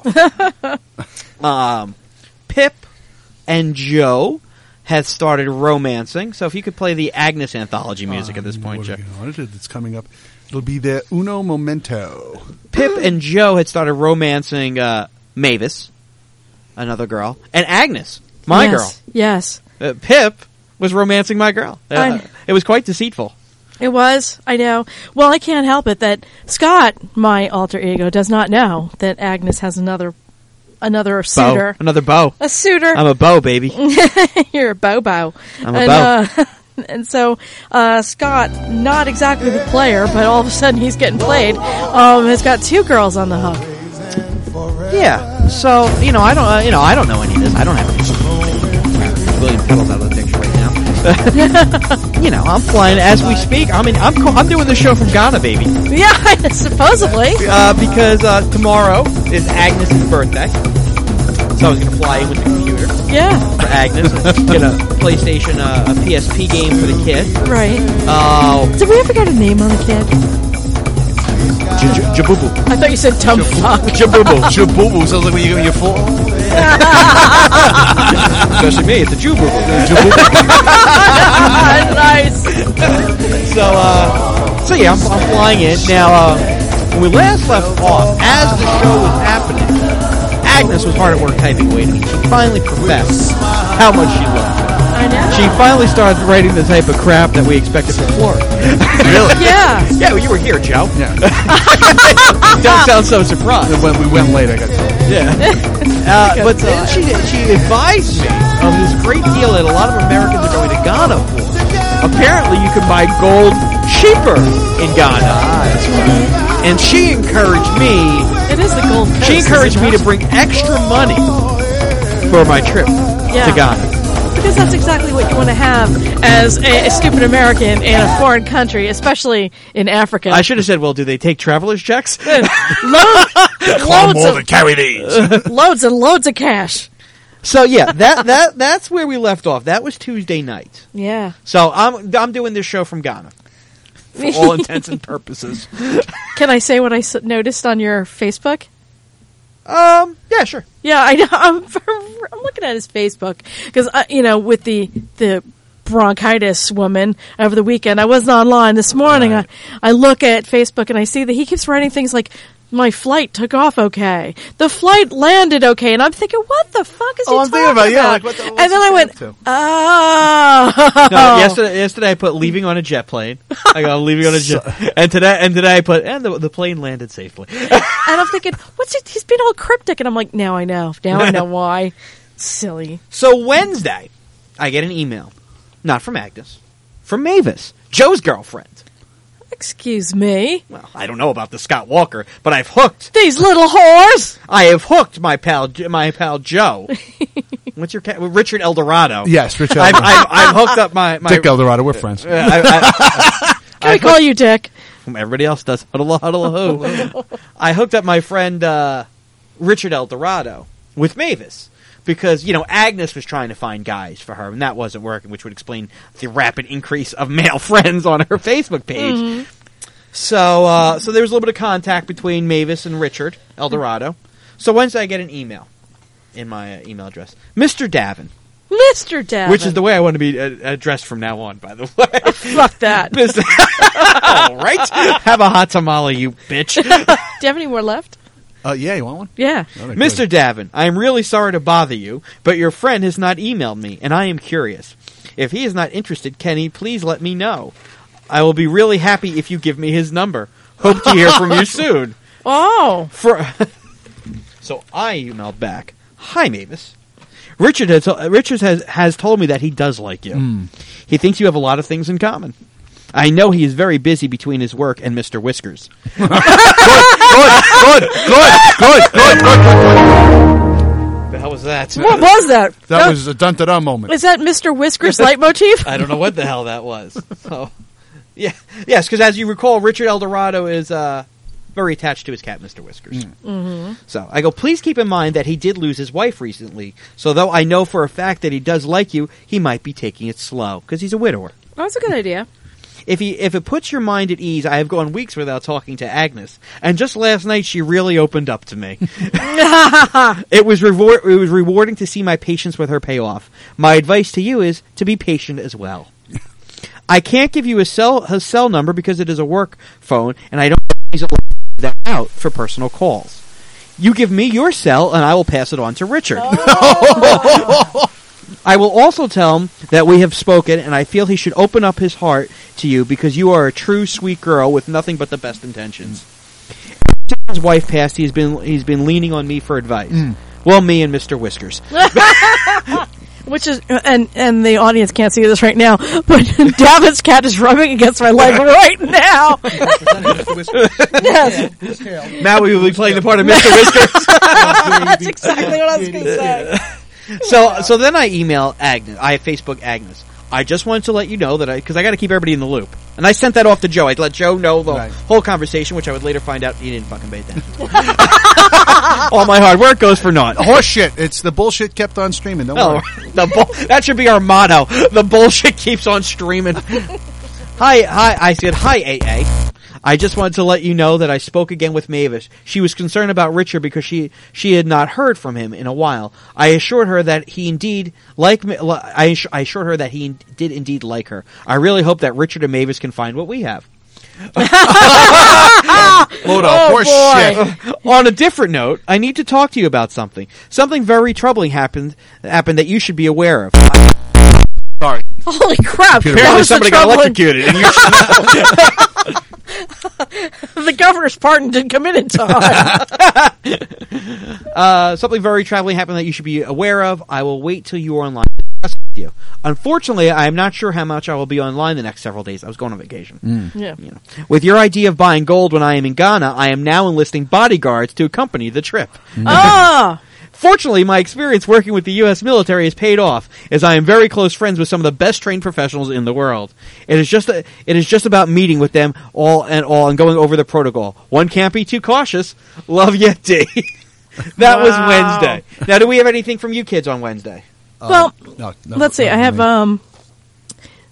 Pip and Joe had started romancing. So if you could play the Agnes anthology music at this point, Joe. It's coming up. It'll be the Uno Momento. Pip and Joe had started romancing Mavis, another girl, and Agnes, my girl. Yes. Pip was romancing my girl. It was quite deceitful. It was. I know. Well, I can't help it that Scott, my alter ego, does not know that Agnes has another suitor. Beau. Another beau. A suitor. I'm a beau, baby. You're a bow. I'm a beau. And so Scott, not exactly the player, but all of a sudden he's getting played, has got two girls on the hook. Yeah. So I don't know any of this. I don't have any. William Pettle's out of the picture right now. I'm flying as we speak. I'm doing the show from Ghana, baby. Yeah, supposedly. Because tomorrow is Agnes' birthday. So I was going to fly in with the computer. Yeah. For Agnes. And get a PlayStation, a PSP game for the kid. Right. Did we ever get a name on the kid? Jabubu. I thought you said dumb fuck. Jabubu. Jabubu sounds like when you're full. Especially me, it's a Jabubu. Nice. So yeah, I'm flying in. Now, when we last left off, as the show was happening, Agnes was hard at work typing away to me. She finally professed how much she loved it. I know. She finally started writing the type of crap that we expected from Flora. Really? Yeah. Yeah, well, you were here, Joe. Yeah. Don't sound so surprised. When we went late, I got told. Yeah. But then she advised me of this great deal that a lot of Americans are going to Ghana for. Apparently, you can buy gold cheaper in Ghana. That's right. And she encouraged me. It is the Gold Coast. She encouraged me to bring extra money for my trip to Ghana. Because that's exactly what you want to have as a stupid American in a foreign country, especially in Africa. I should have said, well, do they take traveler's checks? Loads to carry these. Loads and loads of cash. So yeah, that's where we left off. That was Tuesday night. Yeah. So I'm doing this show from Ghana for all intents and purposes. Can I say what I noticed on your Facebook? Yeah, sure. Yeah, I know. I'm looking at his Facebook because with the bronchitis woman over the weekend. I wasn't online this morning. Right. I look at Facebook and I see that he keeps writing things like, my flight took off okay. The flight landed okay. And I'm thinking, what the fuck is he I'm talking thinking about, about? like, what the, And then I went, oh. No, yesterday I put leaving on a jet plane. I go leaving on a jet, and today I put the plane landed safely. And I'm thinking, he's been all cryptic. And I'm like, now I know why. Silly. So Wednesday, I get an email, not from Agnes, from Mavis, Joe's girlfriend. Excuse me. Well, I don't know about the Scott Walker, but I've hooked These little whores. I have hooked my pal Joe. What's your cat? Richard Eldorado. Yes, Richard. I've hooked up my Dick Eldorado. We're friends. Can we call you Dick? Everybody else does. Huddle, ho. I hooked up my friend Richard Eldorado with Mavis. Because, Agnes was trying to find guys for her, and that wasn't working, which would explain the rapid increase of male friends on her Facebook page. Mm-hmm. So there was a little bit of contact between Mavis and Richard Eldorado. So Wednesday I get an email in my email address. Mr. Davin. Mr. Davin. Which is the way I want to be addressed from now on, by the way. Fuck that. All right. Have a hot tamale, you bitch. Do you have any more left? Yeah, you want one? Yeah. Mr. Davin, I am really sorry to bother you, but your friend has not emailed me, and I am curious. If he is not interested, can he please let me know? I will be really happy if you give me his number. Hope to hear from you soon. Oh. So I emailed back, Hi, Mavis. Richard has told me that he does like you. He thinks you have a lot of things in common. I know he is very busy between his work and Mr. Whiskers. Good. The hell was that? What was that? That was a dun-da-dun moment. Is that Mr. Whiskers leitmotif? I don't know what the hell that was. So, yes, because as you recall, Richard Eldorado is very attached to his cat, Mr. Whiskers. Mm-hmm. So I go, please keep in mind that he did lose his wife recently. So though I know for a fact that he does like you, he might be taking it slow because he's a widower. That's a good idea. If it puts your mind at ease, I have gone weeks without talking to Agnes, and just last night she really opened up to me. It was rewarding to see my patience with her pay off. My advice to you is to be patient as well. I can't give you a cell number because it is a work phone, and I don't use that out for personal calls. You give me your cell, and I will pass it on to Richard. Oh. I will also tell him that we have spoken, and I feel he should open up his heart to you because you are a true sweet girl with nothing but the best intentions. Since his wife passed, he's been leaning on me for advice. Well, me and Mr. Whiskers. Which is, and the audience can't see this right now, but Davin's cat is rubbing against my leg right now. Yes. Matt will be playing the part of Mr. Whiskers. That's exactly what I was going to say. So then I email Agnes. I have Facebook Agnes. I just wanted to let you know that because I got to keep everybody in the loop. And I sent that off to Joe. I'd let Joe know the whole conversation, which I would later find out he didn't fucking pay attention. All my hard work goes for naught. Horse shit. It's the bullshit kept on streaming. Don't worry. That should be our motto. The bullshit keeps on streaming. Hi. I said, hi, AA. I just wanted to let you know that I spoke again with Mavis. She was concerned about Richard because she had not heard from him in a while. I assured her that he indeed I assured her that he did indeed like her. I really hope that Richard and Mavis can find what we have. Load of horse shit. On a different note, I need to talk to you about something. Something very troubling happened that you should be aware of. Sorry. Holy crap! Apparently somebody got electrocuted. And you should know. The governor's pardon didn't come in time. Something very troubling happened that you should be aware of. I will wait till you are online to discuss with you. Unfortunately, I am not sure how much I will be online the next several days. I was going on vacation. Yeah. With your idea of buying gold when I am in Ghana, I am now enlisting bodyguards to accompany the trip. Fortunately, my experience working with the U.S. military has paid off, as I am very close friends with some of the best trained professionals in the world. It is just about meeting with them and going over the protocol. One can't be too cautious. Love you, D. That was Wednesday. Now, do we have anything from you kids on Wednesday? Well, let's see. I have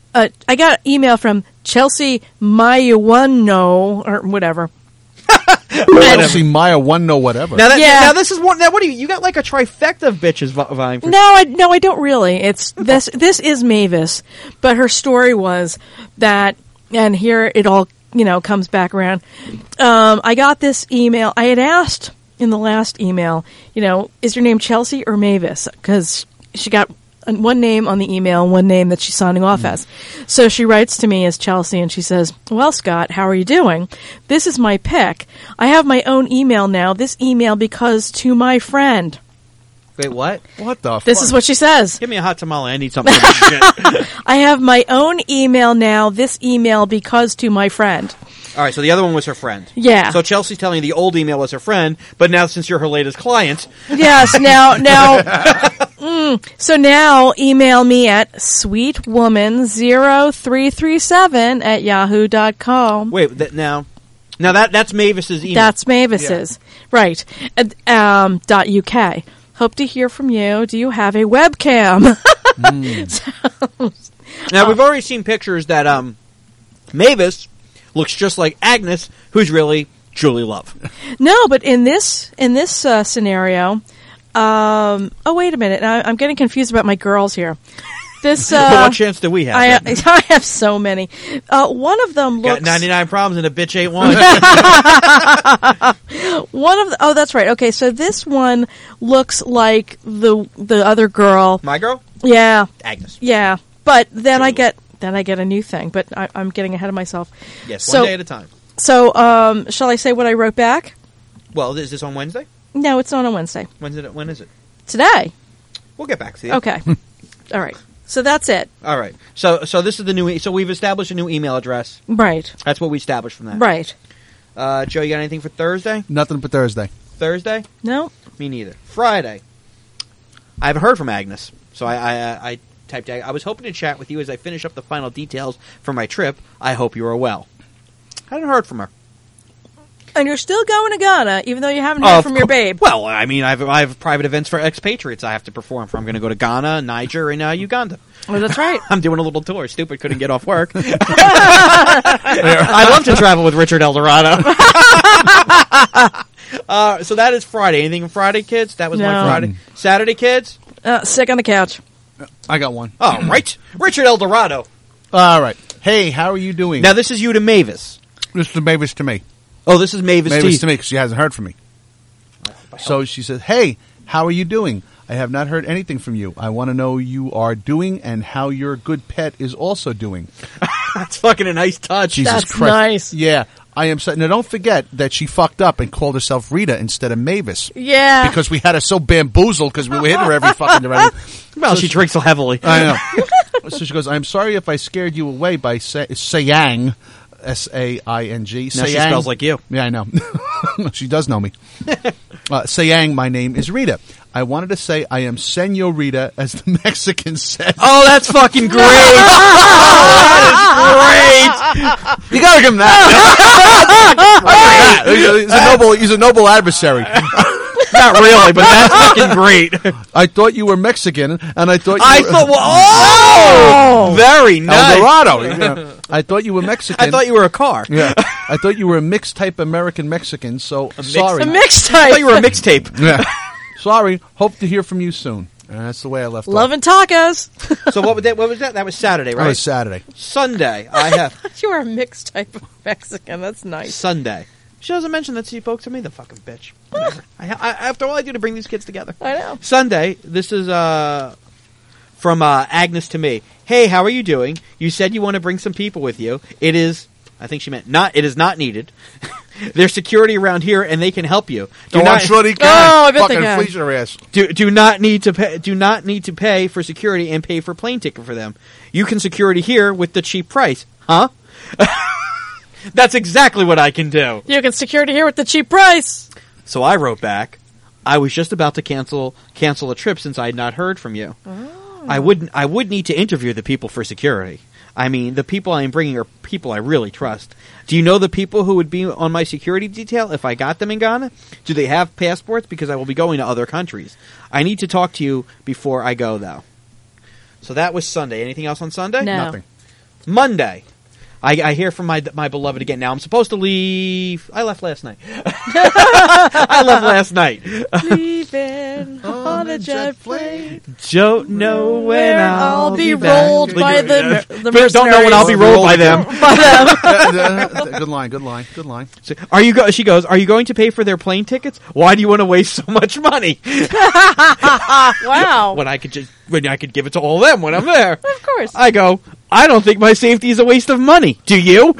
I got an email from Chelsea Mayuano or whatever. Chelsea Meyer won no whatever. Now, Yeah. now this is one. Now, what do you got? Like a trifecta of bitches vying for. No, I don't really. It's this. This is Mavis, but her story was that, and here it all comes back around. I got this email. I had asked in the last email, is your name Chelsea or Mavis? Because she got one name on the email and one name that she's signing off as. So she writes to me as Chelsea and she says, well, Scott, how are you doing? This is my pick. I have my own email now. This email because to my friend. Wait, what? What the This fuck? is what she says. Give me a hot tamale. I need something. Shit. I have my own email now. This email because to my friend. All right, so the other one was her friend. Yeah. So Chelsea's telling you the old email was her friend, but now since you're her latest client, Yes, now, so now email me at sweetwoman0337@yahoo.com. wait, now that's Mavis's email. That's Mavis's. Right. .uk. Hope to hear from you. Do you have a webcam? Now we've already seen pictures that Mavis looks just like Agnes, who's really Julie Love. No, but in this scenario, oh, wait a minute. I'm getting confused about my girls here. This, What chance do we have? I have so many. One of them looks... Got 99 problems and a bitch ain't one. Oh, that's right. Okay, so this one looks like the other girl. My girl? Yeah. Agnes. Yeah. But then I get a new thing, but I'm getting ahead of myself. Yes, So- one day at a time. So, shall I say what I wrote back? Well, is this on Wednesday? No, it's not on Wednesday. When is it? Today. We'll get back to you. Okay. All right. So that's it. All right. So this is the new. So we've established a new email address. Right. That's what we established from that. Right. Joe, you got anything for Thursday? Nothing but Thursday. Thursday? No. Me neither. Friday. I haven't heard from Agnes, so I typed. I was hoping to chat with you as I finish up the final details for my trip. I hope you are well. I haven't heard from her. And you're still going to Ghana, even though you haven't heard from your babe. Well, I mean, I have private events for expatriates I have to perform for. I'm going to go to Ghana, Niger, and Uganda. Oh, that's right. I'm doing a little tour. Stupid couldn't get off work. I'd love to travel with Richard Eldorado. So that is Friday. Anything on Friday, kids? That was my No. Friday. Saturday, kids? Sick on the couch. I got one. Oh, right. Richard Eldorado. All right. Hey, how are you doing? Now, this is you to Mavis. This is Mavis to me. Oh, this is Mavis Mavis to to me because she hasn't heard from me. So she says, hey, how are you doing? I have not heard anything from you. I want to know you are doing and how your good pet is also doing. That's fucking a nice touch. Jesus That's Christ. nice. Yeah. I am. Now, don't forget that she fucked up and called herself Rita instead of Mavis. Yeah. Because we had her so bamboozled because we were hitting her every fucking direction. Well, she drinks so heavily. I know. So she goes, I'm sorry if I scared you away by sayang, S-A-I-N-G. Now she spells like you. Yeah, I know. She does know me. Sayang, my name is Rita. I wanted to say I am Senorita, as the Mexican says. Oh, that's fucking great. That is great. You gotta give him that. He's a noble adversary. Not really, but that's fucking great. I thought you were Mexican, and I thought you were... Oh! Very nice. Eldorado. Yeah. I thought you were Mexican. I thought you were a car. Yeah. I thought you were a mixed type American Mexican, so sorry. A mixed I type. thought you were a mixtape. Yeah. Sorry. Hope to hear from you soon. And that's the way I left Love and tacos. So what was that? That was Saturday, off. right? That was Saturday. Sunday. I have You are a mixed type of Mexican. That's nice. Sunday. She doesn't mention that she spoke to me, the fucking bitch. Whatever. After all I do to bring these kids together. I know. Sunday, this is from Agnes to me. Hey, how are you doing? You said you want to bring some people with you. It is, I think she meant it is not needed. There's security around here and they can help you. I'm sure they can. Oh, I bet they Fucking can. fleece your ass. Do not need to pay for security and pay for plane ticket for them. You can security here with the cheap price. Huh? That's exactly what I can do. You can security here with the cheap price. So I wrote back, I was just about to cancel a trip since I had not heard from you. Oh. I would need to interview the people for security. I mean, the people I am bringing are people I really trust. Do you know the people who would be on my security detail if I got them in Ghana? Do they have passports? Because I will be going to other countries. I need to talk to you before I go, though. So that was Sunday. Anything else on Sunday? No. Nothing. Monday. I hear from my beloved again. Now I'm supposed to leave. I left last night. I left last night. Leaving on a jet plane. Don't know when I'll be rolled by the mercenaries. Don't know when I'll be rolled by them. Good line. So, she goes, are you going to pay for their plane tickets? Why do you want to waste so much money? Wow. When I could give it to all of them when I'm there. Of course. I go, I don't think my safety is a waste of money. Do you?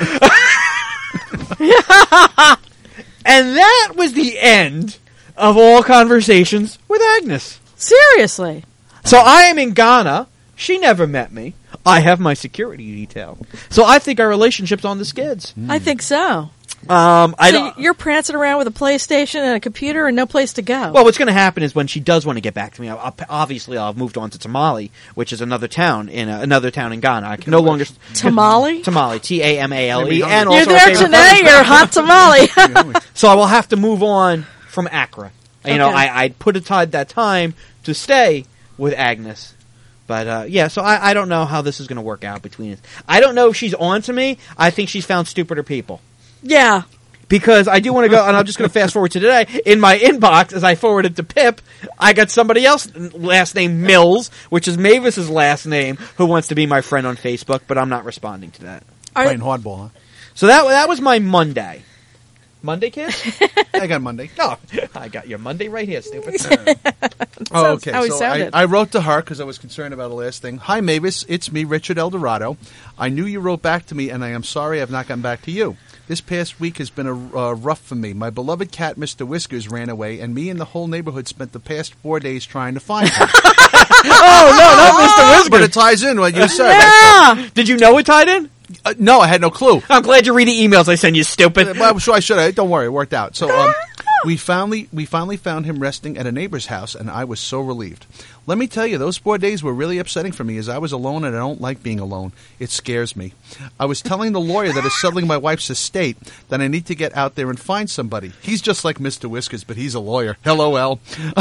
And that was the end of all conversations with Agnes. Seriously. So I am in Ghana. She never met me. I have my security detail. So I think our relationship's on the skids. I think so. You're prancing around with a PlayStation and a computer and no place to go. Well, what's going to happen is when she does want to get back to me, obviously I'll have moved on to Tamale, which is another town in Ghana. I can no longer Tamale, Tamale, and you're also there today. You're a hot tamale. So I will have to move on from Accra. You know, Okay. I put aside that time to stay with Agnes. But, so I don't know how this is going to work out between us. I don't know if she's on to me. I think she's found stupider people. Yeah. Because I do want to go, and I'm just going to fast forward to today. In my inbox, as I forwarded to Pip, I got somebody else, last name Mills, which is Mavis's last name, who wants to be my friend on Facebook, but I'm not responding to that. Playing hardball, huh? So that was my Monday. Monday, kid? I got Monday. No, I got your Monday right here, stupid. Okay. how he So sounded. I wrote to her because I was concerned about the last thing. Hi, Mavis. It's me, Richard Eldorado. I knew you wrote back to me, and I am sorry I've not gotten back to you. This past week has been rough for me. My beloved cat, Mr. Whiskers, ran away, and me and the whole neighborhood spent the past 4 days trying to find him. Oh, no, not Mr. Whiskers. But it ties in what you said. Yeah. Did you know it tied in? No, I had no clue. I'm glad you read the emails I send you, stupid. Well, so I should have. Don't worry, it worked out. So we finally found him resting at a neighbor's house, and I was so relieved. Let me tell you, those 4 days were really upsetting for me as I was alone, and I don't like being alone. It scares me. I was telling the lawyer that is settling my wife's estate that I need to get out there and find somebody. He's just like Mr. Whiskers, but he's a lawyer. LOL.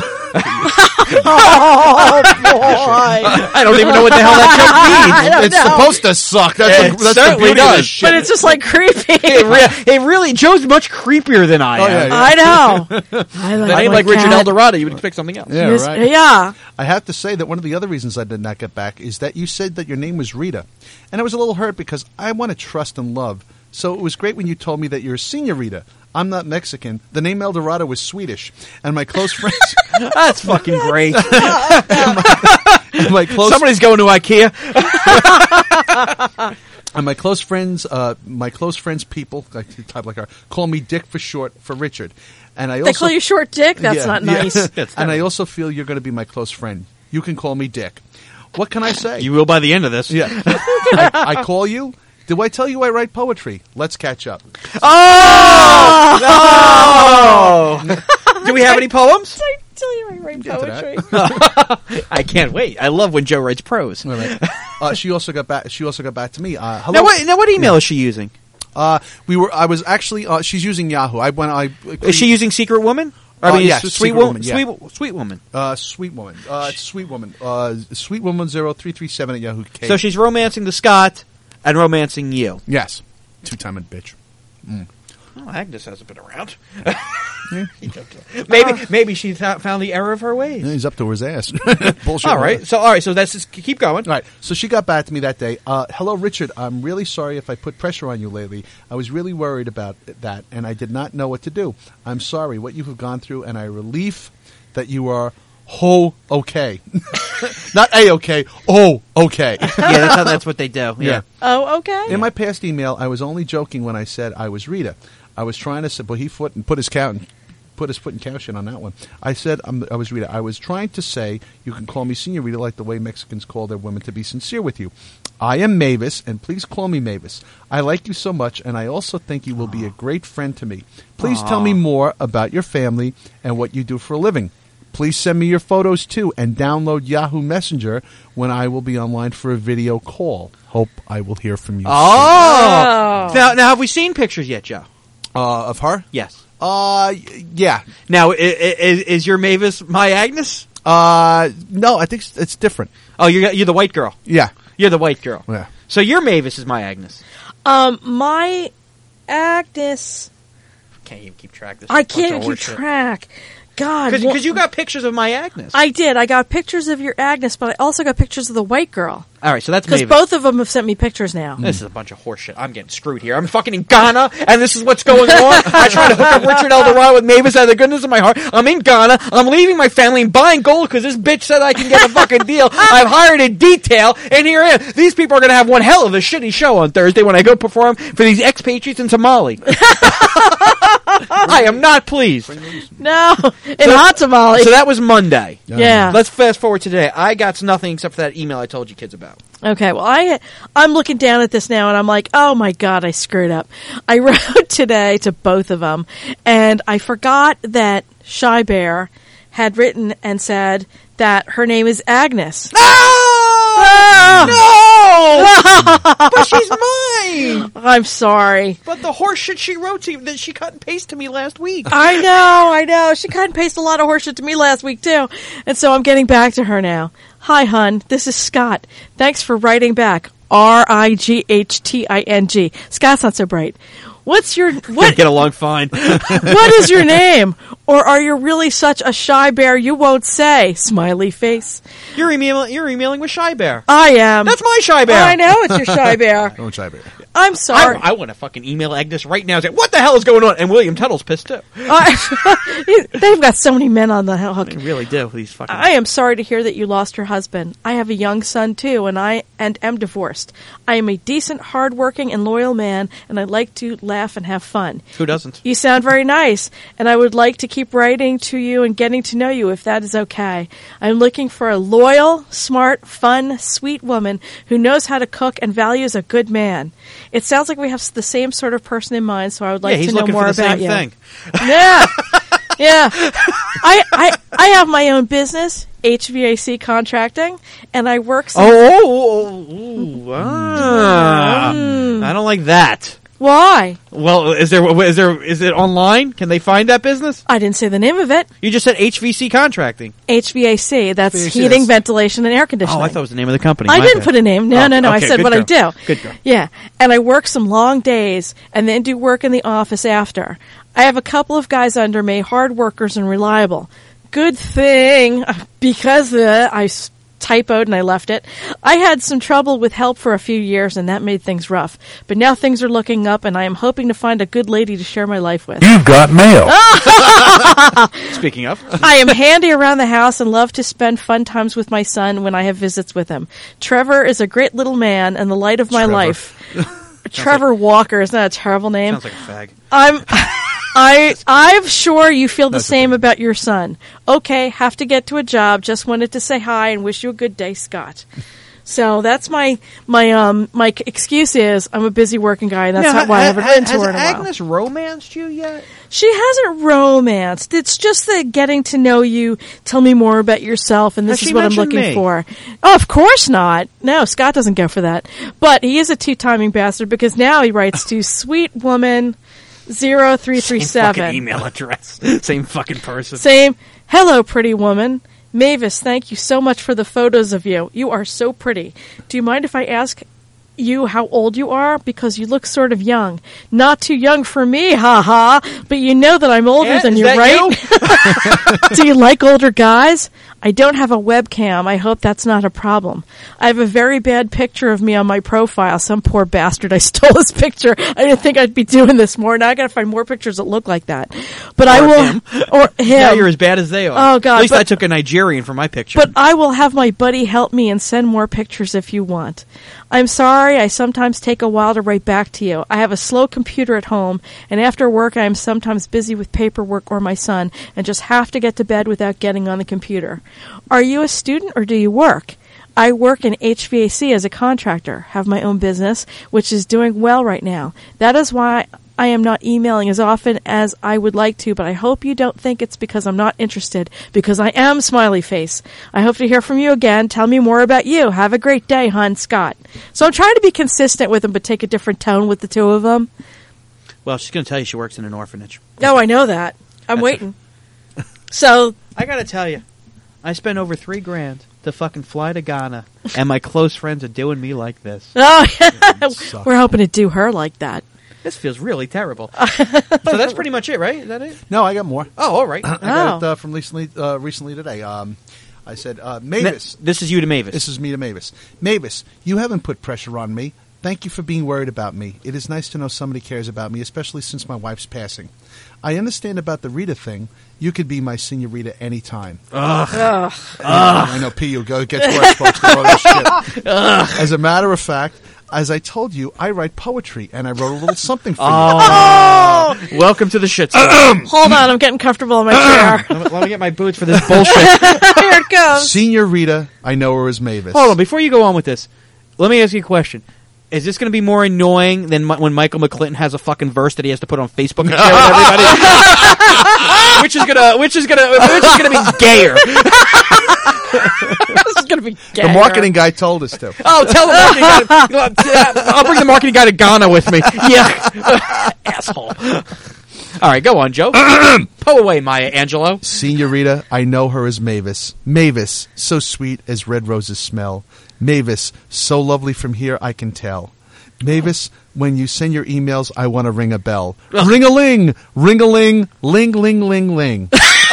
Oh boy! I don't even know what the hell that joke means. It's supposed to suck. That's the certainly beauty of this does. shit. But it's just like creepy. It really, Joe's much creepier than I am. yeah, yeah. I know. I ain't like Richard Eldorado. You would expect something else. Yeah, right. Yeah. I have to say that one of the other reasons I did not get back is that you said that your name was Rita. And I was a little hurt because I want to trust and love. So it was great when you told me that you're a señorita. I'm not Mexican. The name Eldorado was Swedish. And my close friends... That's fucking great. Somebody's going to IKEA. And my close friends, people, type like her, call me Dick for short for Richard. And I also They call you Short Dick? That's Yeah, not yeah. nice. And I also feel you're going to be my close friend. You can call me Dick. What can I say? You will by the end of this. Yeah. I call you. Do I tell you I write poetry? Let's catch up. Oh! No! Do we have any poems? I tell you I write Get to poetry. I can't wait. I love when Joe writes prose. All right. She also got back to me. Hello. Now what email is she using? I was actually. She's using Yahoo. Is she using Secret Woman? Yes, Sweet Secret Woman. Woman, yeah. Sweet Woman. Sweet Woman. It's Sweet Woman. Sweet Woman 0337 at Yahoo. So she's romancing the Scott and romancing you. Yes. Two-timing bitch. Oh, Agnes hasn't been around. Maybe she found the error of her ways. Yeah, he's up to his ass. Bullshit. All right. So that's just keep going. All right. So she got back to me that day. Hello, Richard. I'm really sorry if I put pressure on you lately. I was really worried about that, and I did not know what to do. I'm sorry what you have gone through, and I relief that you are okay. Not A-okay. Okay. Yeah, that's what they do. Yeah. Oh, okay. In my past email, I was only joking when I said I was Rita. I was trying to say, but he put his foot in cow shit on that one. I said I was Rita. I was trying to say you can call me Señorita like the way Mexicans call their women to be sincere with you. I am Mavis, and please call me Mavis. I like you so much, and I also think you will be a great friend to me. Please tell me more about your family and what you do for a living. Please send me your photos, too, and download Yahoo Messenger when I will be online for a video call. Hope I will hear from you soon. Now have we seen pictures yet, Joe? Of her? Yes. Yeah. Now, is your Mavis my Agnes? No, I think it's different. Oh, you're the white girl. Yeah. You're the white girl. Yeah. So your Mavis is my Agnes. My Agnes. Can't even keep track of this. I can't even keep track. God. Because you got pictures of my Agnes. I did. I got pictures of your Agnes, but I also got pictures of the white girl. All right, so that's because Mavis. both of them have sent me pictures now. This is a bunch of horseshit. I'm getting screwed here. I'm fucking in Ghana, and this is what's going on. I try to hook up Richard Eldorado with Mavis out of the goodness of my heart. I'm in Ghana. I'm leaving my family and buying gold because this bitch said I can get a fucking deal. I've hired a detail, and here I am. These people are going to have one hell of a shitty show on Thursday when I go perform for these expatriates in Somali. I am not pleased. No, in hot tamale. So that was Monday. Yeah. Let's fast forward to today. I got nothing except for that email I told you kids about. Okay, well, I'm looking down at this now, and I'm like, oh my God, I screwed up. I wrote today to both of them, and I forgot that Shy Bear had written and said that her name is Agnes. No! But she's mine! I'm sorry. But the horseshit she wrote to you, that she cut and pasted to me last week. I know. She cut and pasted a lot of horseshit to me last week, too. And so I'm getting back to her now. Hi, hun. This is Scott. Thanks for writing back. RIGHTING. Scott's not so bright. What's your... What? Get along fine. What is your name? Or are you really such a shy bear you won't say? Smiley face. You're emailing with Shy Bear. I am. That's my Shy Bear. I know it's your Shy Bear. Oh, Shy Bear. I'm sorry. I want to fucking email Agnes right now and say, what the hell is going on? And William Tuttle's pissed too. They've got so many men on the hook. They really do. These fucking... I am sorry to hear that you lost your husband. I have a young son too, and I am divorced. I am a decent, hardworking, and loyal man, and I like to laugh and have fun. Who doesn't? You sound very nice, and I would like to keep writing to you and getting to know you if that is okay. I'm looking for a loyal, smart, fun, sweet woman who knows how to cook and values a good man. It sounds like we have the same sort of person in mind, so I would like to know more about you. Thing. Yeah. Yeah. I have my own business, HVAC contracting, and I work some... I don't like that. Why? Well, is it online? Can they find that business? I didn't say the name of it. You just said HVC contracting. HVAC, that's heating, ventilation, and air conditioning. Oh, I thought it was the name of the company. I didn't put a name. No. Okay, I said what girl. I do. Good girl. Yeah. And I work some long days and then do work in the office after. I have a couple of guys under me, hard workers and reliable. Good thing, because I typoed and I left it. I had some trouble with help for a few years and that made things rough. But now things are looking up and I am hoping to find a good lady to share my life with. You've got mail. Speaking of. I am handy around the house and love to spend fun times with my son when I have visits with him. Trevor is a great little man and the light of my life. Trevor Walker, isn't that a terrible name? Sounds like a fag. I'm sure you feel the same about your son. Okay, have to get to a job. Just wanted to say hi and wish you a good day, Scott. So that's my excuse is I'm a busy working guy, and that's not why I haven't written to her in a while. Has Agnes romanced you yet? She hasn't romanced. It's just the getting to know you, tell me more about yourself, and this is what I'm looking for. Oh, of course not. No, Scott doesn't go for that. But he is a two-timing bastard because now he writes to Sweet Woman 0337. Same fucking email address. Same fucking person. Same. Hello, pretty woman. Mavis, thank you so much for the photos of you. You are so pretty. Do you mind if I ask you how old you are? Because you look sort of young. Not too young for me, haha. But you know that I'm older than you, right? Do you like older guys? I don't have a webcam. I hope that's not a problem. I have a very bad picture of me on my profile. Some poor bastard. I stole his picture. I didn't think I'd be doing this more. Now I gotta find more pictures that look like that. But I will... Him. Or him. Now you're as bad as they are. Oh, God. At least I took a Nigerian for my picture. But I will have my buddy help me and send more pictures if you want. I'm sorry I sometimes take a while to write back to you. I have a slow computer at home, and after work I am sometimes busy with paperwork or my son, and just have to get to bed without getting on the computer. Are you a student or do you work? I work in HVAC as a contractor, have my own business, which is doing well right now. That is why I am not emailing as often as I would like to, but I hope you don't think it's because I'm not interested, because I am smiley face. I hope to hear from you again. Tell me more about you. Have a great day, hon, Scott. So I'm trying to be consistent with them, but take a different tone with the two of them. Well, she's going to tell you she works in an orphanage. No, I know that. I'm waiting. So I got to tell you, I spent over $3,000 to fucking fly to Ghana, and my close friends are doing me like this. Oh, Suck. we're hoping to do her like that. This feels really terrible. So that's pretty much it, right? Is that it? No, I got more. Oh, all right. I got it from recently today. I said, Mavis. This is you to Mavis. This is me to Mavis. Mavis, you haven't put pressure on me. Thank you for being worried about me. It is nice to know somebody cares about me, especially since my wife's passing. I understand about the Rita thing. You could be my senorita anytime. I know, P.U. Gets worse, folks. With all this shit. As a matter of fact, as I told you, I write poetry, and I wrote a little something for you. Welcome to the shit store. Hold on, I'm getting comfortable in my chair. Let me get my boots for this bullshit. Here it comes. Senorita, I know her as Mavis. Hold on, before you go on with this, let me ask you a question. Is this going to be more annoying than when Michael McClinton has a fucking verse that he has to put on Facebook and share with everybody? which is gonna be gayer. This is gonna be gayer. The marketing guy told us to. Oh, tell the marketing guy. I'll bring the marketing guy to Ghana with me. Yeah, asshole. All right, go on, Joe. Pull away, Maya Angelou. Senorita, I know her as Mavis. Mavis, so sweet as red roses smell. Mavis, so lovely from here I can tell. Mavis, when you send your emails, I want to ring a bell. Ring-a-ling, ring-a-ling, ling-ling-ling-ling.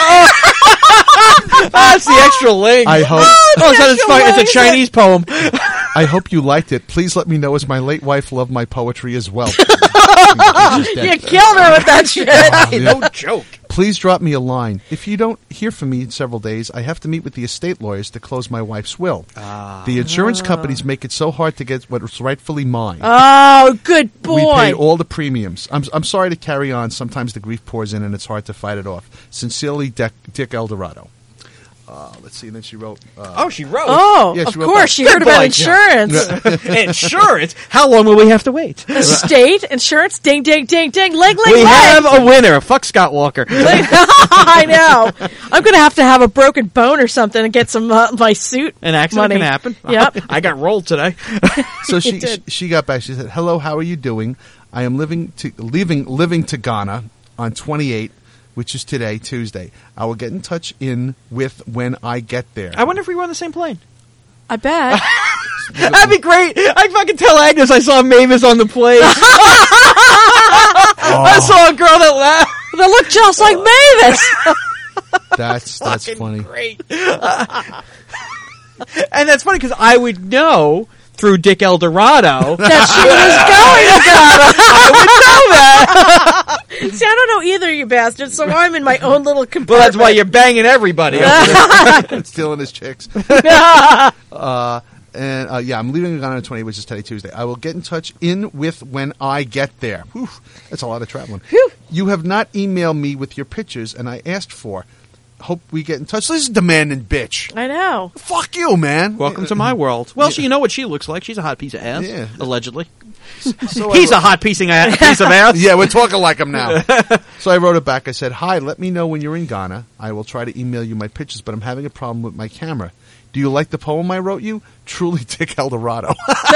That's the extra ling. I hope. It's a Chinese poem. I hope you liked it. Please let me know, as my late wife loved my poetry as well. You killed her with that shit. No joke. Please drop me a line. If you don't hear from me in several days, I have to meet with the estate lawyers to close my wife's will. The insurance companies make it so hard to get what's rightfully mine. Oh, good boy. We paid all the premiums. I'm sorry to carry on. Sometimes the grief pours in and it's hard to fight it off. Sincerely, Dick Eldorado. Let's see. And then she wrote. She wrote. Oh, Yeah, she of wrote course. back. She heard about insurance. Insurance? How long will we have to wait? Estate, insurance, ding, ding, ding, ding, leg, leg, We leg. have a winner. Fuck Scott Walker. I know. I'm going to have a broken bone or something and get some my suit An accident money. can happen. Yep. I got rolled today. So did. she got back. She said, "Hello, how are you doing? I am living to Ghana on 28, which is today, Tuesday. I will get in touch with when I get there." I wonder if we were on the same plane. I bet. That'd be great. I fucking tell Agnes I saw Mavis on the plane. I saw a girl that laughed. They look just like Mavis. That's funny. Great. And that's funny because I would know through Dick Eldorado That she was going to Ghana. See, I don't know either, you bastards, so I'm in my own little compartment. Well, that's why you're banging everybody. Stealing his chicks. I'm leaving Ghana on 20, which is today, Tuesday. I will get in touch with when I get there. Whew, that's a lot of traveling. Whew. You have not emailed me with your pictures, and I asked for. Hope we get in touch. This is demanding bitch. I know. Fuck you, man. Welcome to my world. Well, you know what she looks like. She's a hot piece of ass, Yeah. allegedly. So He's a hot piece of ass. Yeah, we're talking like him now. So I wrote it back. I said, "Hi, let me know when you're in Ghana. I will try to email you my pictures, but I'm having a problem with my camera. Do you like the poem I wrote you? Truly, Dick Eldorado."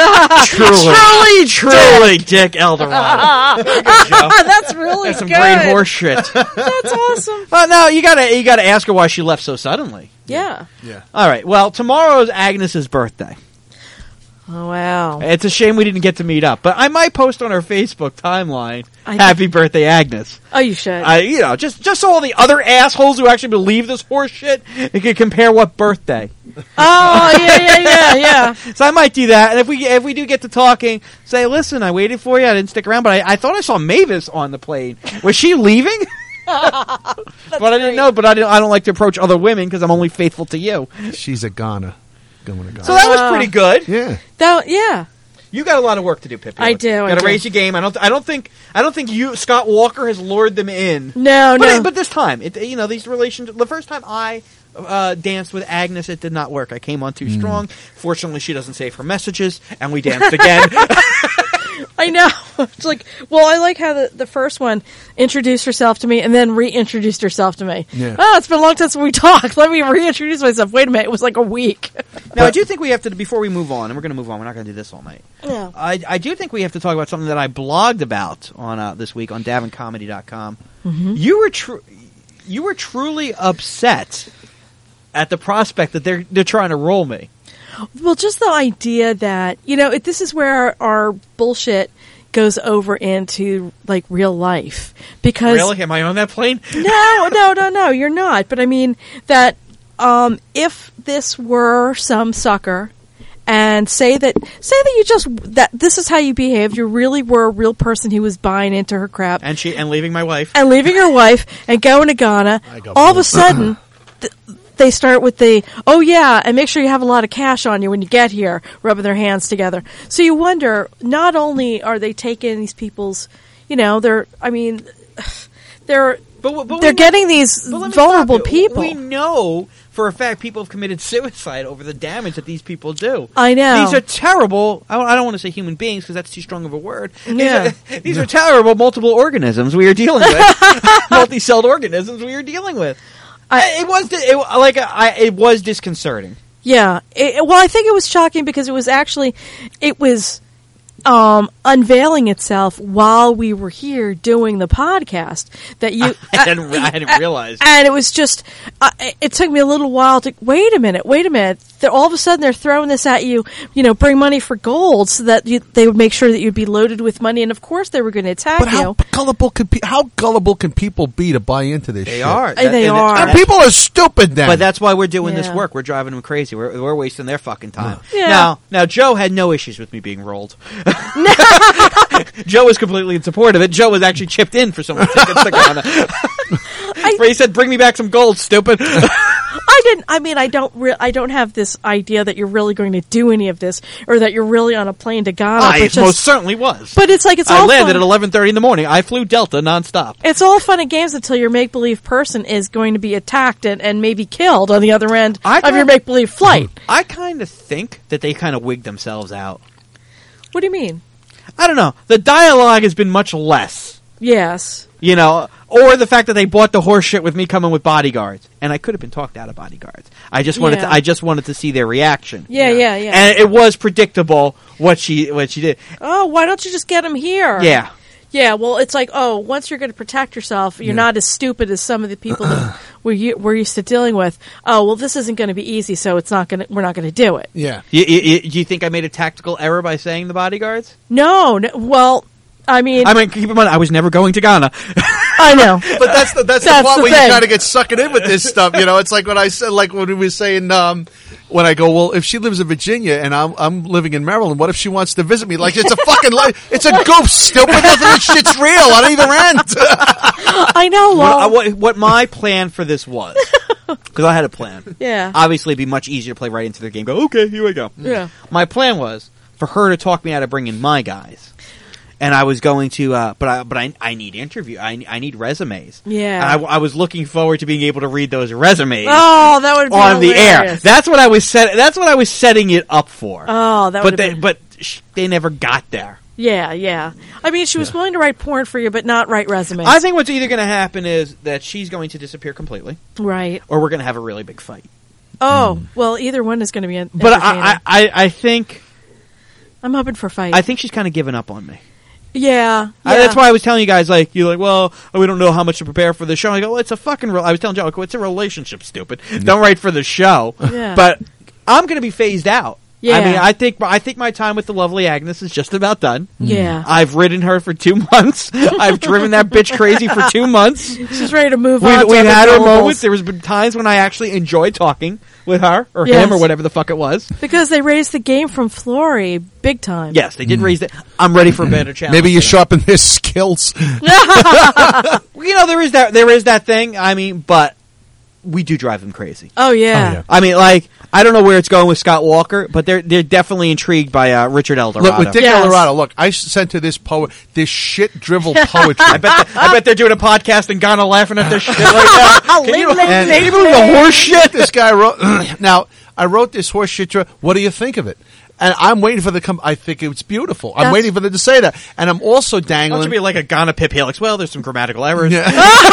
Truly, Dick Eldorado. Good, Joe. That's really That's some good. great horse shit. That's awesome. No, you gotta ask her why she left so suddenly. Yeah. Yeah. All right. Well, tomorrow's Agnes's birthday. Oh, wow. It's a shame we didn't get to meet up, but I might post on our Facebook timeline, I- "Happy Birthday, Agnes." Oh, you should. Just so all the other assholes who actually believe this horse shit, they can compare what birthday. Oh, yeah. So I might do that, and if we do get to talking, say, "Listen, I waited for you. I didn't stick around, but I thought I saw Mavis on the plane. Was she leaving?" But I didn't know. But I don't like to approach other women because I'm only faithful to you. She's a Ghana. Going to Ghana. So that was pretty good. Yeah. Yeah. You got a lot of work to do, Pippi. I do, I Got to do. raise your game. I don't think you, Scott Walker, has lured them in. No. But this time, these relations. The first time I danced with Agnes, it did not work. I came on too strong. Fortunately, she doesn't save her messages, and we danced again. I know. It's like, well, I like how the first one introduced herself to me and then reintroduced herself to me. Yeah. Oh, it's been a long time since we talked. Let me reintroduce myself. Wait a minute. It was like a week. Now, I do think we have to, before we move on, and we're going to move on, we're not going to do this all night. Yeah. I do think we have to talk about something that I blogged about on this week on DavinComedy.com. Mm-hmm. You were truly upset at the prospect that they're trying to roll me. Well, just the idea that, this is where our bullshit goes over into, like, real life. Because Really? Am I on that plane? No, you're not. But I mean that if this were some sucker, and say that this is how you behaved, you really were a real person who was buying into her crap, And leaving my wife. and leaving her wife and going to Ghana, all of a sudden they start with oh yeah, and make sure you have a lot of cash on you when you get here, rubbing their hands together. So you wonder, not only are they taking these people's, they're getting these vulnerable people. We know for a fact people have committed suicide over the damage that these people do. I know. These are terrible, I don't want to say human beings because that's too strong of a word. Yeah. These are terrible multiple organisms we are dealing with. Multi-celled organisms we are dealing with. It was disconcerting. Yeah. I think it was shocking because it was unveiling itself while we were here doing the podcast. That you, I didn't realize. And it was just, it took me a little while to wait a minute. All of a sudden they're throwing this at you. Bring money for gold, so that they would make sure that you'd be loaded with money. And of course they were going to attack you. How gullible can people be to buy into this shit? They are. They are. And people are stupid then. But that's why we're doing this Yeah. work. We're driving them crazy. We're wasting their fucking time. Yeah. Now Joe had no issues with me being rolled. Joe was completely in support of it. Joe was actually chipped in for some tickets to Ghana. Where he said, "Bring me back some gold, stupid." I don't have this idea that you're really going to do any of this, or that you're really on a plane to Ghana. I most certainly was. But it's like I all landed fun. at 11:30 in the morning. I flew Delta nonstop. It's all fun and games until your make-believe person is going to be attacked and maybe killed on the other end of your make-believe flight. I kind of think that they kind of wigged themselves out. What do you mean? I don't know. The dialogue has been much less. Yes. Or the fact that they bought the horse shit with me coming with bodyguards, and I could have been talked out of bodyguards. I just wanted to see their reaction. Yeah. And it was predictable what she did. Oh, why don't you just get him here? Yeah. Yeah, well, it's like, once you're going to protect yourself, you're not as stupid as some of the people that we're used to dealing with. Oh, well, this isn't going to be easy, so we're not going to do it. Yeah. Do you think I made a tactical error by saying the bodyguards? No, well, I mean, keep in mind, I was never going to Ghana. I know. But that's the part where you kind of get sucking in with this stuff. It's like when I said, like when we were saying, when I go, well, if she lives in Virginia and I'm living in Maryland, what if she wants to visit me? Like, it's a fucking it's a goof, stupid. Nothing of this shit's real on either end. I know. Well, what my plan for this was, because I had a plan. Yeah. Obviously, it'd be much easier to play right into their game. Go, okay, here we go. Yeah. My plan was for her to talk me out of bringing my guys. And I was going to, but I need interview. I need resumes. Yeah. And I was looking forward to being able to read those resumes. Oh, that would be on hilarious. the air. That's what I was setting it up for. Oh, that would. But they never got there. Yeah. I mean, she was willing to write porn for you, but not write resumes. I think what's either going to happen is that she's going to disappear completely, right? Or we're going to have a really big fight. Oh, well, either one is going to be. But I think I'm hoping for a fight. I think she's kind of given up on me. Yeah. That's why I was telling you guys, well, we don't know how much to prepare for the show. I go, well, it's a fucking. I was telling Joe, it's a relationship, stupid. Don't write for the show. Yeah. But I'm going to be phased out. Yeah. I mean, I think my time with the lovely Agnes is just about done. Yeah. I've ridden her for 2 months. I've driven that bitch crazy for 2 months. She's ready to move on. We've had our goals. moments. There has been times when I actually enjoyed talking with her or Yes. him or whatever the fuck it was. Because they raised the game from Flory big time. Yes, they did raise it. I'm ready for a better challenge. Maybe you sharpen his skills. There is that thing. I mean, but we do drive them crazy. Oh yeah. I mean, I don't know where it's going with Scott Walker, but they're definitely intrigued by Richard Eldorado. Look, with Dick Eldorado, I sent to this shit drivel poetry. I bet they're doing a podcast in Ghana laughing at this shit right now. Can you believe the horse shit this guy wrote? Now, I wrote this horse shit. What do you think of it? And I'm waiting for the I think it's beautiful. I'm waiting for them to say that. And I'm also dangling. Don't you be like a Ghana Pip Helix? Well, there's some grammatical errors. Yeah.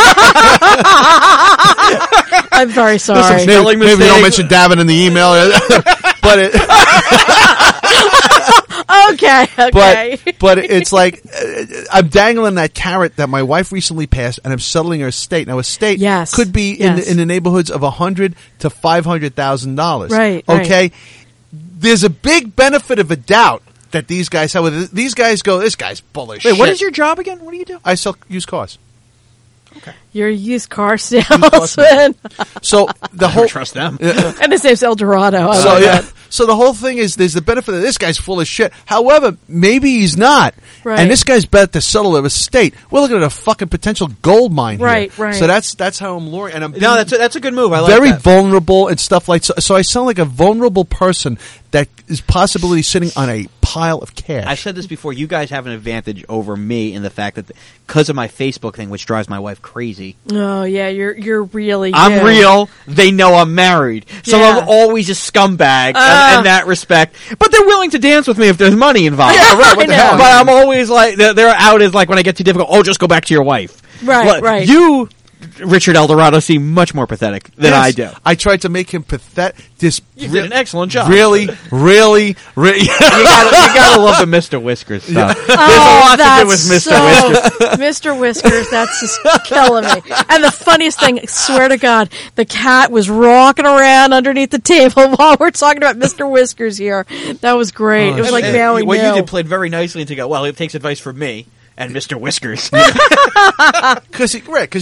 I'm very sorry. Maybe we don't mention Davin in the email. But Okay. But it's like I'm dangling that carrot that my wife recently passed, and I'm settling her estate. Now, estate Yes. could be Yes. in the neighborhoods of $100,000 to $500,000. Right, Okay. right. There's a big benefit of a doubt that these guys have. With it. These guys go, this guy's full of shit. Wait, what is your job again? What do you do? I sell used cars. You're a used car car salesman. So the I whole don't trust them. And his name's El Dorado. I So love yeah, that. so the whole thing is there's the benefit that this guy's full of shit. However, maybe he's not, Right. and this guy's about to settle of estate. We're looking at a fucking potential gold mine here. Right, right. So that's how I'm luring, and I'm No, that's a good move. I like very that. vulnerable and stuff like so. I sound like a vulnerable person that is possibly sitting on a pile of cash. I've said this before. You guys have an advantage over me in the fact that because of my Facebook thing, which drives my wife crazy. Oh yeah, you're really. I'm you. real. They know I'm married. So Yeah. I'm always a scumbag in that respect. But they're willing to dance with me if there's money involved. Yeah, right, what the hell? But I'm always like, they're out as like when I get too difficult, oh, just go back to your wife. Right, But right. You, Richard Eldorado, seem much more pathetic than I do. I tried to make him pathetic. You did an excellent job. Really. You gotta love the Mr. Whiskers stuff. There's a lot to do with Mr. Whiskers. Mr. Whiskers, that's just killing me. And the funniest thing, I swear to God, the cat was rocking around underneath the table while we're talking about Mr. Whiskers here. That was great. It was like now we What knew. you did played very nicely to go, well, he takes advice from me and Mr. Whiskers. Because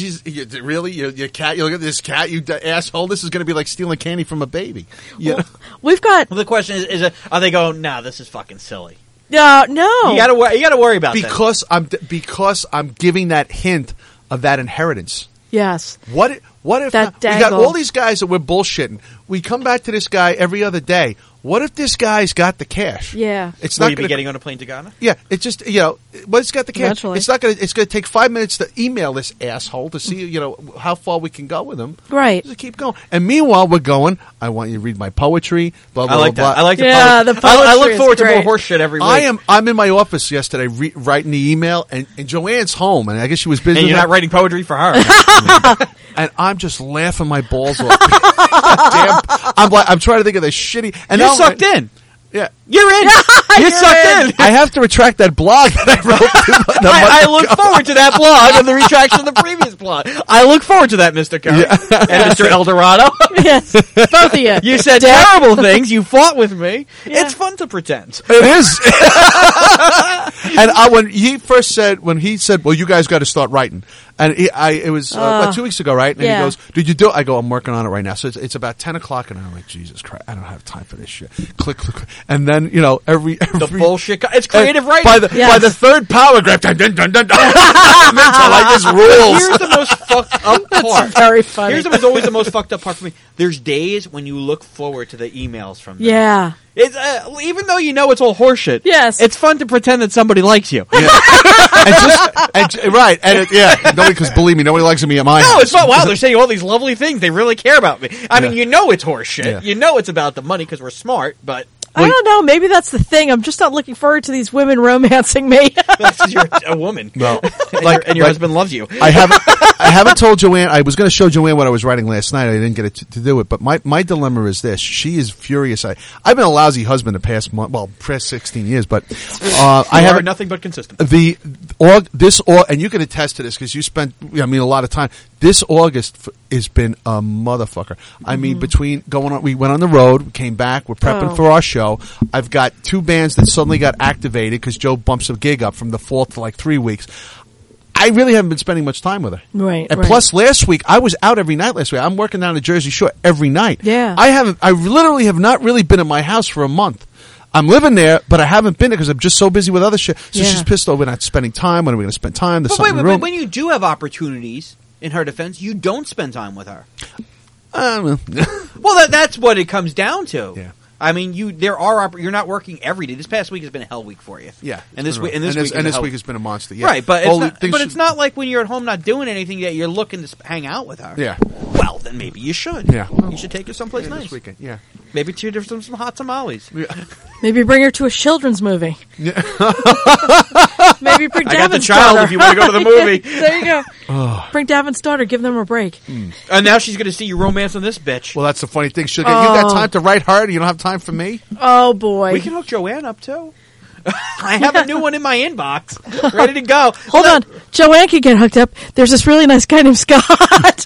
your cat. You look at this cat, you asshole. This is going to be like stealing candy from a baby. You know? We've got Well, the question is are they going, nah, this is fucking silly? no. You gotta worry about that. because I'm giving that hint of that inheritance. Yes. What if That we got dangle. all these guys that we're bullshitting? We come back to this guy every other day. What if this guy's got the cash? Yeah. It's Will not you be gonna, getting on a plane to Ghana? Yeah, it's just but it's got the cash. Eventually. It's not gonna. It's gonna take 5 minutes to email this asshole to see how far we can go with him. Right. Just keep going. And meanwhile, we're going. I want you to read my poetry. Blah blah I like blah. that. I like the Yeah, poetry. the poetry I look is forward to more great. horse shit every week. I'm in my office yesterday writing the email, and Joanne's home, and I guess she was busy. And with you're that. not writing poetry for her. And I'm just laughing my balls off. Damn, I'm trying to think of this shitty. And You're now sucked in. Yeah, You're in. You're sucked in. I have to retract that blog that I wrote. I look forward to that blog and the retraction of the previous blog. I look forward to that, Mr. Curry and Mr. Eldorado. Yes. Both of you. You said terrible things. You fought with me. Yeah. It's fun to pretend. It is. And when he said, "Well, you guys got to start writing," and it was about 2 weeks ago, right? And Yeah. he goes, "Did you do it?" I go, "I'm working on it right now." So it's about 10:00, and I'm like, "Jesus Christ, I don't have time for this shit." Click, click, click. And then every The bullshit. It's creative writing. by the Yes. by the third paragraph. Dun, dun, dun, dun, dun. I like this rules. Here's the most fucked up part. Very funny. Here's what's always the most fucked up part for me. There's days when you look forward to the emails from them. Yeah. It's, even though you know it's all horseshit. Yes. It's fun to pretend that somebody likes you. Right, and nobody, because believe me, nobody likes me at my No, house. it's not. Wow, they're saying all these lovely things. They really care about me. I mean, you know it's horseshit. Yeah. You know it's about the money because we're smart, but I don't know. Maybe that's the thing. I'm just not looking forward to these women romancing me. that's 'cause you're a woman. No. And your husband loves you. I haven't told Joanne. I was going to show Joanne what I was writing last night. I didn't get it to do it. But my dilemma is this: she is furious. I've been a lousy husband the past 16 years. But I You are haven't. nothing but consistent. And you can attest to this because you spent a lot of time. This August has been a motherfucker. I mean, between we went on the road, we came back, we're prepping for our show. I've got 2 bands that suddenly got activated because Joe bumps a gig up from the 4th to like 3 weeks. I really haven't been spending much time with her. Right, And right. plus, last week I was out every night. Last week I'm working down the Jersey Shore every night. Yeah. I literally have not really been in my house for a month. I'm living there, but I haven't been there because I'm just so busy with other shit. So Yeah. she's pissed over not spending time. When are we going to spend time? There's But something wait, in the room. but when you do have opportunities, in her defense, you don't spend time with her. Well, that's what it comes down to. Yeah. I mean, you're not working every day. This past week has been a hell week for you. Yeah, and this week, this week has been a monster. Yeah. Right, but Holy- it's things it's not like when you're at home not doing anything that you're looking to hang out with her. Yeah. Well, then maybe you should. Yeah. You should take her someplace nice. This weekend. Yeah. Maybe treat her to some hot tamales. Maybe bring her to a children's movie. Maybe bring I got the Davin's child daughter. if you want to go to the movie. There you go. Bring Davin's daughter. Give them a break. And now she's going to see you romancing this bitch. Well, that's the funny thing. You got time to write hard. You don't have time for me. Oh boy. We can hook Joanne up too. I have a new one in my inbox, ready to go. Hold on. Joanne can get hooked up. There's this really nice guy named Scott.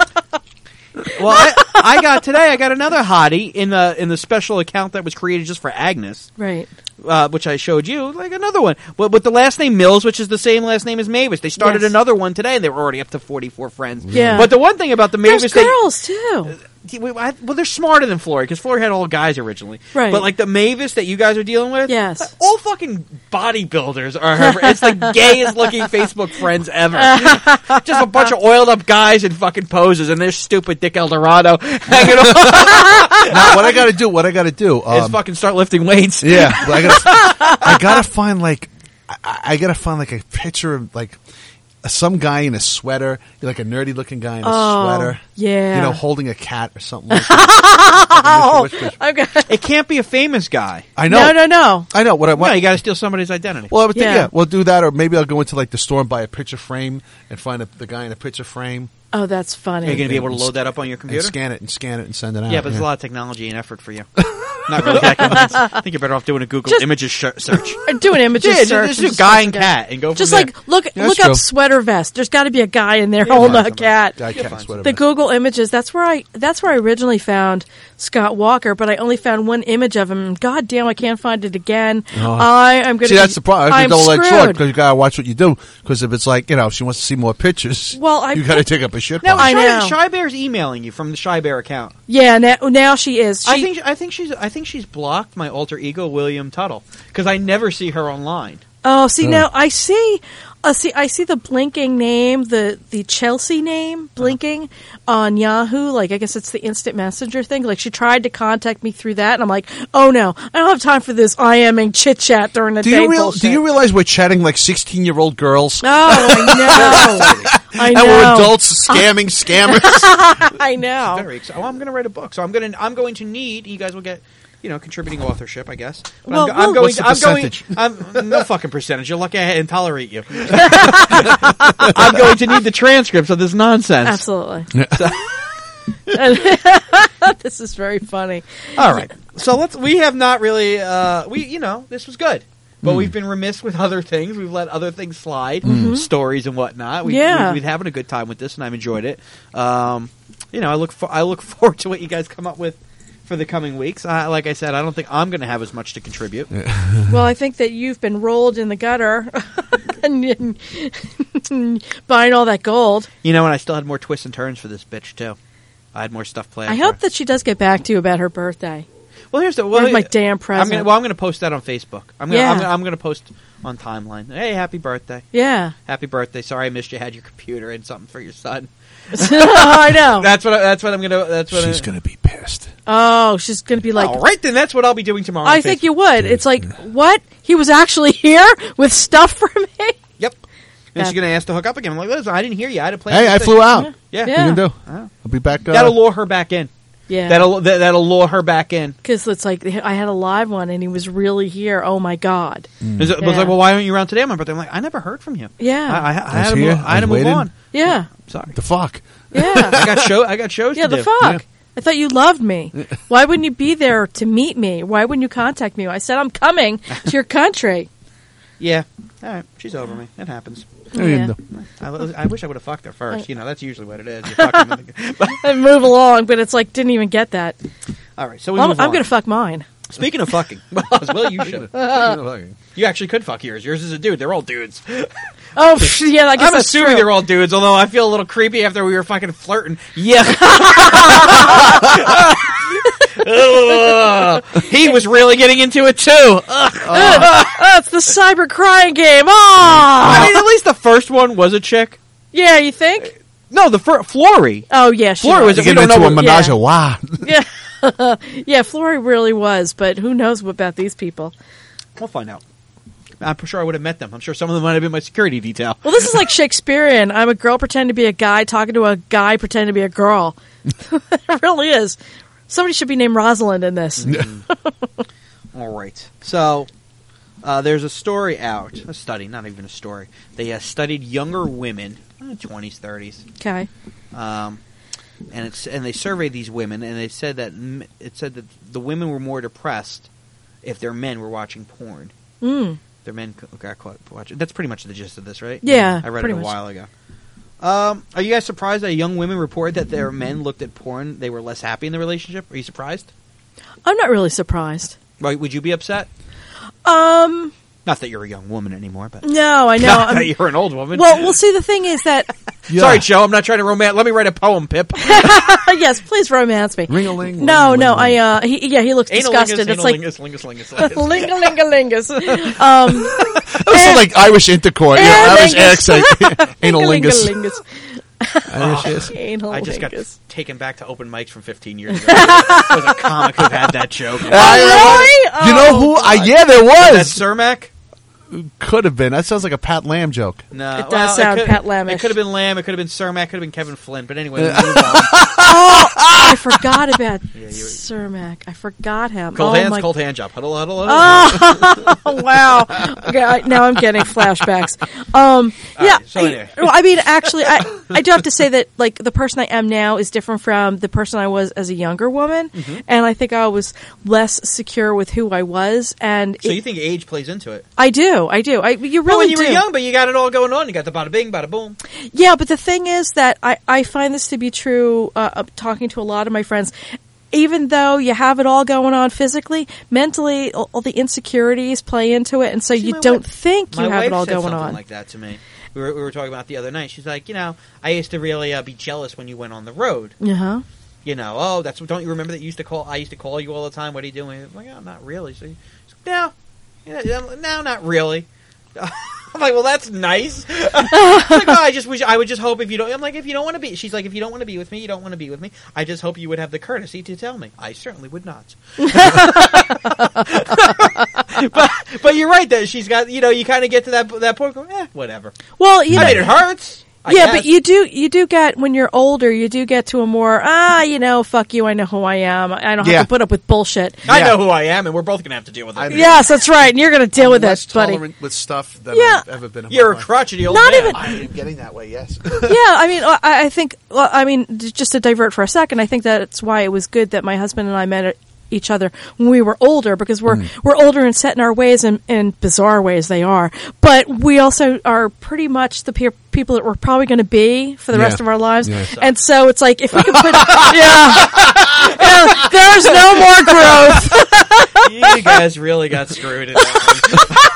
Well, I got another hottie in the special account that was created just for Agnes. Right. Which I showed you, like another one. But with the last name Mills, which is the same last name as Mavis. They started Yes. another one today, and they were already up to 44 friends. Yeah. But the one thing about the Mavis... There's girls, too. Well, they're smarter than Flory, because Flory had all guys originally. Right. But like the Mavis that you guys are dealing with, Yes. all fucking bodybuilders are her. It's the gayest looking Facebook friends ever. Just a bunch of oiled up guys in fucking poses, and there's stupid Dick Eldorado hanging on. Now, what I got to do is fucking start lifting weights. Yeah, I gotta find like I gotta find like a picture of like some guy in a sweater, like a nerdy looking guy in a sweater. Yeah. You know, holding a cat or something like that. Okay. It can't be a famous guy. I know. No. I know. What I want. No, you got to steal somebody's identity. Well, I would think, Yeah. yeah, we'll do that, or maybe I'll go into like the store and buy a picture frame and find the guy in a picture frame. Oh, that's funny. Are you going to be able to load that up on your computer? And scan it and send it out. Yeah, but it's a lot of technology and effort for you. Not really that convinced. I think you're better off doing a Google Images search. Do an images Yeah, search. just and do guy and look cat and go from Just there. like look that's up true. sweater vest. There's got to be a guy in there holding a cat. Guy, cat, sweater The vest. Google Images. That's where I originally found Scott Walker, but I only found one image of him. God damn, I can't find it again. I am going to See, that's the problem. That's I'm a double-edged sword screwed. because you gotta watch what you do. Because if it's like, if she wants to see more pictures, Well, you gotta take up a shit. Now, box. I know. Shy Bear's emailing you from the Shy Bear account. Yeah, now she is. I think she's blocked my alter ego William Tuttle because I never see her online. Oh, see now I see. I see the blinking name, the Chelsea name blinking on Yahoo. Like I guess it's the instant messenger thing. Like she tried to contact me through that, and I'm like, oh no, I don't have time for this IMing chit chat during the day. Do you realize we're chatting like 16-year-old girls? Oh, I know. I know. And we're adults scamming scammers. I know. Very excited. Oh, I'm going to write a book, so I'm going to need. You guys will get. Contributing authorship, I guess. But Well, I'm going. what's the percentage? I'm no fucking percentage. You're lucky I didn't tolerate you. I'm going to need the transcripts of this nonsense. Absolutely. This is very funny. All right. So we have not really. This was good. But we've been remiss with other things. We've let other things slide, stories and whatnot. We've been having a good time with this, and I've enjoyed it. I look forward to what you guys come up with for the coming weeks. Like I said, I don't think I'm going to have as much to contribute. Well, I think that you've been rolled in the gutter and buying all that gold. And I still had more twists and turns for this bitch too. I had more stuff planned. I hope that she does get back to you about her birthday. Well, here's Where's my damn present? I'm going to post that on Facebook. I'm going to post on timeline. Hey, happy birthday! Yeah, happy birthday. Sorry I missed you. Had your computer and something for your son. I know. That's what I'm going to. That's what she's going to be pissed. Oh, she's going to be like, all right, then that's what I'll be doing tomorrow. I think you would. It's like, what? He was actually here with stuff for me? Yep. And she's going to ask to hook up again. I'm like, listen, I didn't hear you. I had a plan. Hey, I flew out. Yeah. What are you going to do? I'll be back. That'll lure her back in. Yeah. That'll lure her back in. Because it's like, I had a live one and he was really here. Oh my God. It was like, well, why aren't you around today on my birthday? I'm like, I never heard from you. Yeah. I had to move on. Yeah. Sorry. The fuck? Yeah. I got shows to do. Yeah, the fuck. Yeah. I thought you loved me. Why wouldn't you be there to meet me? Why wouldn't you contact me? I said, I'm coming to your country. Yeah. All right. She's over me. It happens. Yeah. I wish I would have fucked her first. That's usually what it is. You fuck them and move along, but it's like, didn't even get that. All right. So we move on. I'm going to fuck mine. Speaking of fucking, well, you should. You actually could fuck yours. Yours is a dude. They're all dudes. Oh, yeah, I guess I'm assuming true. they're all dudes, although I feel a little creepy after we were fucking flirting. Yeah. He was really getting into it, too. It's the cyber crying game. Oh! I mean, at least the first one was a chick. Yeah, you think? No, the Flory. Oh, yeah, she Flory was. You get into a menage a trois. Yeah. Yeah, Flory really was, but who knows about these people? We'll find out. I'm sure I would have met them. I'm sure some of them might have been my security detail. Well, this is like Shakespearean. I'm a girl pretending to be a guy talking to a guy pretending to be a girl. It really is. Somebody should be named Rosalind in this. All right. So there's a story out, a study, not even a story. They studied younger women, 20s, 30s. Okay. And they surveyed these women, and they said that the women were more depressed if their men were watching porn. Their men got caught watching. That's pretty much the gist of this, right? Yeah, I read it pretty a much. while ago. Are you guys surprised that young women report that their men looked at porn, they were less happy in the relationship? Are you surprised? I'm not really surprised. Right, would you be upset? Not that you're a young woman anymore, but No, I know. not that you're an old woman. Well, see, the thing is that Sorry, Joe, I'm not trying to romance. Let me write a poem, Pip. yes, please romance me. Ring-a-ling. No, ring-a-ling, no, ring. he looks disgusted. It's like lingus. lingalingalingus. Also like Irish intercourse, Irish accent. Analingus. Lingalingus. Anal I just got lingus. taken back to open mics from 15 years ago. There was a comic who had that joke. Really? You know who? Yeah, there That's was. Cermak? Could have been. That sounds like a Pat Lamb joke. No, It does sound Pat Lamb-ish. It could have been Lamb. It could have been Cermak. Could have been Kevin Flynn. But anyway, move on. I forgot about Cermak. I forgot him. Cold hands, my cold hand job. Huddle. Oh, wow. Okay, now I'm getting flashbacks. Yeah. so anyway. Well, I mean, actually, I do have to say that, like, the person I am now is different from the person I was as a younger woman, and I think I was less secure with who I was. And So you think age plays into it? I do. You Well, really when you do. were young, but you got it all going on. You got the bada bing, bada boom. Yeah, but the thing is that I find this to be true, talking to a lot of my friends. Even though you have it all going on physically, mentally, all the insecurities play into it, and so you don't think you have it all going on. Like that to me. We were talking about it the other night. She's like, I used to really be jealous when you went on the road. Uh-huh. Don't you remember that you used to call? I used to call you all the time. What are you doing? I'm like, oh, not really. So no, not really. I'm like, well, that's nice. Like, I just wish I would just hope if you don't. I'm like, if you don't want to be. She's like, if you don't want to be with me, you don't want to be with me. I just hope you would have the courtesy to tell me. I certainly would not. but you're right that she's got. You kind of get to that point. Going, whatever. Well, I mean, it hurts. I Yeah, guess. but you do get, when you're older, you do get to a more, fuck you, I know who I am. I don't have to put up with bullshit. I know who I am, and we're both going to have to deal with it. Yes, that's right, and you're going to deal with less it, buddy. tolerant with stuff than Yeah. I've ever been. In You're my a life. crotchety old Not man. even- I am getting that way. Yes. I think, just to divert for a second, I think that's why it was good that my husband and I met each other when we were older, because we're older and set in our ways, and in bizarre ways they are, but we also are pretty much the people that we're probably going to be for the rest of our lives. And so it's like, if we could put there's no more growth. You guys really got screwed in that one.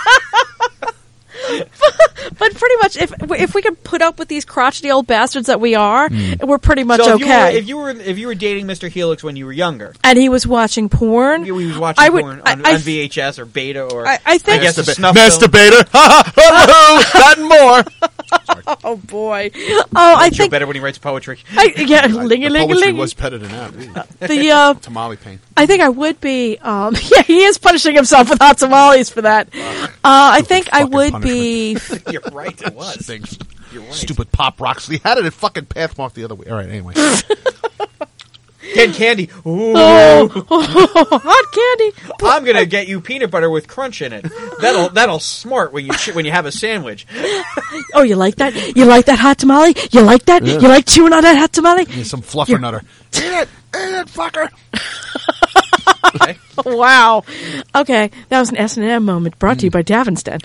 But pretty much, if we could put up with these crotchety old bastards that we are, we're pretty much So okay. if you were dating Mr. Helix when you were younger, and he was watching porn, he was watching porn on VHS or beta or I think guess a snuff film. Masturbator. That and more. oh boy, I Joe think better when he writes poetry. Poetry was better than that. the Tamale pain. I think I would be. He is punishing himself with hot tamales for that. I think I would be. You're right, it was. Things. You're right. Stupid pop rocks. He had it at fucking Pathmark the other way. All right, anyway. Get candy. Ooh. Hot candy. I'm gonna get you peanut butter with crunch in it. That'll smart when you have a sandwich. Oh, you like that? You like that hot tamale? You like that? Yeah. You like chewing on that hot tamale? Yeah, some fluffernutter. Eat it, fucker. Okay. Wow. Okay, that was an S&M moment brought to you by Davinston.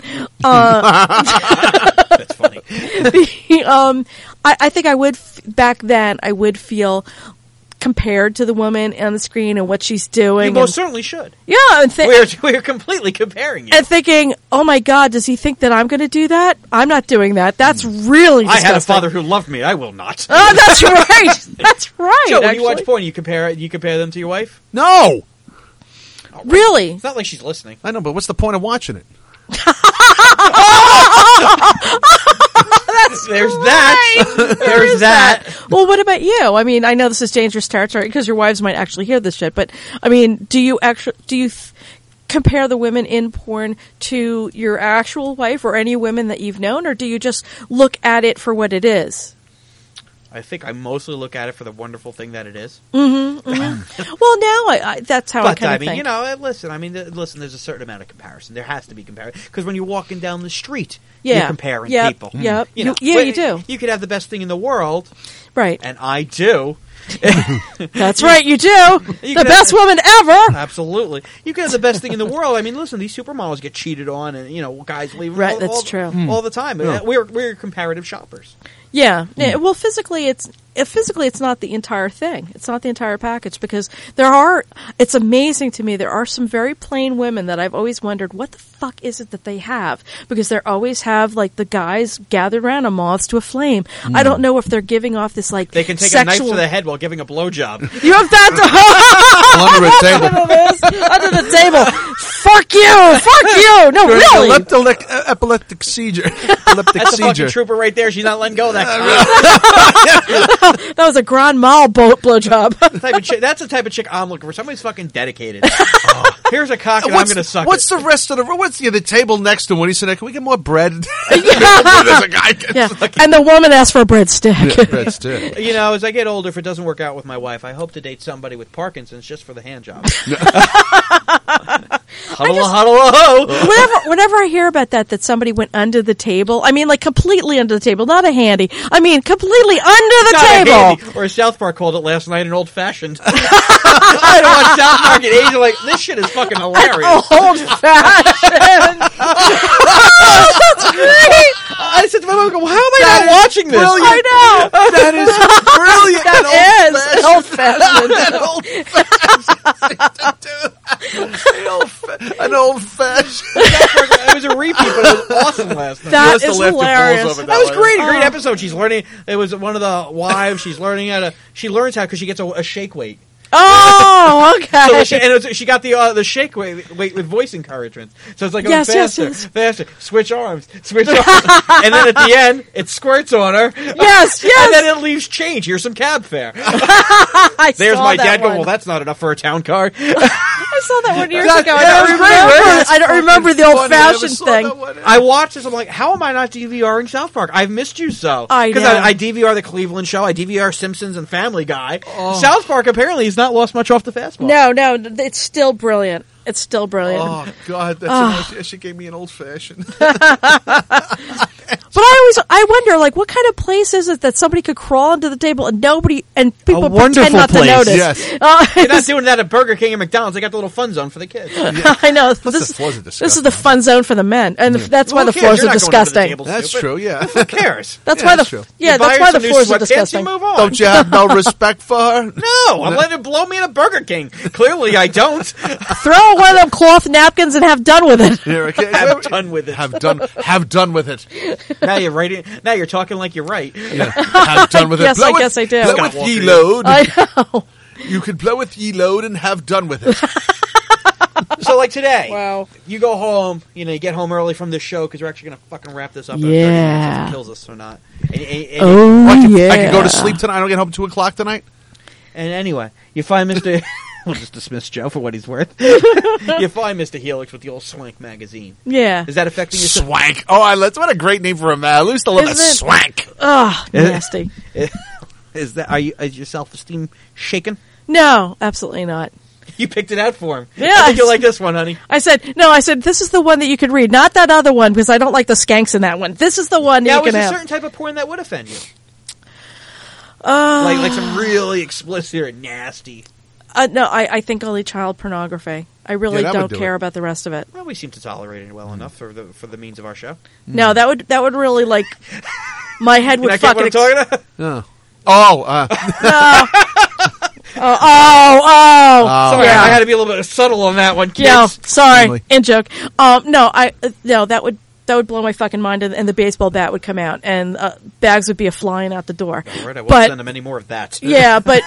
That's funny. I think I would, back then, I would feel compared to the woman on the screen and what she's doing. You most certainly should. Yeah, and We're completely comparing you. and thinking, oh my God, does he think that I'm going to do that? I'm not doing that. That's really disgusting. I had a father who loved me. I will not. Oh, that's right. That's right. Joe, when actually. you watch porn, you compare them to your wife? No. Really? It's not like she's listening. I know, but what's the point of watching it? There's that. There's that. Well, what about you? I mean, I know this is dangerous territory because your wives might actually hear this shit, but I mean, do you compare the women in porn to your actual wife or any women that you've known, or do you just look at it for what it is? I think I mostly look at it for the wonderful thing that it is. Well, now that's how I But kind I of mean, think. you know, listen. There's a certain amount of comparison. There has to be comparison because when you're walking down the street, you're comparing people. Yep. You know, you do. You could have the best thing in the world, Right. and I do. That's right. You do. The best woman ever. Absolutely. You can have the best thing in the world. I mean, listen, these supermodels get cheated on, and you know, guys leave Right, that's true. all the time. We're comparative shoppers. Yeah. Well, physically, it's not the entire thing. It's not the entire package because it's amazing to me. There are some very plain women that I've always wondered what the fuck is it that they have, because they always have like the guys gathered around a moths to a flame. I don't know if they're giving off this like They can take sexual... a knife to the head while giving a blowjob. You have that Under a table. under the table. Fuck you. No, really. Epileptic seizure. That's a fucking trooper right there. She's not letting go of that. That was a grand mal blowjob. That's the type of chick I'm looking for. Somebody's fucking dedicated. Here's a cock, and I'm going to suck What's it. the rest of the table next to him? When he said, "Can we get more bread?" Yeah. And the woman asked for a breadstick. Breadstick. You know, as I get older, if it doesn't work out with my wife, I hope to date somebody with Parkinson's just for the hand job. Whenever I hear about that somebody went under the table, I mean, like completely under the table, not a handy. I mean, completely under the table. Or as South Park called it last night, an old fashioned. I had to watch South Park at age of like, this shit is fucking hilarious. Old fashioned. That's great. I said to my mom, how am I not watching this? Brilliant. I know. That is brilliant. That is An old fashioned. It was a repeat, but it was awesome last night. That is hilarious. That was great. A great episode. She's learning. It was one of the wives. She's learning how to. She learns how because she gets a shake weight. Oh, okay. So she got the shake weight with voice encouragement. So it's like going faster. Switch arms. And then at the end, it squirts on her. Yes. And then it leaves change. Here's some cab fare. There's my dad going, well, that's not enough for a town car. I saw that one years ago. I don't remember the old-fashioned thing. I watched this. I'm like, how am I not DVRing South Park? I've missed you so. Because I DVR the Cleveland Show. I DVR Simpsons and Family Guy. South Park apparently has not lost much off the fastball. No, it's still brilliant. It's still brilliant. Oh God, she gave me an old fashioned. But I wonder, like, what kind of place is it that somebody could crawl under the table and people pretend not to notice? Yes. You're not doing that at Burger King and McDonald's. They got the little fun zone for the kids. I know. This is the fun zone for the men, and that's why the floors are disgusting. That's true. Yeah. Who cares? That's why the floors are disgusting. Move on. Don't you have no respect for her? No, I'm letting it blow me in a Burger King. Clearly, I don't. Throw one of them cloth napkins and have done with it. Have done with it. Have done with it. Now you're writing. Now you're talking like you're right. Yeah. Have done with it. Yes, I guess I do. Blow with ye load. I know. You can blow with ye load and have done with it. So, like today, wow. You go home. You get home early from this show because we're actually going to fucking wrap this up. Yeah. In 30 minutes if it kills us or not. I can go to sleep tonight. I don't get home 2:00 tonight. And anyway, you find Mr. We'll just dismiss Joe for what he's worth. You find Mr. Helix with the old Swank magazine. Yeah. Is that affecting you? Swank. Oh, what a great name for a man. I used to love that. Swank. Oh, nasty. Is your self-esteem shaken? No, absolutely not. You picked it out for him. Yeah, I think you'll like this one, honey. I said, this is the one that you could read, not that other one, because I don't like the skanks in that one. This is the one that you can have. Now, is a certain type of porn that would offend you? Like some really explicit or nasty. No, I think only child pornography. I really don't care about the rest of it. Well, we seem to tolerate it well enough for the means of our show. No, that would really like my head would fucking. What I'm talking about? No. No. Sorry, yeah. I had to be a little bit subtle on that one, kids. Yeah, sorry, in joke. That would blow my fucking mind, and the baseball bat would come out, and bags would be flying out the door. All right, I won't send them any more of that. Yeah, but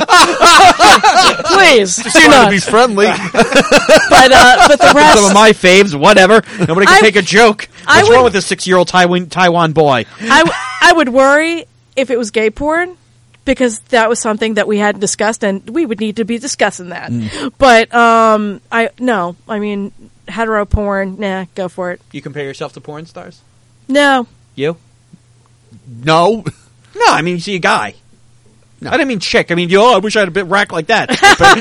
please do not be friendly. But the rest, some of my faves, whatever. Nobody can take a joke. What's wrong with this 6-year-old Taiwan boy? I would worry if it was gay porn, because that was something that we hadn't discussed, and we would need to be discussing that. But I mean, hetero porn, nah, go for it. You compare yourself to porn stars? No. You? No. No, I mean, you see a guy. No. I didn't mean chick. I mean, I wish I had a bit rack like that.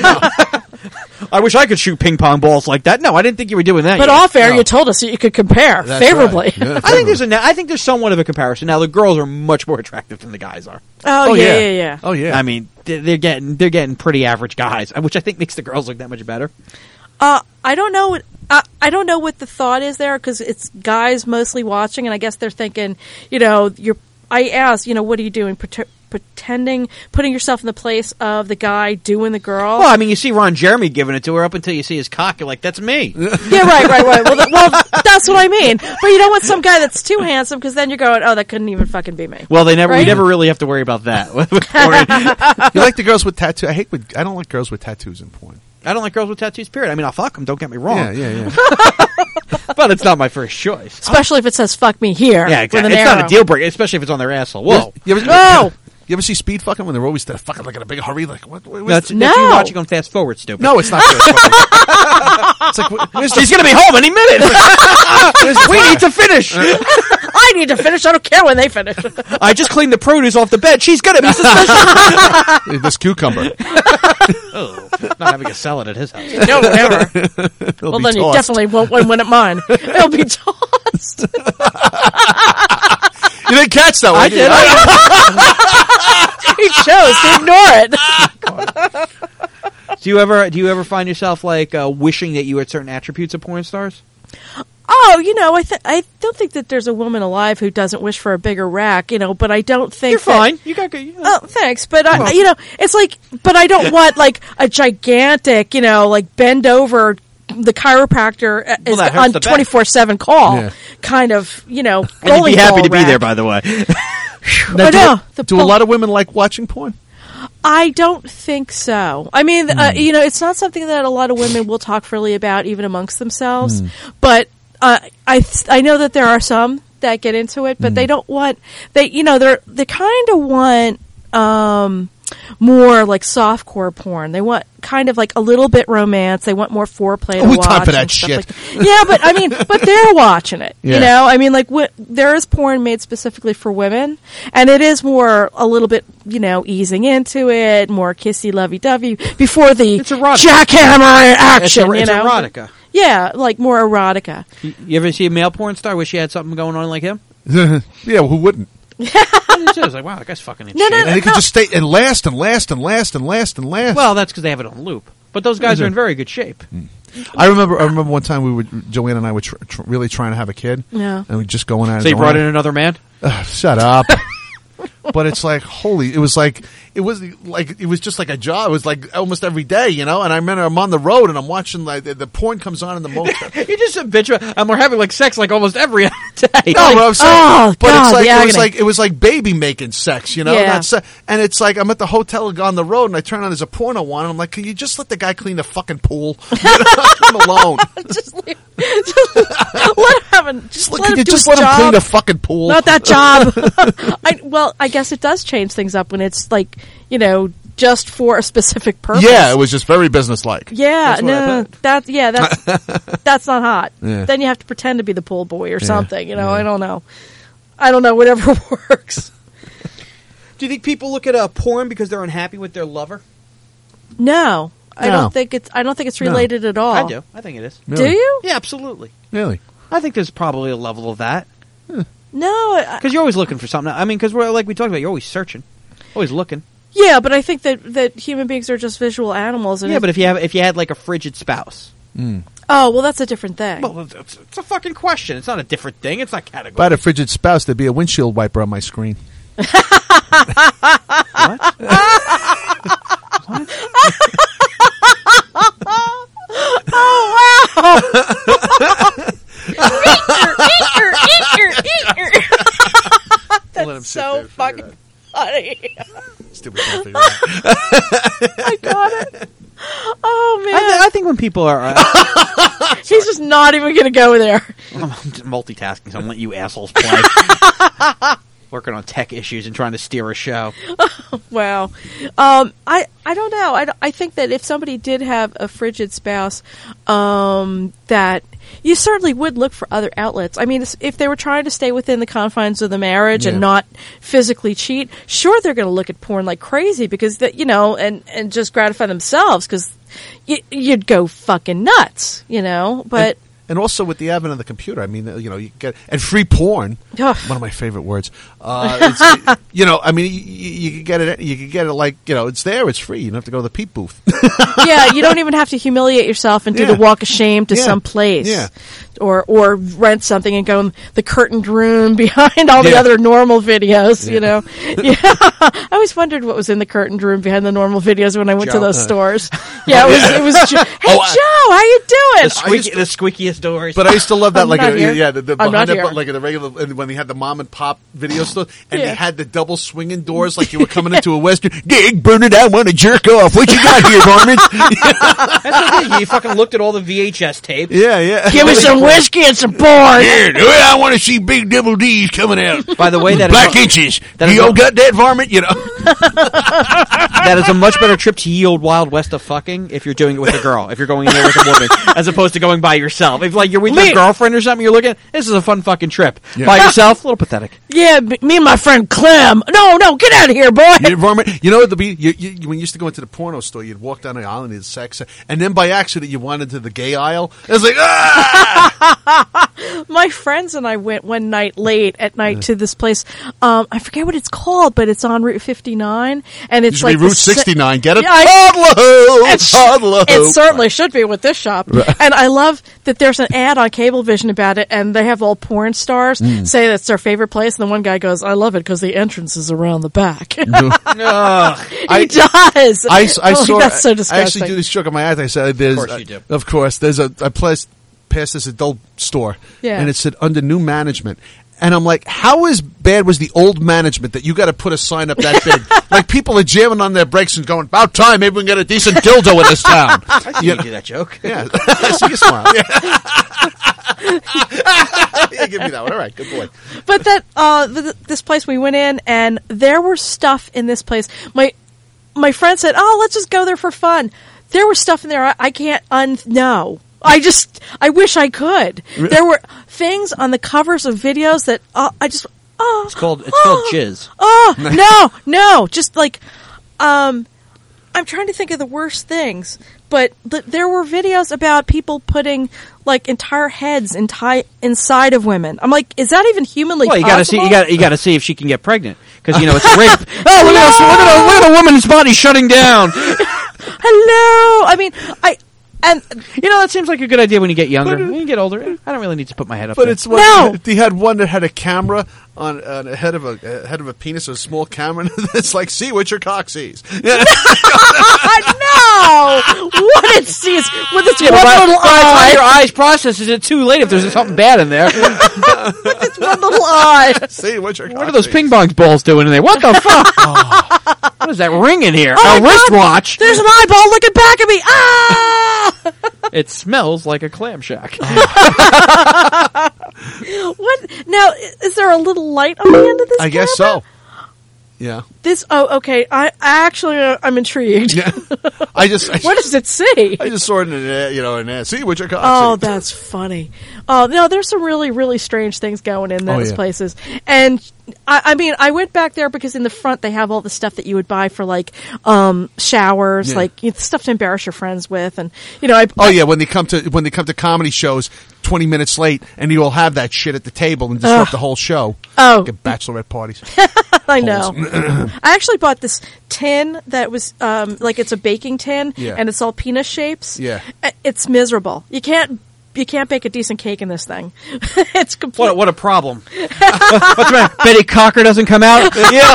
I wish I could shoot ping pong balls like that. No, I didn't think you were doing that. But yet. all fair, No. you told us that you could compare That's favorably. right. Yeah, I think there's somewhat of a comparison. Now the girls are much more attractive than the guys are. Oh, yeah. Oh yeah. I mean, they're getting pretty average guys, which I think makes the girls look that much better. I don't know. I don't know what the thought is there because it's guys mostly watching, and I guess they're thinking, I asked, what are you doing? Pretending, putting yourself in the place of the guy doing the girl. Well, I mean, you see Ron Jeremy giving it to her up until you see his cock. You're like, that's me. Yeah, right. Well, that's what I mean. But you don't want some guy that's too handsome because then you're going, oh, that couldn't even fucking be me. Well, we Right? never really have to worry about that. You like the girls with tattoos? I don't like girls with tattoos in porn. I don't like girls with tattoos, period. I mean, I'll fuck them, don't get me wrong. Yeah. But it's not my first choice. Especially if it says "fuck me" here. Yeah, exactly. With an It's not arrow. a deal breaker, especially if it's on their asshole. Whoa. Whoa! You ever see speed fucking when they're always fucking like in a big hurry? Like what? That's you watching on fast forward, stupid. No, it's not. It's like She's going to be home any minute. We need to finish. I need to finish. I don't care when they finish. I just cleaned the produce off the bed. She's going to be suspicious. this cucumber. Oh, not having a salad at his house. No, never. Well, be then you tossed. definitely won't win at mine. It'll be tossed. You didn't catch that one. I did. He chose to ignore it. Do you ever find yourself like wishing that you had certain attributes of porn stars? Oh, I don't think that there's a woman alive who doesn't wish for a bigger rack, but I don't think You're fine. You got good. Oh, thanks. But it's like, but I don't want like a gigantic, like bend over. The chiropractor is that hurts on the back. 24/7 call, Yeah. kind of, And you'd rolling be happy ball to be rack. there, by the way. Now, the do a lot of women like watching porn? I don't think so. I mean, it's not something that a lot of women will talk freely about, even amongst themselves. But I know that there are some that get into it, but they don't want they kind of want more like softcore porn. They want kind of like a little bit romance. They want more foreplay to With watch. time for that and stuff shit. like that. Yeah, but I mean, but they're watching it. Yeah. I mean, like there is porn made specifically for women, and it is more a little bit, easing into it, more kissy, lovey-dovey before the It's erotic. jackhammer action. It's erotica. Yeah, like more erotica. You ever see a male porn star? Wish you had something going on like him? Yeah, well, who wouldn't? I did too. I was like, wow, that guy's fucking in shape. And he could just stay and last and last and last and last and last. Well, that's because they have it on loop. But those guys are in very good shape. I remember one time Joanne and I were really trying to have a kid. Yeah. And we just going at it. So you brought in another man? Shut up. But it's like, it was just like a job. It was like almost every day, And I remember I'm on the road and I'm watching like the porn comes on in the motel. You're just a bitch. And we're having like sex like almost every other day. No, what I'm saying, oh, but God, it's like the agony. it was like baby making sex, Yeah. Not and it's like I'm at the hotel on the road and I turn on there's a porno one and I'm like, can you just let the guy clean the fucking pool? Leave him alone. just let him Can you do just his let him job. clean the fucking pool? Not that job. I guess it does change things up when it's like, just for a specific purpose. Yeah, it was just very businesslike. Yeah, That's what I that's not hot. Yeah. Then you have to pretend to be the pool boy or something. I don't know. Whatever works. Do you think people look at porn because they're unhappy with their lover? No, I No. don't think it's related at all. I do. I think it is. Do you? Yeah, absolutely. Really? I think there's probably a level of that. No. Because you're always looking for something. I mean, because we're like we talked about, you're always searching, always looking. Yeah, but I think that human beings are just visual animals. And Yeah, but if you had like a frigid spouse, oh, well, that's a different thing. well, it's a fucking question. It's not a different thing. It's not If I category. had a frigid spouse, there'd be a windshield wiper on my screen. That's so fucking funny. Stupid can't figure it out. I got it. Oh man, I think when people are he's just not even going to go there. I'm multitasking, so I'm letting you assholes play. Working on tech issues and trying to steer a show. Wow. I don't know. I think that if somebody did have a frigid spouse, that you certainly would look for other outlets. I mean, if they were trying to stay within the confines of the marriage and not physically cheat, sure, they're going to look at porn like crazy because and just gratify themselves because you'd go fucking nuts, but. And also with the advent of the computer, I mean, you get and free porn. One of my favorite words. I mean, you can get it. You can get it like it's there. It's free. You don't have to go to the peep booth. Yeah, you don't even have to humiliate yourself and do the walk of shame to some place. Yeah. Or rent something and go in the curtained room behind all the other normal videos. Yeah. I always wondered what was in the curtained room behind the normal videos when I went to those stores. Yeah, it was. Hey, Joe, how you doing? The squeakiest doors. But I used to love that, I'm not here. the I'm not behind it, here. like the regular when they had the mom and pop video store, and they had the double swinging doors, like you were coming into a western. Dig, Bernard, I want to jerk off. What you got here, Varmint? That's what it is. You fucking looked at all the VHS tapes. Yeah. Give me some whiskey and some porn. Here, I want to see big double D's coming out. By the way, that Black is inches. You all got that, Varmint? That is a much better trip to ye old Wild West of fucking if you're doing it with a girl. If you're going in there with a woman, as opposed to going by yourself. If you're with your girlfriend or something, you're looking. This is a fun fucking trip. Yeah. By yourself, a little pathetic. Yeah, me and my friend Clem. No, get out of here, boy. Yeah, Varmint, when you used to go into the porno store, you'd walk down the aisle and you'd sex, and then by accident you went into the gay aisle. It was like, My friends and I went one night late at night to this place. I forget what it's called, but it's on Route 59, and it's like Route 69. Get it? It certainly should be with this shop. Right. And I love that there's an ad on Cablevision about it, and they have all porn stars say that's their favorite place, and the one guy goes, "I love it because the entrance is around the back." He does. I saw. That's so disgusting. I actually do this joke on my ad. I said, "There's, of course you do. Of course, there's a place past this adult store, and it said under new management." And I'm like, how bad was the old management that you got to put a sign up that big? Like people are jamming on their brakes and going, "About time, maybe we can get a decent dildo in this town." I see you do that joke. Yeah, I see you smile. Yeah, give me that one. All right, good boy. But this place we went in, and there was stuff in this place. My friend said, "Oh, let's just go there for fun." There was stuff in there I can't no. I wish I could. There were things on the covers of videos that it's called jizz. No, just like I'm trying to think of the worst things, but there were videos about people putting like entire heads inside of women. I'm like, is that even humanly possible? You got to see if she can get pregnant because it's a rape. Look at a woman's body shutting down. Hello. I mean, and that seems like a good idea when you get younger. When you get older, I don't really need to put my head up. But there. it's what he had one that had a camera on a head of a penis, a small camera. It's like, see what your cock sees. No, what it sees with its one little eye. Your eyes process is it too late if there's something bad in there. With its one little eye. See what your cock What are those sees. ping pong balls doing in there? What the fuck? What is that ring in here? Oh a wristwatch. There's an eyeball looking back at me. Ah! It smells like a clam shack. What? Now, is there a little light on the end of this I guess camera? so. Yeah. Okay. I'm intrigued. Yeah. What does it say? I just saw it in there. See what your cock sees. That's funny. No, there's some really, really strange things going in those places. And I mean, I went back there because in the front they have all the stuff that you would buy for like showers, like stuff to embarrass your friends with, and when they come to comedy shows 20 minutes late, and you'll have that shit at the table and disrupt the whole show. Like at bachelorette parties. I know. I actually bought this tin that was like it's a baking tin, and it's all penis shapes. Yeah, it's miserable. You can't bake a decent cake in this thing. It's complete. What a problem. What's the matter? Betty Cocker doesn't come out? Yeah.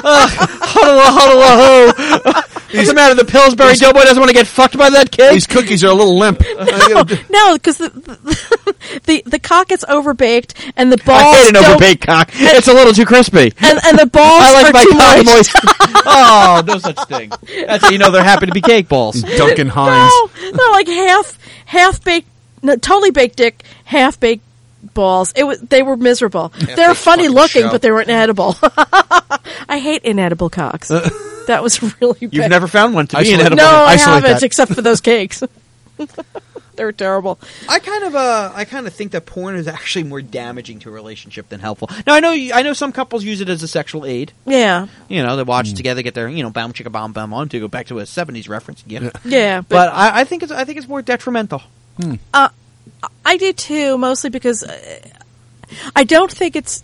What's the matter? The Pillsbury Doughboy doesn't want to get fucked by that kid? These cookies are a little limp. No, because the cock is overbaked and the balls. I hate an overbaked cock. It's a little too crispy. And the balls I like are my too cock moist. Oh, no such thing. That's how you know they're happy to be cake balls. Duncan Hines. No, like half baked, no, totally baked dick, half baked balls. They were miserable. They were big funny fucking looking, show. but they weren't edible. I hate inedible cocks. That was really bad. You've never found one to be Isolate- inedible. No, I Isolate haven't, that. except for those cakes. They were terrible. I kind of think that porn is actually more damaging to a relationship than helpful. Now I know some couples use it as a sexual aid. Yeah. You know, they watch it together, get their bam chicka bam bam on to go back to a '70s reference again. Yeah. But I think it's more detrimental. I do too, mostly because I don't think it's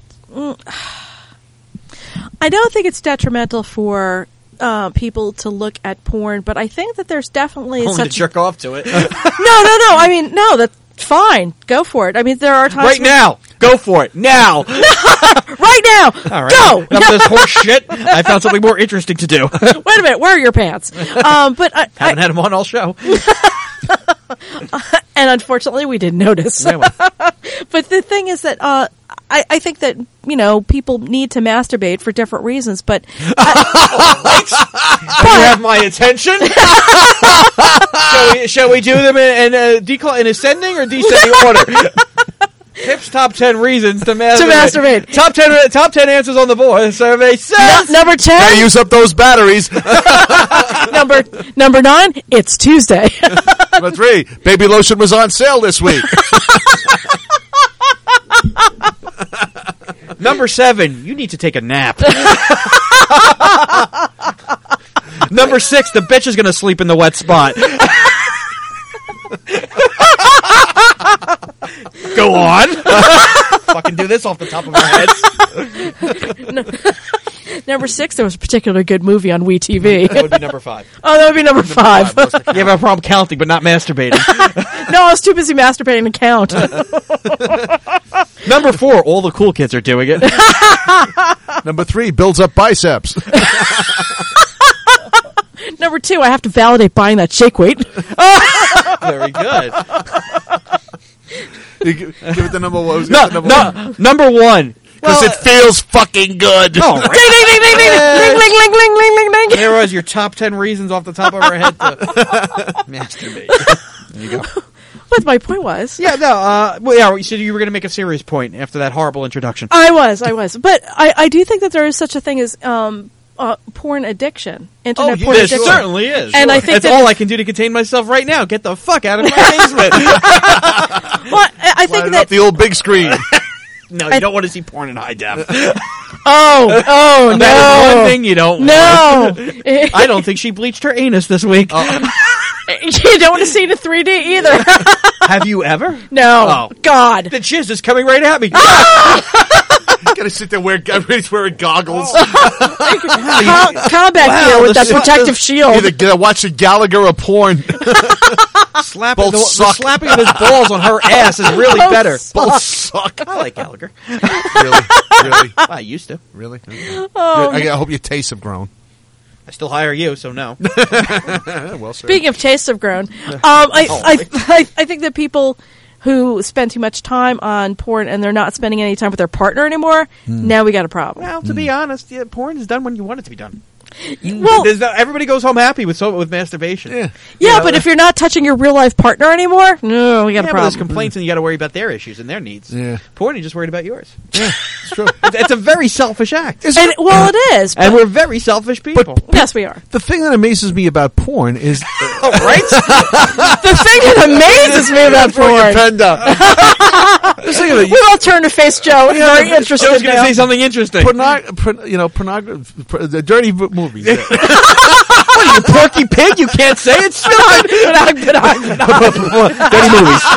detrimental for people to look at porn, but I think that there's definitely Only to such jerk off to it no. I mean, no, that's fine. Go for it. I mean, there are times right now. Go for it now. right now. All right. Go. Enough of this horse shit. I found something more interesting to do. Wait a minute. Where are your pants? But Haven't had them on all show. and unfortunately, we didn't notice. Yeah, well. But the thing is that I think that people need to masturbate for different reasons, but You have my attention. shall we do them in ascending or descending order? Pip's top 10 reasons to masturbate. Top 10 answers on the board. The survey says number 10. Gotta use up those batteries. Number 9. It's Tuesday. Number 3, baby lotion was on sale this week. Number 7. You need to take a nap. Number 6. The bitch is going to sleep in the wet spot. Go on. Fucking do this off the top of our heads. Number 6. There was a particularly good movie on WeTV. That would be number 5. Oh, that would be number 5. You have a problem counting, but not masturbating. No, I was too busy masturbating to count. Number 4. All the cool kids are doing it. Number 3, builds up biceps. Number 2. I have to validate buying that shake weight. Very good. Give it the number 1. Number 1. Because it feels fucking good. Oh, right. Ding, ding, ding, ding, ding, ding, ding, ding, ding, ding, ding, ding. There was your top 10 reasons off the top of our head to masturbate. There you go. What my point was. Yeah, no, you said you were going to make a serious point after that horrible introduction. I was. But I do think that there is such a thing as porn addiction. Internet porn there addiction. certainly is. And I think that's all I can do to contain myself right now. Get the fuck out of my basement. Well, I think Lining that up the old big screen. No, you don't want to see porn in high def. Oh no! That is one thing you don't. No, want. I don't think she bleached her anus this week. You don't want to see it in 3D either. Have you ever? No. Oh. God. The jizz is coming right at me. Gotta sit there everybody's wearing goggles. Combat gear with that protective shield. Either watch the Gallagher or porn. Slapping Both the suck. slapping of his balls on her ass is really Both better. suck. Both suck. I like Gallagher. Really? I used to. Really? Oh, I hope your tastes have grown. I still hire you, so no. Well, sir. Speaking of tastes have grown, I think that people who spend too much time on porn and they're not spending any time with their partner anymore, now we got a problem. Well, to be honest, porn is done when you want it to be done. Well, everybody goes home happy with masturbation. Yeah. yeah, but if you're not touching your real life partner anymore, no, we got a But there's problem. complaints and you got to worry about their issues and their needs. Yeah. Porn, you're just worried about yours. Yeah, it's true. It's a very selfish act. And, well, it is. And we're very selfish people. Yes, we are. The thing that amazes me about porn is... right? The thing that amazes me about porn. We all turn to face Joe. Very interested Joe's going to now. say something interesting. pornography, the dirty movies. What are you, Porky Pig? You can't say it. Dirty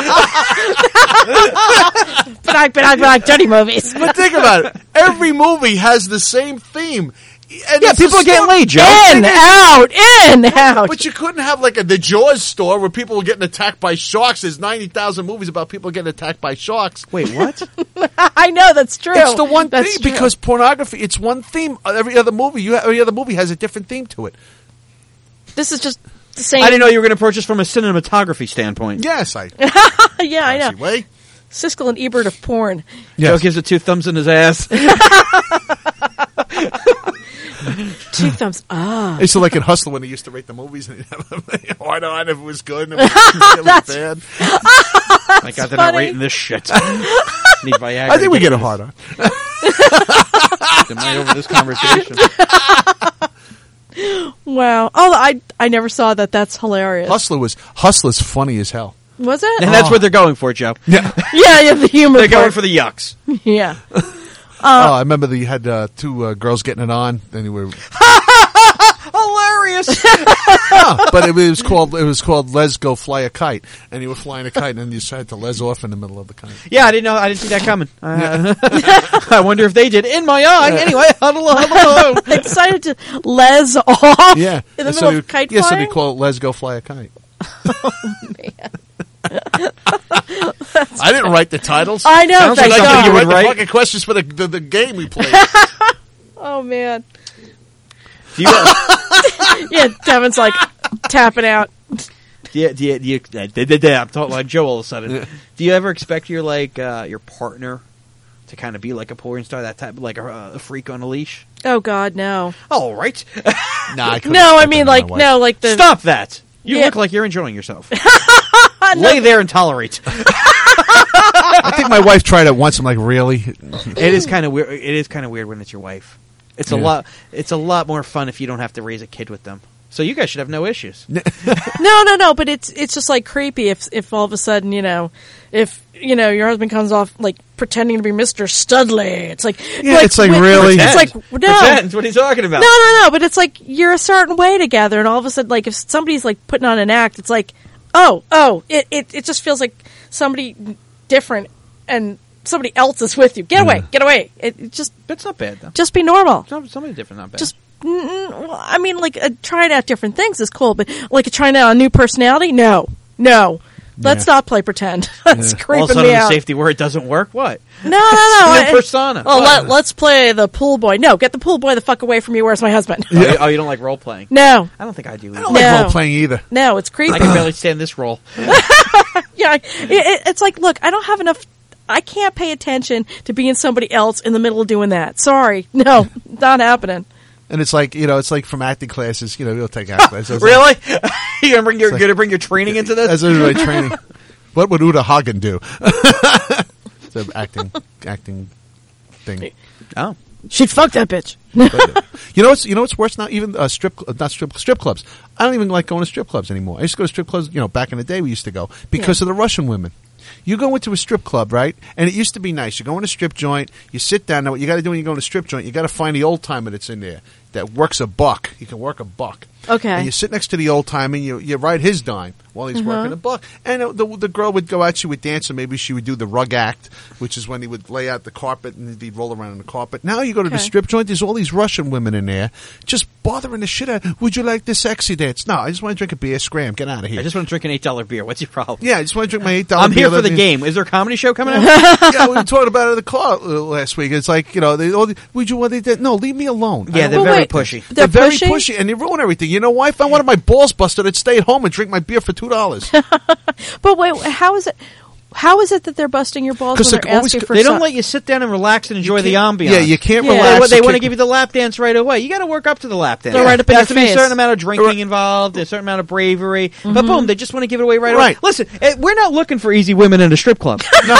movies. Dirty movies. But think about it. Every movie has the same theme. And Yeah, it's people a are getting story- laid, Joe. In, out. But you couldn't have like the Jaws store where people were getting attacked by sharks. There's 90,000 movies about people getting attacked by sharks. Wait, what? I know, that's true. It's the one That's thing true. because pornography. It's one theme. Every other movie has a different theme to it. This is just the same. I didn't know you were going to approach this from a cinematography standpoint. Yes, I. Yeah, I know. Way. Siskel and Ebert of porn. Joe gives it 2 thumbs in his ass. 2 thumbs. I used to like in Hustler when they used to rate the movies and why not if it was good and if it was really bad. My God, they're funny. not rating this shit. Need Viagra. I think we to get a this. hard on. Am I over this conversation? Wow. Oh, I never saw that. That's hilarious. Hustler's funny as hell. Was it? And that's what they're going for, Joe. Yeah. yeah, the humor. They're going part. for the yucks. Yeah. I remember that you had two girls getting it on. Then you were Hilarious. but it was called Les Go Fly a Kite, and you were flying a kite, and then you decided to les off in the middle of the kite. Yeah, I didn't see that coming. I wonder if they did. In my eye. Anyway, hello. They decided to les off Yeah, in the And middle of kite yeah, so flying? they call it Les Go Fly a Kite. I didn't write the titles. I know, Sounds thank like God. you would write the write. fucking questions for the game we played. Oh, man. Do you, Yeah, Devin's like tapping out. I'm talking like Joe all of a sudden. Do you ever expect your your partner to kind of be like a porn star, that type, like a freak on a leash? Oh, God, no. All right. Nah, I couldn't No, I expect mean, that like, of my wife. no, like the... Stop that. You Yeah. look like you're enjoying yourself. Lay there and tolerate. I think my wife tried it once. I'm like, really? It is kind of weird. It is kind of weird when it's your wife. It's a lot. It's a lot more fun if you don't have to raise a kid with them. So you guys should have no issues. No, but it's just like creepy if all of a sudden, if your husband comes off like pretending to be Mr. Studley. It's like it's like, really? It's like no. Pretend. What are you talking about? No, but it's like you're a certain way together and all of a sudden like if somebody's like putting on an act, it's like it just feels like somebody different and somebody else is with you. Get away. It just That's not bad though. just be normal. Somebody different, not bad. Just I mean, like trying out different things is cool, but like trying out a new personality, no. Let's not play pretend. That's all of creeping a sudden me the out. safety word doesn't work. What? No. New persona. Oh, What? let's play the pool boy. No, get the pool boy the fuck away from me. Where's my husband? Oh, you don't like role playing? No, I don't think I do. I don't Either. like No. role playing either. no, it's creepy. I can barely stand this role. Yeah, it's like, look, I don't have enough. I can't pay attention to being somebody else in the middle of doing that. Sorry, no, not happening. And it's like it's like from acting classes. You'll take acting classes. Really? You gonna bring your training into this? That's my training. What would Uta Hagen do? It's an acting thing. Oh. She'd fuck that bitch. But, you know what's worse? Not even strip clubs. I don't even like going to strip clubs anymore. I used to go to strip clubs. Back in the day we used to go because of the Russian women. You go into a strip club, right? And it used to be nice. You go in a strip joint, you sit down. Now, what you got to do when you go in a strip joint, you got to find the old timer that's in there that works a buck. You can work a buck. Okay. And you sit next to the old timer, and you ride his dime while he's working a buck. And the girl would go out, she would dance, and maybe she would do the rug act, which is when he would lay out the carpet and he'd roll around on the carpet. Now you go to the strip joint, there's all these Russian women in there just bothering the shit out. Would you like the sexy dance? No, I just want to drink a beer. Scram, get out of here. I just want to drink an $8 beer. What's your problem? Yeah, I just want to drink my $8 I'm beer. here for the game. Is there a comedy show coming out? Yeah, we were talking about it in the car last week. It's like, would you want to do? No, leave me alone. Yeah, they're But very wait, pushy. They're very pushy? pushy, and they ruin everything. You know why? If I wanted my balls busted, I'd stay at home and drink my beer for $2. But wait, how is it? How is it that they're busting your balls 'Cause when they're they're always- asking for They don't some- let you sit down and relax and enjoy the ambiance. Yeah, you can't Yeah. relax. They You want to can't- give you the lap dance right away. You got to work up to the lap dance. They're right up in There your has to be a face. certain amount of drinking involved, a certain amount of bravery. But boom, they just want to give it away right away. Right. Listen, we're not looking for easy women in a strip club. No.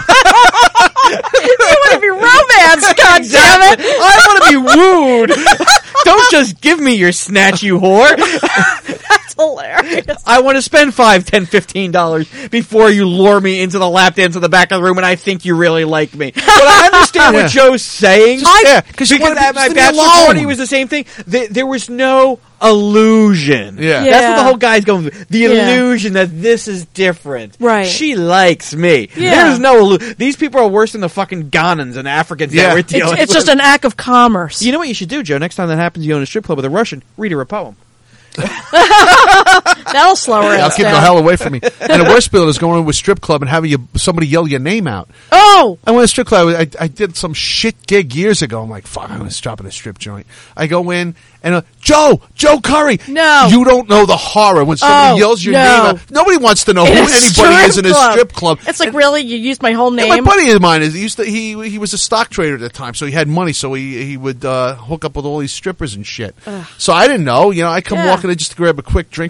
They want to be romance. God damn it! I want to be wooed. Don't just give me your snatch, you whore. That's hilarious. I want to spend $5, $10, $15 before you lure me into the lap dance in the back of the room and I think you really like me. But I understand what Joe's saying. because you want at my to be bachelor alone. party was the same thing. There was no illusion. Yeah. Yeah. That's what the whole guy's going for. The illusion that this is different. Right. She likes me. Yeah. There's no these people are worse than the fucking Ghanans and Africans that we're dealing with. It's just an act of commerce. You know what you should do, Joe? Next time that happens, you go in a strip club with a Russian, read her a poem. That'll slow her I'll ass keep the down. hell away from me. And the worst bill is going to a strip club and having somebody yell your name out. Oh! I went to a strip club. I did some shit gig years ago. I'm like, fuck, I'm going to stop at a strip joint. I go in, and Joe Curry. No. You don't know the horror when somebody yells your name out. Nobody wants to know who In a anybody is in a strip strip club. It's like, really? You used my whole name? Yeah, my buddy of mine he was a stock trader at the time, so he had money, so he would hook up with all these strippers and shit. So I didn't know. I come Yeah. walking in just to grab a quick drink before I head home.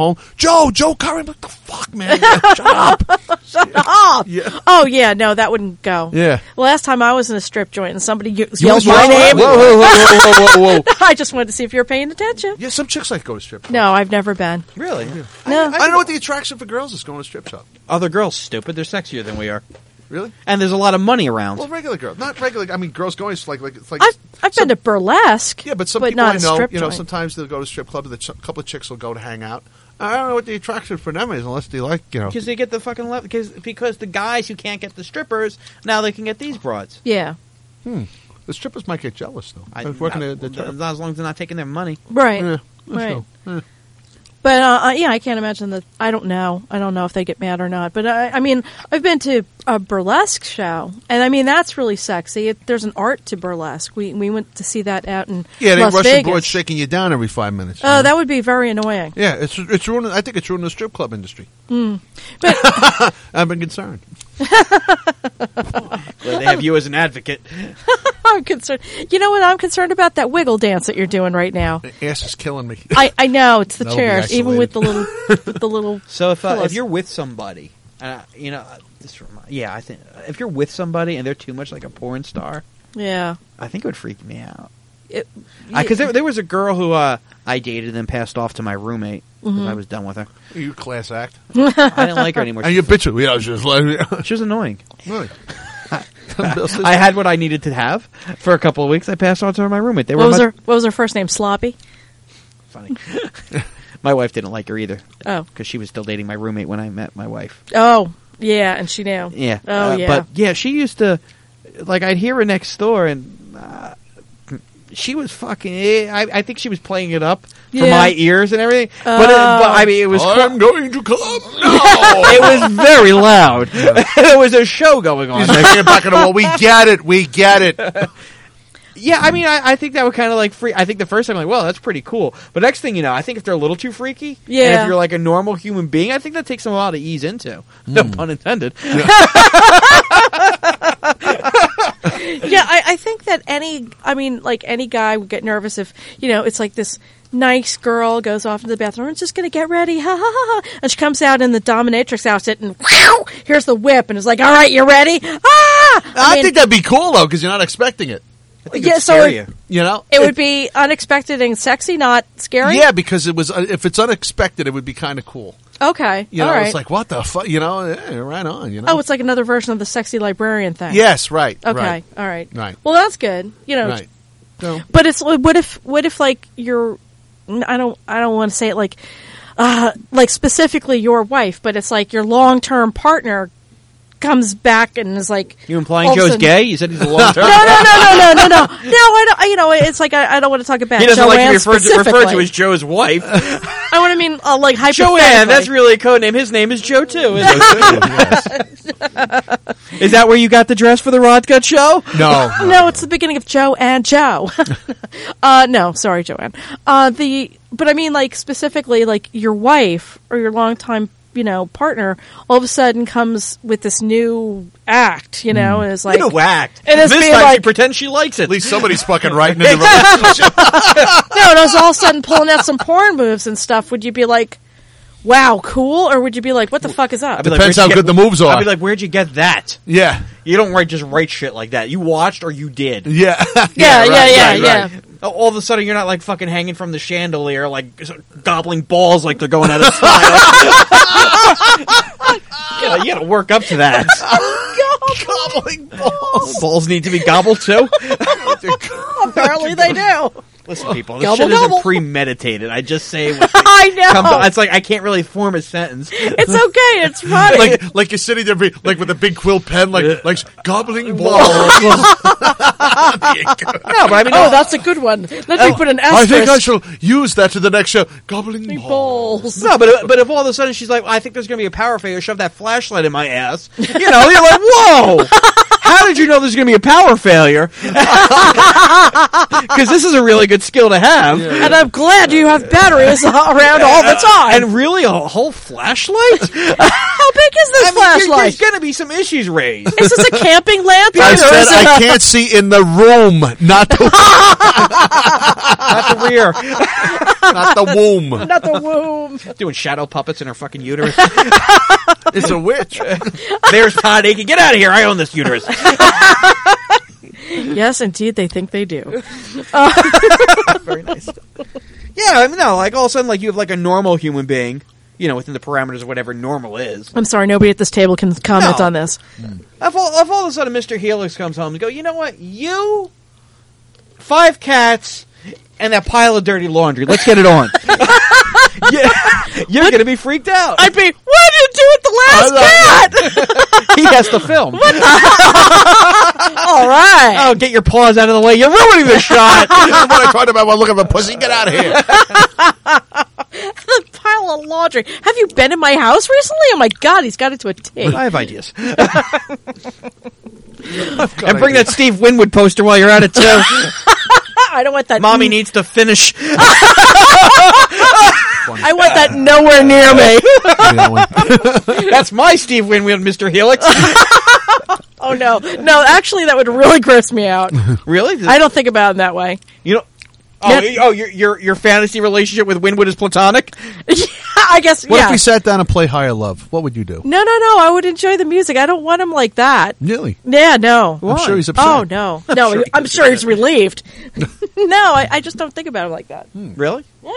home. Joe Curry. What the fuck, man? Shut up. Shut up. Yeah. Oh, yeah, no, that wouldn't go. Yeah. Last time I was in a strip joint and somebody yelled was my yelling? name. Whoa. I just wanted to see if you were paying attention. Yeah, some chicks like to go to strip clubs. No, I've never been. Really? No. I don't know what the attraction for girls is going to a strip club. Other girls stupid. They're sexier than we are. Really? And there's a lot of money around. Well, regular girls, not regular. I mean, girls going to like it's like. I've been to burlesque. Yeah, but some but people not I a know, strip you know, joint. sometimes they'll go to strip clubs. A couple of chicks will go to hang out. I don't know what the attraction for them is, unless they like, you know. Because they get the fucking because the guys who can't get the strippers, now they can get these broads. Yeah. The strippers might get jealous though. I was working not as long as they're not taking their money. Right. Yeah, Right. so, But yeah, I can't imagine that. I don't know if they get mad or not. But I mean, I've been to a burlesque show, and I mean that's really sexy. There's an art to burlesque. We went to see that out in yeah, they Las Russian Vegas. boards shaking you down every 5 minutes. Oh, that would be very annoying. Yeah, it's ruining. I think it's ruining the strip club industry. But I've been concerned. Glad they have you as an advocate. I'm concerned. You know what? I'm concerned about that wiggle dance that you're doing right now. The ass is killing me. I know it's the That'll be chairs, even with the little. So if pillows. you're with somebody, you know, I think if you're with somebody and they're too much like a porn star, Yeah. I think it would freak me out. It- Because there was a girl who I dated and then passed off to my roommate because Mm-hmm. I was done with her. You class act. I didn't like her anymore. And you bitch. Yeah, just like She was annoying. really. I had what I needed to have for a couple of weeks. I passed on to my roommate. They What were was her first name? Sloppy. funny. My wife didn't like her either Oh. because she was still dating my roommate when I met my wife. Oh. Yeah, and she knew. Yeah. Oh yeah. But yeah, she used to like I'd hear her next door and she was fucking. I think she was playing it up for Yeah. my ears and everything. But I mean, it was. I'm going to club. No. It was very loud. There was a show going on. He's like, get back on the wall. We get it. Yeah, I mean, I think that would kind of like free. I think the first time, I'm like, well, that's pretty cool. But next thing you know, I think if they're a little too freaky, and Yeah. if you're like a normal human being, I think that takes them a while to ease into. No pun intended. Yeah, I think that any guy would get nervous if, it's like this nice girl goes off into the bathroom and just going to get ready, ha, ha, ha, ha. And she comes out in the dominatrix outfit and whew, here's the whip and it's like, all right, you ready? Ah! I think that'd be cool though, because you're not expecting it. I think Yeah, it'd so scare it- you. You know, it would be unexpected and sexy, not scary? Yeah, because it was. If it's unexpected, it would be kind of cool. Okay, You know, all right. it's like what the fuck. You know, yeah, right on. You know. Oh, it's like another version of the sexy librarian thing. yes, right. Okay, right. all right. Right. Well, that's good. Right. So, But it's what if like you're I don't want to say it like specifically your wife, but it's like your long-term partner comes back and is like You implying all of a Joe's sudden- gay? You said he's a long term. No. No, I don't. It's like I don't want to talk about He doesn't like to Joanne be referred to specifically. as Joe's wife. I want to mean like hypothetically. Joanne, that's really a code name. His name is Joe too. Isn't it? Is that where you got the dress for the Rod Gut show? no. No, it's the beginning of Joe and Joe. No, sorry, Joanne. But I mean, like specifically, like your wife or your longtime, partner, all of a sudden comes with this new act, and is like, You whacked. And it's This being time she like- pretends she likes it. At least somebody's fucking writing in the relationship. no, and I was all of a sudden pulling out some porn moves and stuff. Would you be like, wow, cool, or would you be like, what the fuck is up? I'd be Depends where'd you how good the moves are. I'd be like, where'd you get that? Yeah. You don't just write shit like that. You watched or you did. Yeah. Yeah. All of a sudden, you're not like fucking hanging from the chandelier, like gobbling balls like they're going out of style. You gotta work up to that. Gobbling balls. Balls need to be gobbled too. Apparently they do. Listen, people, this Gobble, shit isn't gobble. premeditated. I just say what I know. it's like I can't really form a sentence. It's okay. It's funny. Like you're sitting there, like with a big quill pen, like gobbling balls. No, but I mean, Oh, that's a good one. Let me put an I asterisk. think I shall use that to the next show. Gobbling balls. Balls. no, but if all of a sudden she's like, I think there's gonna be a power failure, shove that flashlight in my ass. You're like, whoa. How did you know there's going to be a power failure? Because this is a really good skill to have. And I'm glad you have batteries around all the time. And really, a whole flashlight? How big is this flashlight? There's going to be some issues raised. Is this a camping lantern? I or said is it I can't see in the room, not the Not the rear. not the womb. not the womb? Doing shadow puppets in her fucking uterus. It's a witch. There's Todd Aiken. Get out of here. I own this uterus. Yes, indeed, they think they do. Very nice. Yeah, I mean, no, like all of a sudden, like you have like a normal human being, you know, within the parameters of whatever normal is. I'm sorry, nobody at this table can comment No. on this. If all of a sudden Mr. Helix comes home and go, you know what, you, 5 cats, and that pile of dirty laundry, let's get it on. You're going to be freaked out. I'd be, what did you do with the last cat? He has to film. All right. Oh, get your paws out of the way. You're ruining the shot. What I talked about, look at the pussy. Get out of here. The pile of laundry. Have you been in my house recently? Oh my God, he's got it to a T. I have ideas. And bring that Steve Winwood poster while you're at it, too. I don't want that. Mommy needs to finish. I want that nowhere near me. That's my Steve Winwood, Mr. Helix. Oh no, no. Actually, that would really gross me out. Really? I don't think about it in that way. You know? Your fantasy relationship with Winwood is platonic? Yeah, I guess. What yeah. if we sat down and play Higher Love? What would you do? No. I would enjoy the music. I don't want him like that. Really? Yeah, no. I'm sure he's upset. Oh no. I'm sure he's relieved. No, I just don't think about him like that. Really? Yeah.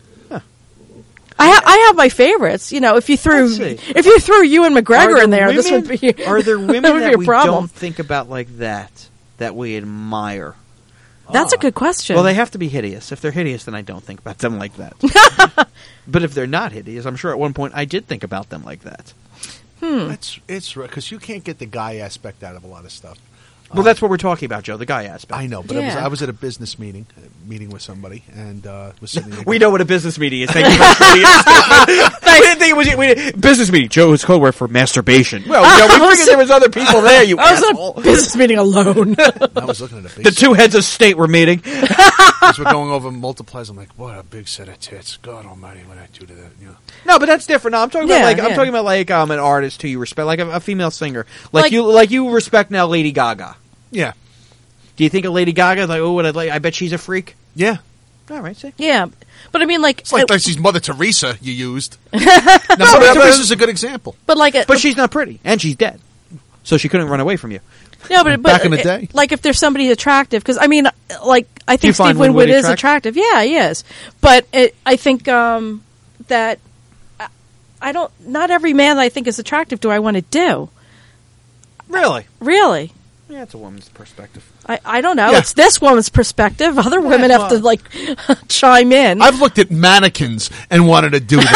I have my favorites. You know, if you threw Let's see. Ewan McGregor in there, this would be Are there women that would that be a we problem. don't think about like that we admire? That's a good question. Well, they have to be hideous. If they're hideous, then I don't think about them like that. But if they're not hideous, I'm sure at one point I did think about them like that. It's because you can't get the guy aspect out of a lot of stuff. Well, that's what we're talking about, Joe, the guy aspect. I know, but Yeah. I was at a business meeting with somebody, and was sitting there. We know what a business meeting is. Thank you very much for the we didn't think it was business meeting. Joe is code word for masturbation. Well, we figured there was other people there, you I was asshole. at a business meeting alone. I was looking at a big The 2 heads of state were meeting. as we're going over multiplies. I'm like, what a big set of tits. God Almighty, what I do to that. You know. No, but that's different. No, I'm talking about Yeah, like yeah. I'm talking about like an artist who you respect, like a female singer, Like- like you respect now Lady Gaga. Yeah, Do you think of Lady Gaga like, oh, what I bet she's a freak? yeah. All right, see. Yeah, but I mean, like, It's like she's Mother Teresa you used. Now, but- Mother Teresa's a good example. but like, But she's not pretty, and she's dead, so she couldn't run away from you. no, but Back in the day. like if there's somebody attractive, because I mean, like, I you think find Steve Winwood Winwood is attractive. Yeah, he is. But I think that I don't. Not every man that I think is attractive do I want to do. Really? Really. Yeah, it's a woman's perspective. I don't know. Yeah. It's this woman's perspective. Other women have to well. like chime in. I've looked at mannequins and wanted to do them.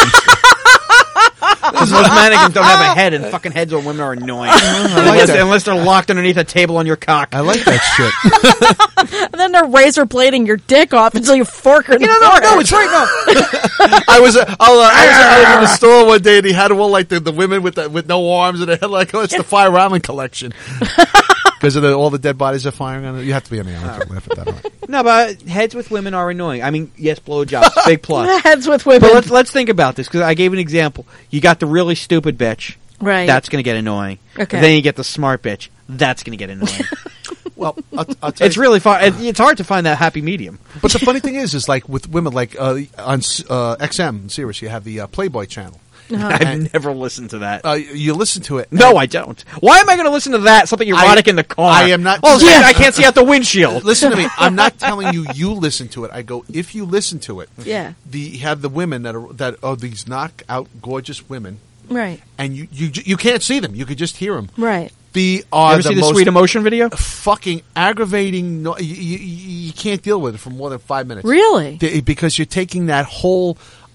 Because most mannequins don't have a head, and fucking heads on women are annoying. Unless they're locked underneath a table on your cock. I like that shit. And then they're razor blading your dick off until you fork her in the forehead. No, it's right. No. I was in the store one day and he had all like the women with no arms and they had like, oh, it's the Fire Island collection. Because of all the dead bodies are firing on it. You have to be on the island to laugh at that. Right? No, but heads with women are annoying. I mean, yes, blowjobs, big plus. Heads with women. But let's think about this, because I gave an example. You got the really stupid bitch. Right. That's going to get annoying. Okay. Then you get the smart bitch. That's going to get annoying. Well, I'll tell It's you. really far. It's hard to find that happy medium. But the funny thing is like with women, like on XM, Sirius, you have the Playboy channel. I've never listened to that. You listen to it. No, I don't. Why am I going to listen to that? Something erotic in the car. I am not- Oh, Yeah. I can't see out the windshield. Listen to me. I'm not telling you listen to it. I go, if you listen to it, Yeah. you have the women that are these knockout gorgeous women, Right. and you can't see them. You could just hear them. Right. They are You ever see the most Sweet Emotion video? fucking aggravating. You can't deal with it for more than 5 minutes. Really? Because you're taking that whole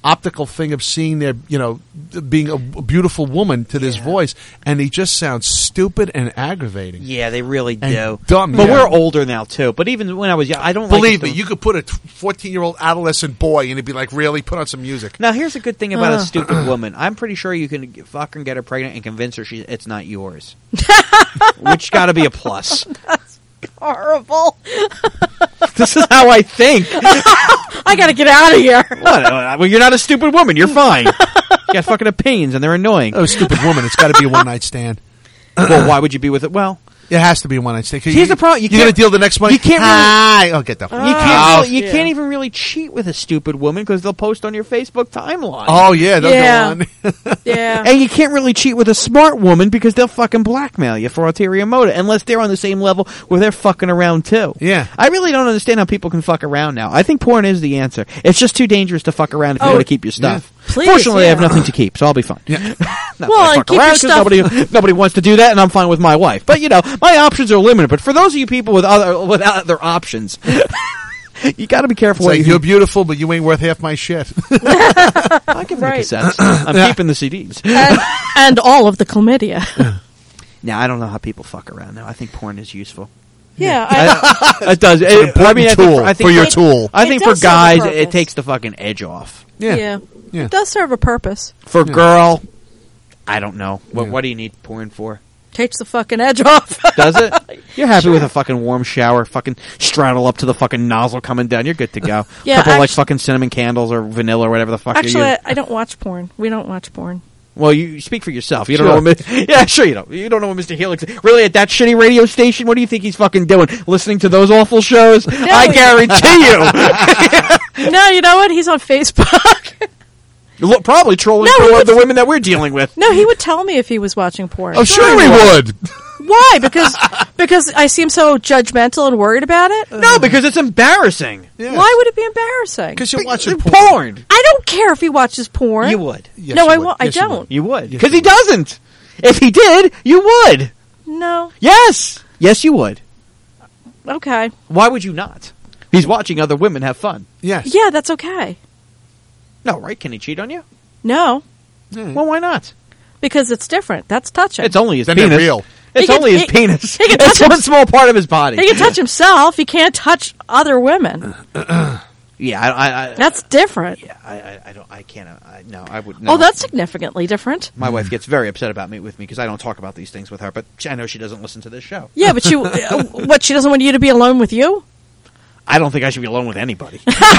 optical thing of seeing their, being a beautiful woman to this voice, and he just sounds stupid and aggravating. Yeah, they really And do. dumb, but yeah. we're older now too. But even when I was young, I don't Believe me, like it you could put a 14-year-old adolescent boy, and it'd be like, really, put on some music. Now, here's a good thing about a stupid woman. I'm pretty sure you can fucking get her pregnant and convince her it's not yours. Which got to be a plus. Horrible. This is how I think. I gotta get out of here. What? Well, you're not a stupid woman. You're fine. You got fucking opinions, and they're annoying. Oh, stupid woman. It's got to be a one-night stand. Well, why would you be with it? Well, it has to be a one-night stand. Here's the problem. You're going to deal the next month. You can't Hi. Oh, get the you can't even really cheat with a stupid woman because they'll post on your Facebook timeline. Oh, yeah. They'll go on. Yeah. And you can't really cheat with a smart woman because they'll fucking blackmail you for ulterior motive unless they're on the same level where they're fucking around too. Yeah. I really don't understand how people can fuck around now. I think porn is the answer. It's just too dangerous to fuck around if you want to keep your stuff. Please, Fortunately, I have yeah. nothing to keep, so I'll be fine. Yeah. Well, and keep your stuff. Nobody wants to do that, and I'm fine with my wife. But my options are limited. But for those of you people with other options, you got to be careful. It's like, you're beautiful, but you ain't worth half my shit. I can make a sense. I'm keeping the CDs and all of the chlamydia. Now I don't know how people fuck around now. I think porn is useful. Yeah, It does. I think for your tool. I It think for does serve a guys, purpose. it takes the fucking edge off. Yeah. It does serve a purpose. For girl, I don't know. What do you need porn for? Takes the fucking edge off. Does it? You're happy with a fucking warm shower, fucking straddle up to the fucking nozzle coming down. You're good to go. Yeah, Couple like fucking cinnamon candles or vanilla or whatever the fuck. Actually, you're I don't watch porn. We don't watch porn. Well, you speak for yourself. You don't know what sure you don't. You don't know what Mr. Helix is. Really, at that shitty radio station, what do you think he's fucking doing? Listening to those awful shows? I guarantee you. No, you know what? He's on Facebook. Look, probably trolling the women that we're dealing with. No, he would tell me if he was watching porn. Oh, sure he would. Why? Because I seem so judgmental and worried about it? No, because it's embarrassing. Yeah. Why would it be embarrassing? Because you're watching porn. I don't care if he watches porn. You would. Yes, No, you I would. won't. Yes, I you don't. You would. Because he doesn't. If he did, you would. No. Yes. Yes, you would. Okay. Why would you not? He's watching other women have fun. Yes. Yeah, that's okay. No, right? Can he cheat on you? No, Well, why not? because it's different. That's touching. It's only his Then penis. they're real. It's He can- only his he- penis. he can It's touch one him- small part of his body. He can touch himself. He can't touch other women. Yeah, I That's different. I don't. I can't. No, I would. No. Oh, that's significantly different. My wife gets very upset about me because I don't talk about these things with her. But I know she doesn't listen to this show. Yeah, but what? She doesn't want you to be alone with you? I don't think I should be alone with anybody.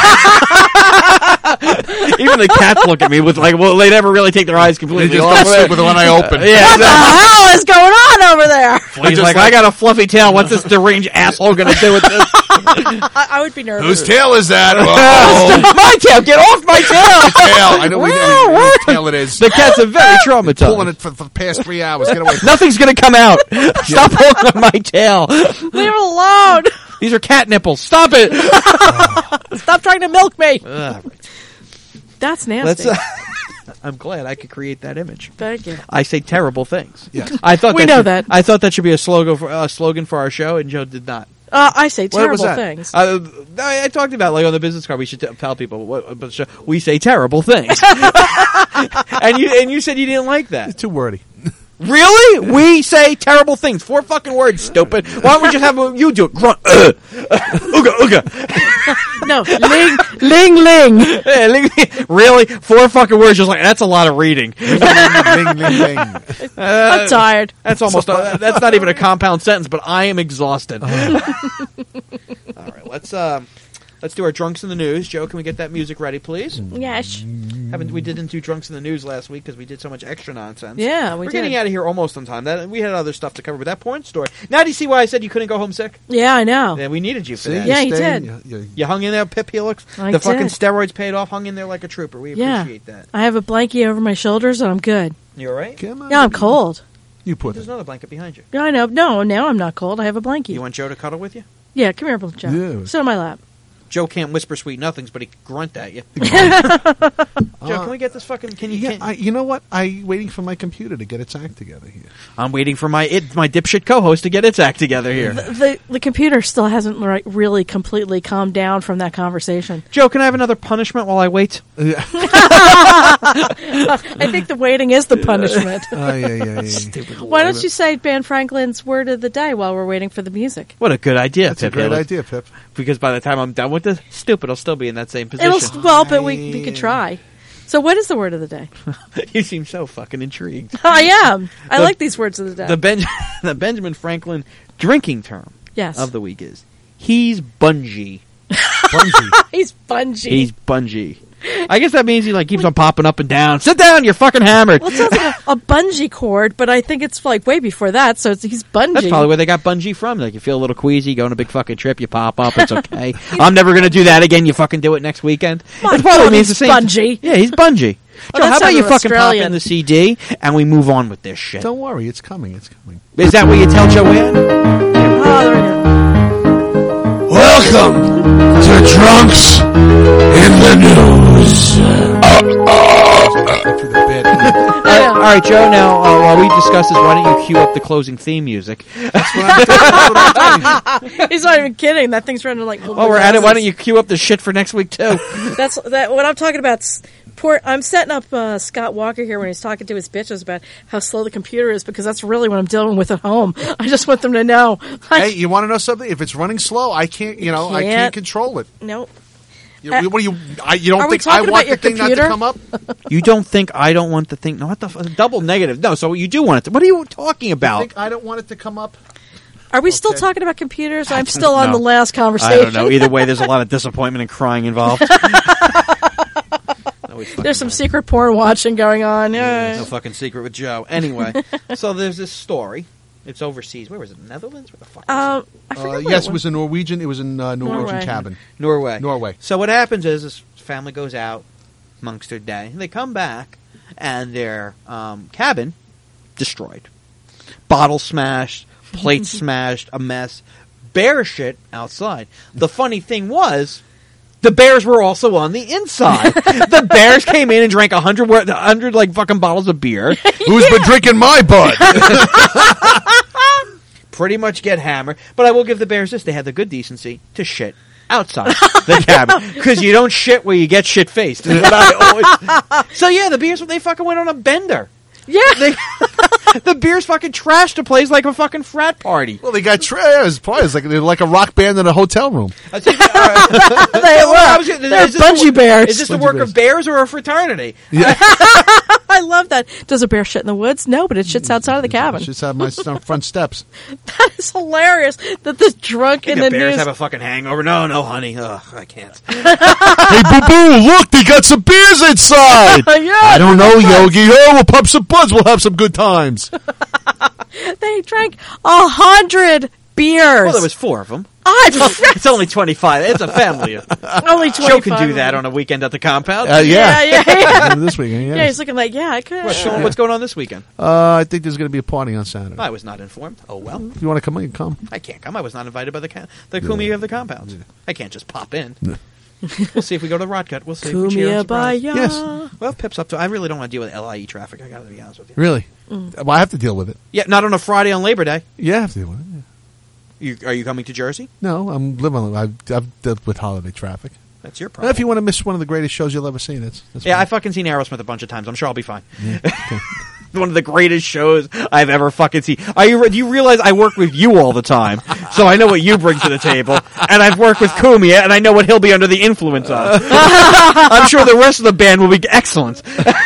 Even the cats look at me with like, well, they never really take their eyes completely They just off. don't sleep with one eye open. Yeah, What the hell is going on over there? He's like, I got a fluffy tail. What's this deranged asshole going to do with this? I would be nervous. Whose tail is that? Whoa. My tail! Get off my tail! Tail. I know whose tail it is. The cats are very traumatized. Pulling it for the past 3 hours. Get away from Nothing's going to come out. Stop pulling on my tail. Leave it alone. These are cat nipples. Stop it. Stop trying to milk me. Right. That's nasty. I'm glad I could create that image. Thank you. I say terrible things. Yeah. I thought We that know should, that. I thought that should be a slogan for our show, and Joe did not. I say What was terrible that? things. I talked about like on the business card. We should tell people we say terrible things, and you said you didn't like that. It's too wordy. Really? We say terrible things. 4 fucking words, stupid. Why don't we just have you do it? Grunt. Ooga, ooga. No, ling, ling. Really? 4 fucking words, just like, that's a lot of reading. Ling, ling, ling. I'm tired. That's almost, that's not even a compound sentence, but I am exhausted. All right, let's do our Drunks in the News. Joe, can we get that music ready, please? Yes. We didn't do Drunks in the News last week because we did so much extra nonsense. Yeah, We're did. getting out of here almost on time. We had other stuff to cover, but that porn story. Now do you see why I said you couldn't go home sick? Yeah, I know. Yeah, we needed you for See, that. Yeah, you stay- did. You hung in there, Pip Helix. I The fucking did. steroids paid off. Hung in there like a trooper. We Yeah. appreciate that. I have a blankie over my shoulders and I'm good. You all right? Come on. Yeah, I'm cold. You put There's it. another blanket behind you. Yeah, I know. No, now I'm not cold. I have a blankie. You want Joe to cuddle with you? Yeah, come here, Joe. Yeah. Sit on my lap. Joe can't whisper sweet nothings, but he can grunt at you. Oh, Joe, can we get this fucking? Can you? Yeah, you know what? I'm waiting for my computer to get its act together here. I'm waiting for my dipshit co-host to get its act together here. The computer still hasn't really completely calmed down from that conversation. Joe, can I have another punishment while I wait? I think the waiting is the punishment. Stupid. Why don't you say Ben Franklin's word of the day while we're waiting for the music? What a good idea, That's Pip. a great Haley. idea, Pip. Because by the time I'm done with this, stupid will still be in that same position. But we could try. So what is the word of the day? You seem so fucking intrigued. I am. I like these words of the day. The Benjamin Franklin drinking term of the week is he's bungee. He's bungee. He's bungee. I guess that means he keeps on popping up and down. Sit down, you're fucking hammered. Well, it sounds like a bungee cord, but I think it's way before that. So he's bungee. That's probably where they got bungee from. You feel a little queasy, go on a big fucking trip, you pop up, it's okay. I'm never going to do that again. You fucking do it next weekend. It probably means the same. Bungee. Yeah, he's bungee. Oh, Joe, how about you fucking Australian. pop in the CD and we move on with this shit? Don't worry, it's coming. It's coming. Is that what you tell Joanne? Oh, there we go. Welcome to Drunks in the News. All right, Joe, now, while we discuss this, why don't you cue up the closing theme music? He's not even kidding. That thing's running like... While we're at it, why don't you cue up the shit for next week, too? That's what I'm talking about. I'm setting up Scott Walker here when he's talking to his bitches about how slow the computer is, because that's really what I'm dealing with at home. I just want them to know. Hey, you want to know something? If it's running slow, I can't control it. Nope. What do you? You don't think I want the thing computer? not to come up? You don't think I don't want the thing? No, what the double negative? No, so you do want it to. What are you talking about? You think I don't want it to come up? Are we still talking about computers? I'm still on the last conversation. I don't know. Either way, there's a lot of disappointment and crying involved. There's some secret porn watching going on. No fucking secret with Joe. Anyway, so there's this story. It's overseas. Where was it? Netherlands? Where the fuck was it? I forget yes, it was a Norwegian. It was in Norwegian cabin. Norway. So what happens is this family goes out amongst their day. They come back, and their cabin destroyed. Bottles smashed, plates smashed, a mess. Bear shit outside. The funny thing was, the bears were also on the inside. The bears came in and drank 100 like fucking bottles of beer. Who's been drinking my blood? Pretty much get hammered. But I will give the bears this. They had the good decency to shit outside the cabin. Because you don't shit where you get shit-faced. So yeah, the beers, they fucking went on a bender. Yeah. The beers fucking trashed the place like a fucking frat party. Well, they got they're like a rock band in a hotel room. They're bungee bears. Is this the work of bears or a fraternity? Yeah. I love that. Does a bear shit in the woods? No, but it shits outside of the cabin. It shits out my front steps. That is hilarious. That the drunk in the bears news have a fucking hangover. No, honey. Ugh, I can't. Hey, boo-boo, look, they got some beers inside. Yeah, I don't know, Yogi. Oh, we'll pump some buds. We'll have some good times. They drank 100 beers. Well, there was 4 of them. It's only 25. It's a family. Only 25. Joe can do that on a weekend at the compound. Yeah. This weekend, Yeah, he's looking like, I could. What's going on this weekend? I think there's going to be a party on Saturday. I was not informed. Oh, well. If you want to come, you can come. I can't come. I was not invited by the Kumia of the compound. Yeah. I can't just pop in. We'll see if we go to Rodcut. We'll see if we cheer and surprise. Yes. Well, Pip's up to. I really don't want to deal with LIE traffic. I got to be honest with you. Really? Well, I have to deal with it. Yeah, not on a Friday on Labor Day. Yeah, I have to deal with it. Yeah. Are you coming to Jersey? No, I'm living. I've dealt with holiday traffic. That's your problem. If you want to miss one of the greatest shows you'll ever see, that's yeah. I've fucking seen Aerosmith a bunch of times. I'm sure I'll be fine. Yeah, okay. One of the greatest shows I've ever fucking seen. Do you realize I work with you all the time, so I know what you bring to the table, and I've worked with Kumia, and I know what he'll be under the influence of. I'm sure the rest of the band will be excellent.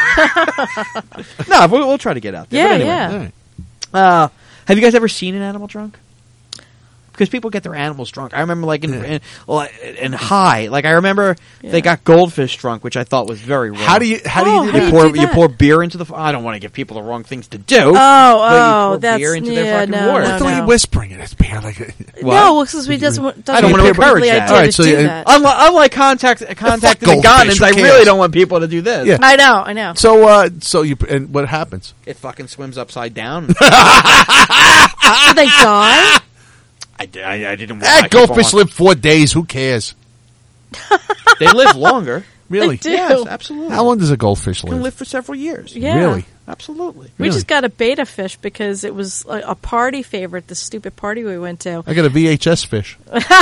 No, we'll try to get out there. Yeah, but anyway. yeah. Have you guys ever seen an animal drunk? Because people get their animals drunk. I remember, in High. Like, I remember they got goldfish drunk, which I thought was very wrong. How do you do that? You pour beer into the... I don't want to give people the wrong things to do. Oh, that's... beer into their fucking water. What are you whispering? It's beer like... No, because we doesn't I don't want to encourage that. All right, so that. Unlike contacting the Ghanaans, I really don't want people to do this. Yeah. I know. So you... And what happens? It fucking swims upside down. Do they die? I didn't want Goldfish live 4 days. Who cares? They live longer. Really? They do. Yes, absolutely. How long does a goldfish Can live? live for several years. Yeah. Really? Absolutely. We just got a beta fish because it was a party favorite, the stupid party we went to. I got a VHS fish.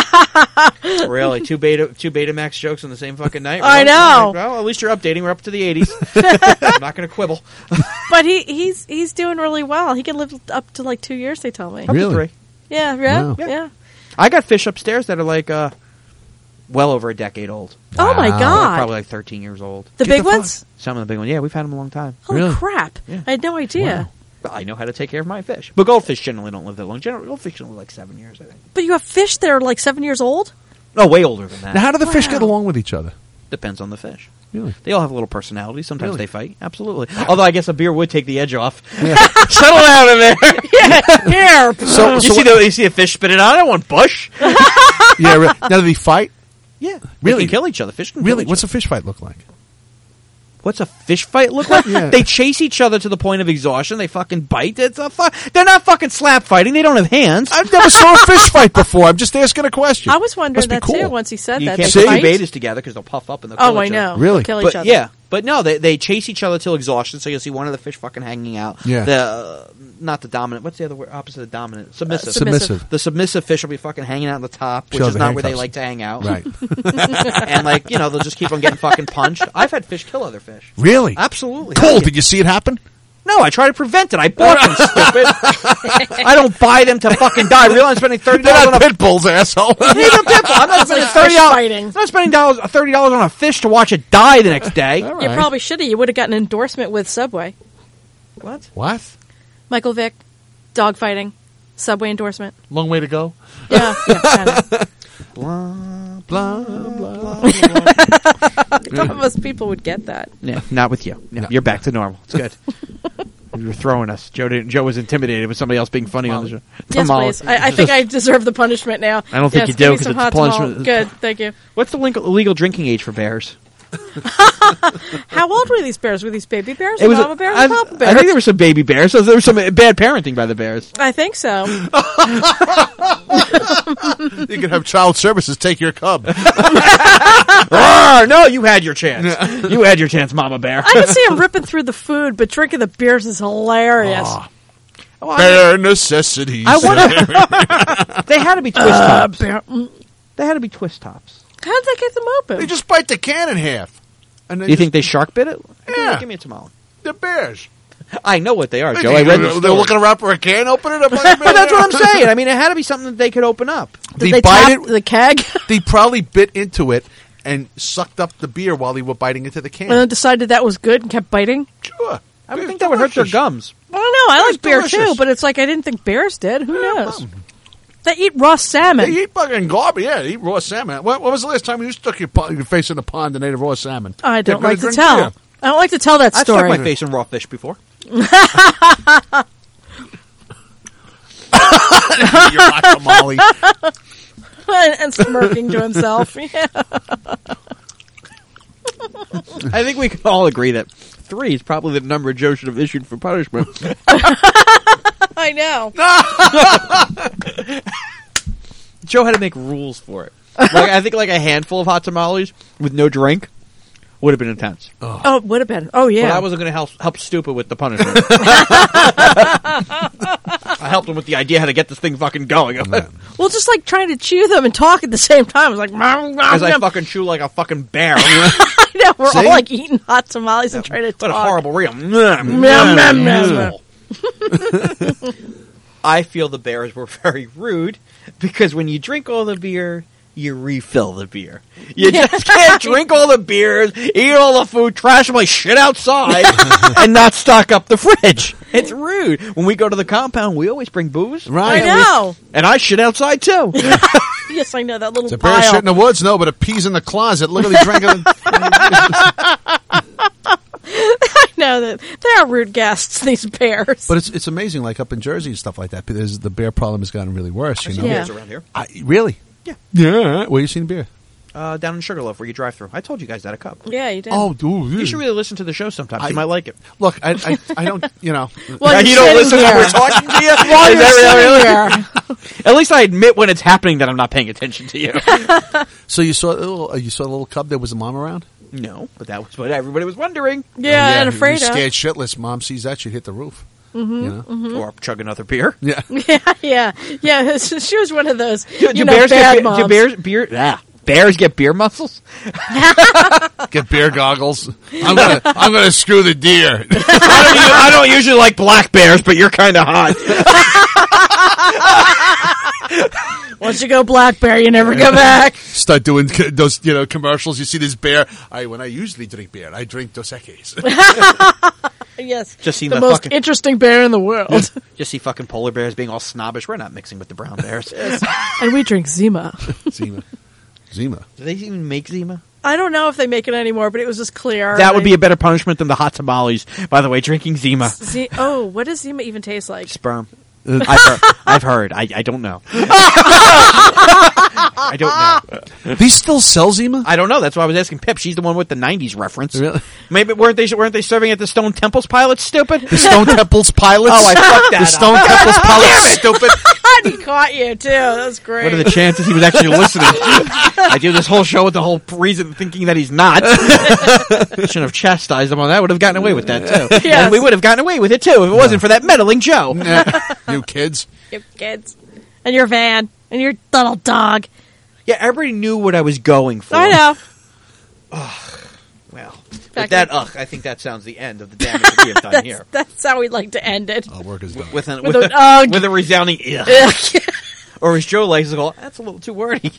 Really? Two Betamax jokes on the same fucking night? I Really? know. Well, at least you're updating. We're up to the 80s. I'm not going to quibble. But he's doing really well. He can live up to like 2 years, they tell me. Up to Really? 3. Yeah, yeah, Wow. yeah. I got fish upstairs that are like well over a decade old. Oh my Wow. God. Probably like 13 years old. The Get big the fuck- ones? Some of the big ones. Yeah, we've had them a long time. Holy Really? crap. Yeah. I had no idea. Well, I know how to take care of my fish. But goldfish generally don't live that long. Goldfish can live like 7 years, I think. But you have fish that are like 7 years old? Oh, way older than that. Now, how do the fish Wow. get along with each other? Depends on the fish. Really? They all have a little personality. Sometimes Really? they fight. Absolutely. Although I guess a beer would take the edge off. Settle down in there. Here. So, you see a fish spitting out? I don't want bush. yeah. Now, do they fight? Yeah. Really? They can kill each other. Fish can Really? kill each What's other. a fish fight look like? What's a fish fight look like? Yeah. They chase each other to the point of exhaustion. They fucking bite. It's a They're not fucking slap fighting. They don't have hands. I've never saw a fish fight before. I'm just asking a question. I was wondering Must be that cool. too once he said You that. can't They put fight? two betas together because they'll puff up and they'll kill Oh, I each know. other. Really? Kill each But other. yeah, but no, they chase each other till exhaustion. So you'll see one of the fish fucking hanging out. Yeah. The not the dominant. What's the other word? Opposite of dominant? Submissive. Submissive. The submissive fish will be fucking hanging out on the top, which She'll is have not where they handcuffs. like to hang out. Right. And like they'll just keep on getting fucking punched. I've had fish kill other fish. Really? Absolutely. Cool. Hell yeah. Did you see it happen? No, I try to prevent it. I bought them, stupid. I don't buy them to fucking die. I realize I'm spending $30 on a pit bulls, asshole. I'm not spending like fish $30. fighting. I'm not spending $30 on a fish to watch it die the next day. All You right. probably should have. You would have gotten an endorsement with Subway. What? What? Michael Vick, dog fighting, Subway endorsement. Long way to go. Yeah, yeah, kinda. Blah, Blah blah. I thought most people would get that. Yeah, not with you. No, you're back to normal. It's good. You were throwing us. Joe was intimidated with somebody else being funny on the show. Yes, Tamale. please. I think I deserve the punishment now. I don't think Yes, you give do, me 'cause some it's hot punishment. tamale. Good, thank you. What's the legal drinking age for bears? How old were these bears? Were these baby bears? It Or was. mama bears? I, Or papa bears? I think there were some baby bears. So there was some bad parenting by the bears. I think so. You could have child services take your cub. No, you had your chance. You had your chance, Mama Bear. I can see him ripping through the food, but drinking the beers is hilarious. Well, Bare necessities. I wonder. They had to be twist tops. Bear. They had to be twist tops. How did they get them open? They just bite the can in half. And You think they shark bit it? Yeah. Give me a tamale. they're bears? I know what they are, Joe. I read the They're story. looking around for a can. Open it up. But that's what I'm saying. I mean, it had to be something that they could open up. Did They they bite tap it. the keg They probably bit into it and sucked up the beer while they were biting into the can. and then decided that was good and kept biting? Sure. I would think that would hurt their gums. I don't know. I That's like beer too, delicious. but it's like I didn't think bears did. Who knows? They eat raw salmon. They eat fucking garbage. Yeah, they eat raw salmon. When was the last time you stuck your face in the pond and ate a raw salmon? I don't They're like to gonna tell. drink I don't like to tell that I've stuck story. my face in raw fish before. beer. Your hot tamale. and smirking to himself. Yeah. I think we can all agree that 3 is probably the number Joe should have issued for punishment. I know. Joe had to make rules for it. I think a handful of hot tamales with no drink would have been intense. Oh, it would have been. Oh, yeah. But I wasn't going to help Stupid with the punishment. I helped him with the idea how to get this thing fucking going. Well, just like trying to chew them and talk at the same time. It's like, As I fucking chew like a fucking bear. I know, we're See? all like eating hot tamales and trying to What a talk. horrible reel. I feel the bears were very rude because when you drink all the beer, you refill the beer. You just can't drink all the beers, eat all the food, trash them like shit outside, and not stock up the fridge. It's rude. When we go to the compound, we always bring booze. Right. I know. And I shit outside too. Yes, I know that little It's a bear pile. shit in the woods? No, but a pee's in the closet. Literally drinking. I know that they are rude guests. These bears. But it's amazing, like up in Jersey and stuff like that. Because the bear problem has gotten really worse. You know, Yeah. Bears around here. Really? Yeah. Yeah. Where you seen beer? Down in Sugarloaf where you drive through. I told you guys that a cup. Yeah, you did. Oh, dude. You should really listen to the show sometimes. You might like it. Look, I don't. You know. well, you you're don't sitting listen when here. we're talking to you? While Is you're that sitting really- here. At least I admit when it's happening that I'm not paying attention to you. So you saw a little cub. There was a mom around. No, but that was what everybody was wondering. Yeah, and afraid you're of. scared shitless. Mom sees that, she'd hit the roof. Or chug another beer. Yeah. Yeah. She was one of those. Do bears get beer muscles? Get beer goggles. I'm gonna screw the deer. I don't usually like black bears, but you're kind of hot. Once you go black bear, you never go back. Start doing those, commercials. You see this bear. When I usually drink beer, I drink Dos Equis. Yes. Just see the most interesting bear in the world. Just see fucking polar bears being all snobbish. We're not mixing with the brown bears. And we drink Zima. Zima. Do they even make Zima? I don't know if they make it anymore, but it was just clear. That would be a better punishment than the hot tamales. By the way, drinking Zima. What does Zima even taste like? Sperm. I've heard. I don't know. I don't know. These still sell Zima? I don't know. That's why I was asking Pip. She's the one with the '90s reference. Really? Maybe weren't they serving at the Stone Temples Pilots? Stupid. The Stone Temples Pilots. Oh, I fucked that. The Stone Temples Pilots. Stupid. He caught you too. That was great. What are the chances he was actually listening? I do this whole show with the whole reason thinking that he's not. Shouldn't have chastised him on that. Would have gotten away with that too. Yes. And we would have gotten away with it too if it wasn't for that meddling Joe. You kids. You kids. And your van. And your little dog. Yeah, everybody knew what I was going for. I know. Well, with that, I think that sounds the end of the damage that we have done here. That's how we'd like to end it. Our work is done. With With a resounding ugh. Or as Joe likes to go, that's a little too wordy.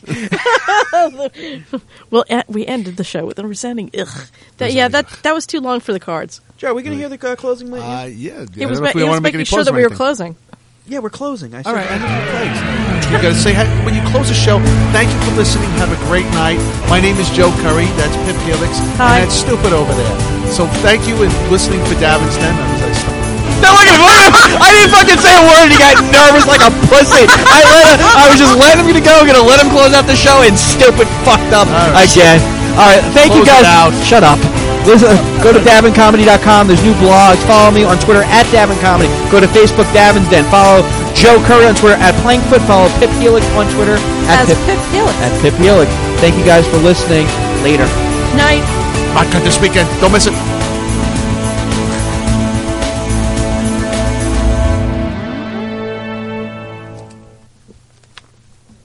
Well, we ended the show with a resounding ugh. That was too long for the cards. Joe, are we going to hear the closing later? Yeah. He was making sure that we were closing. Yeah, we're closing. I said, All right. I need to close. You got to say, when you close the show, thank you for listening. Have a great night. My name is Joe Curry. That's Pip Helix. Hi. And that's Stupid over there. So thank you and listening for Davin's Den. No, look at him! I didn't fucking say a word. He got nervous like a pussy. I was just letting him go. Gonna let him close out the show, and Stupid fucked up again. All right, thank you guys. Shut up. Listen, go to DavinComedy.com. There's new blogs. Follow me on Twitter at DavinComedy. Go to Facebook, Davin's Den. Follow Joe Curry on Twitter at Plankfoot. Follow Pip Helix on Twitter at Pip Helix. Thank you guys for listening. Later. Night. Vodka this weekend. Don't miss it.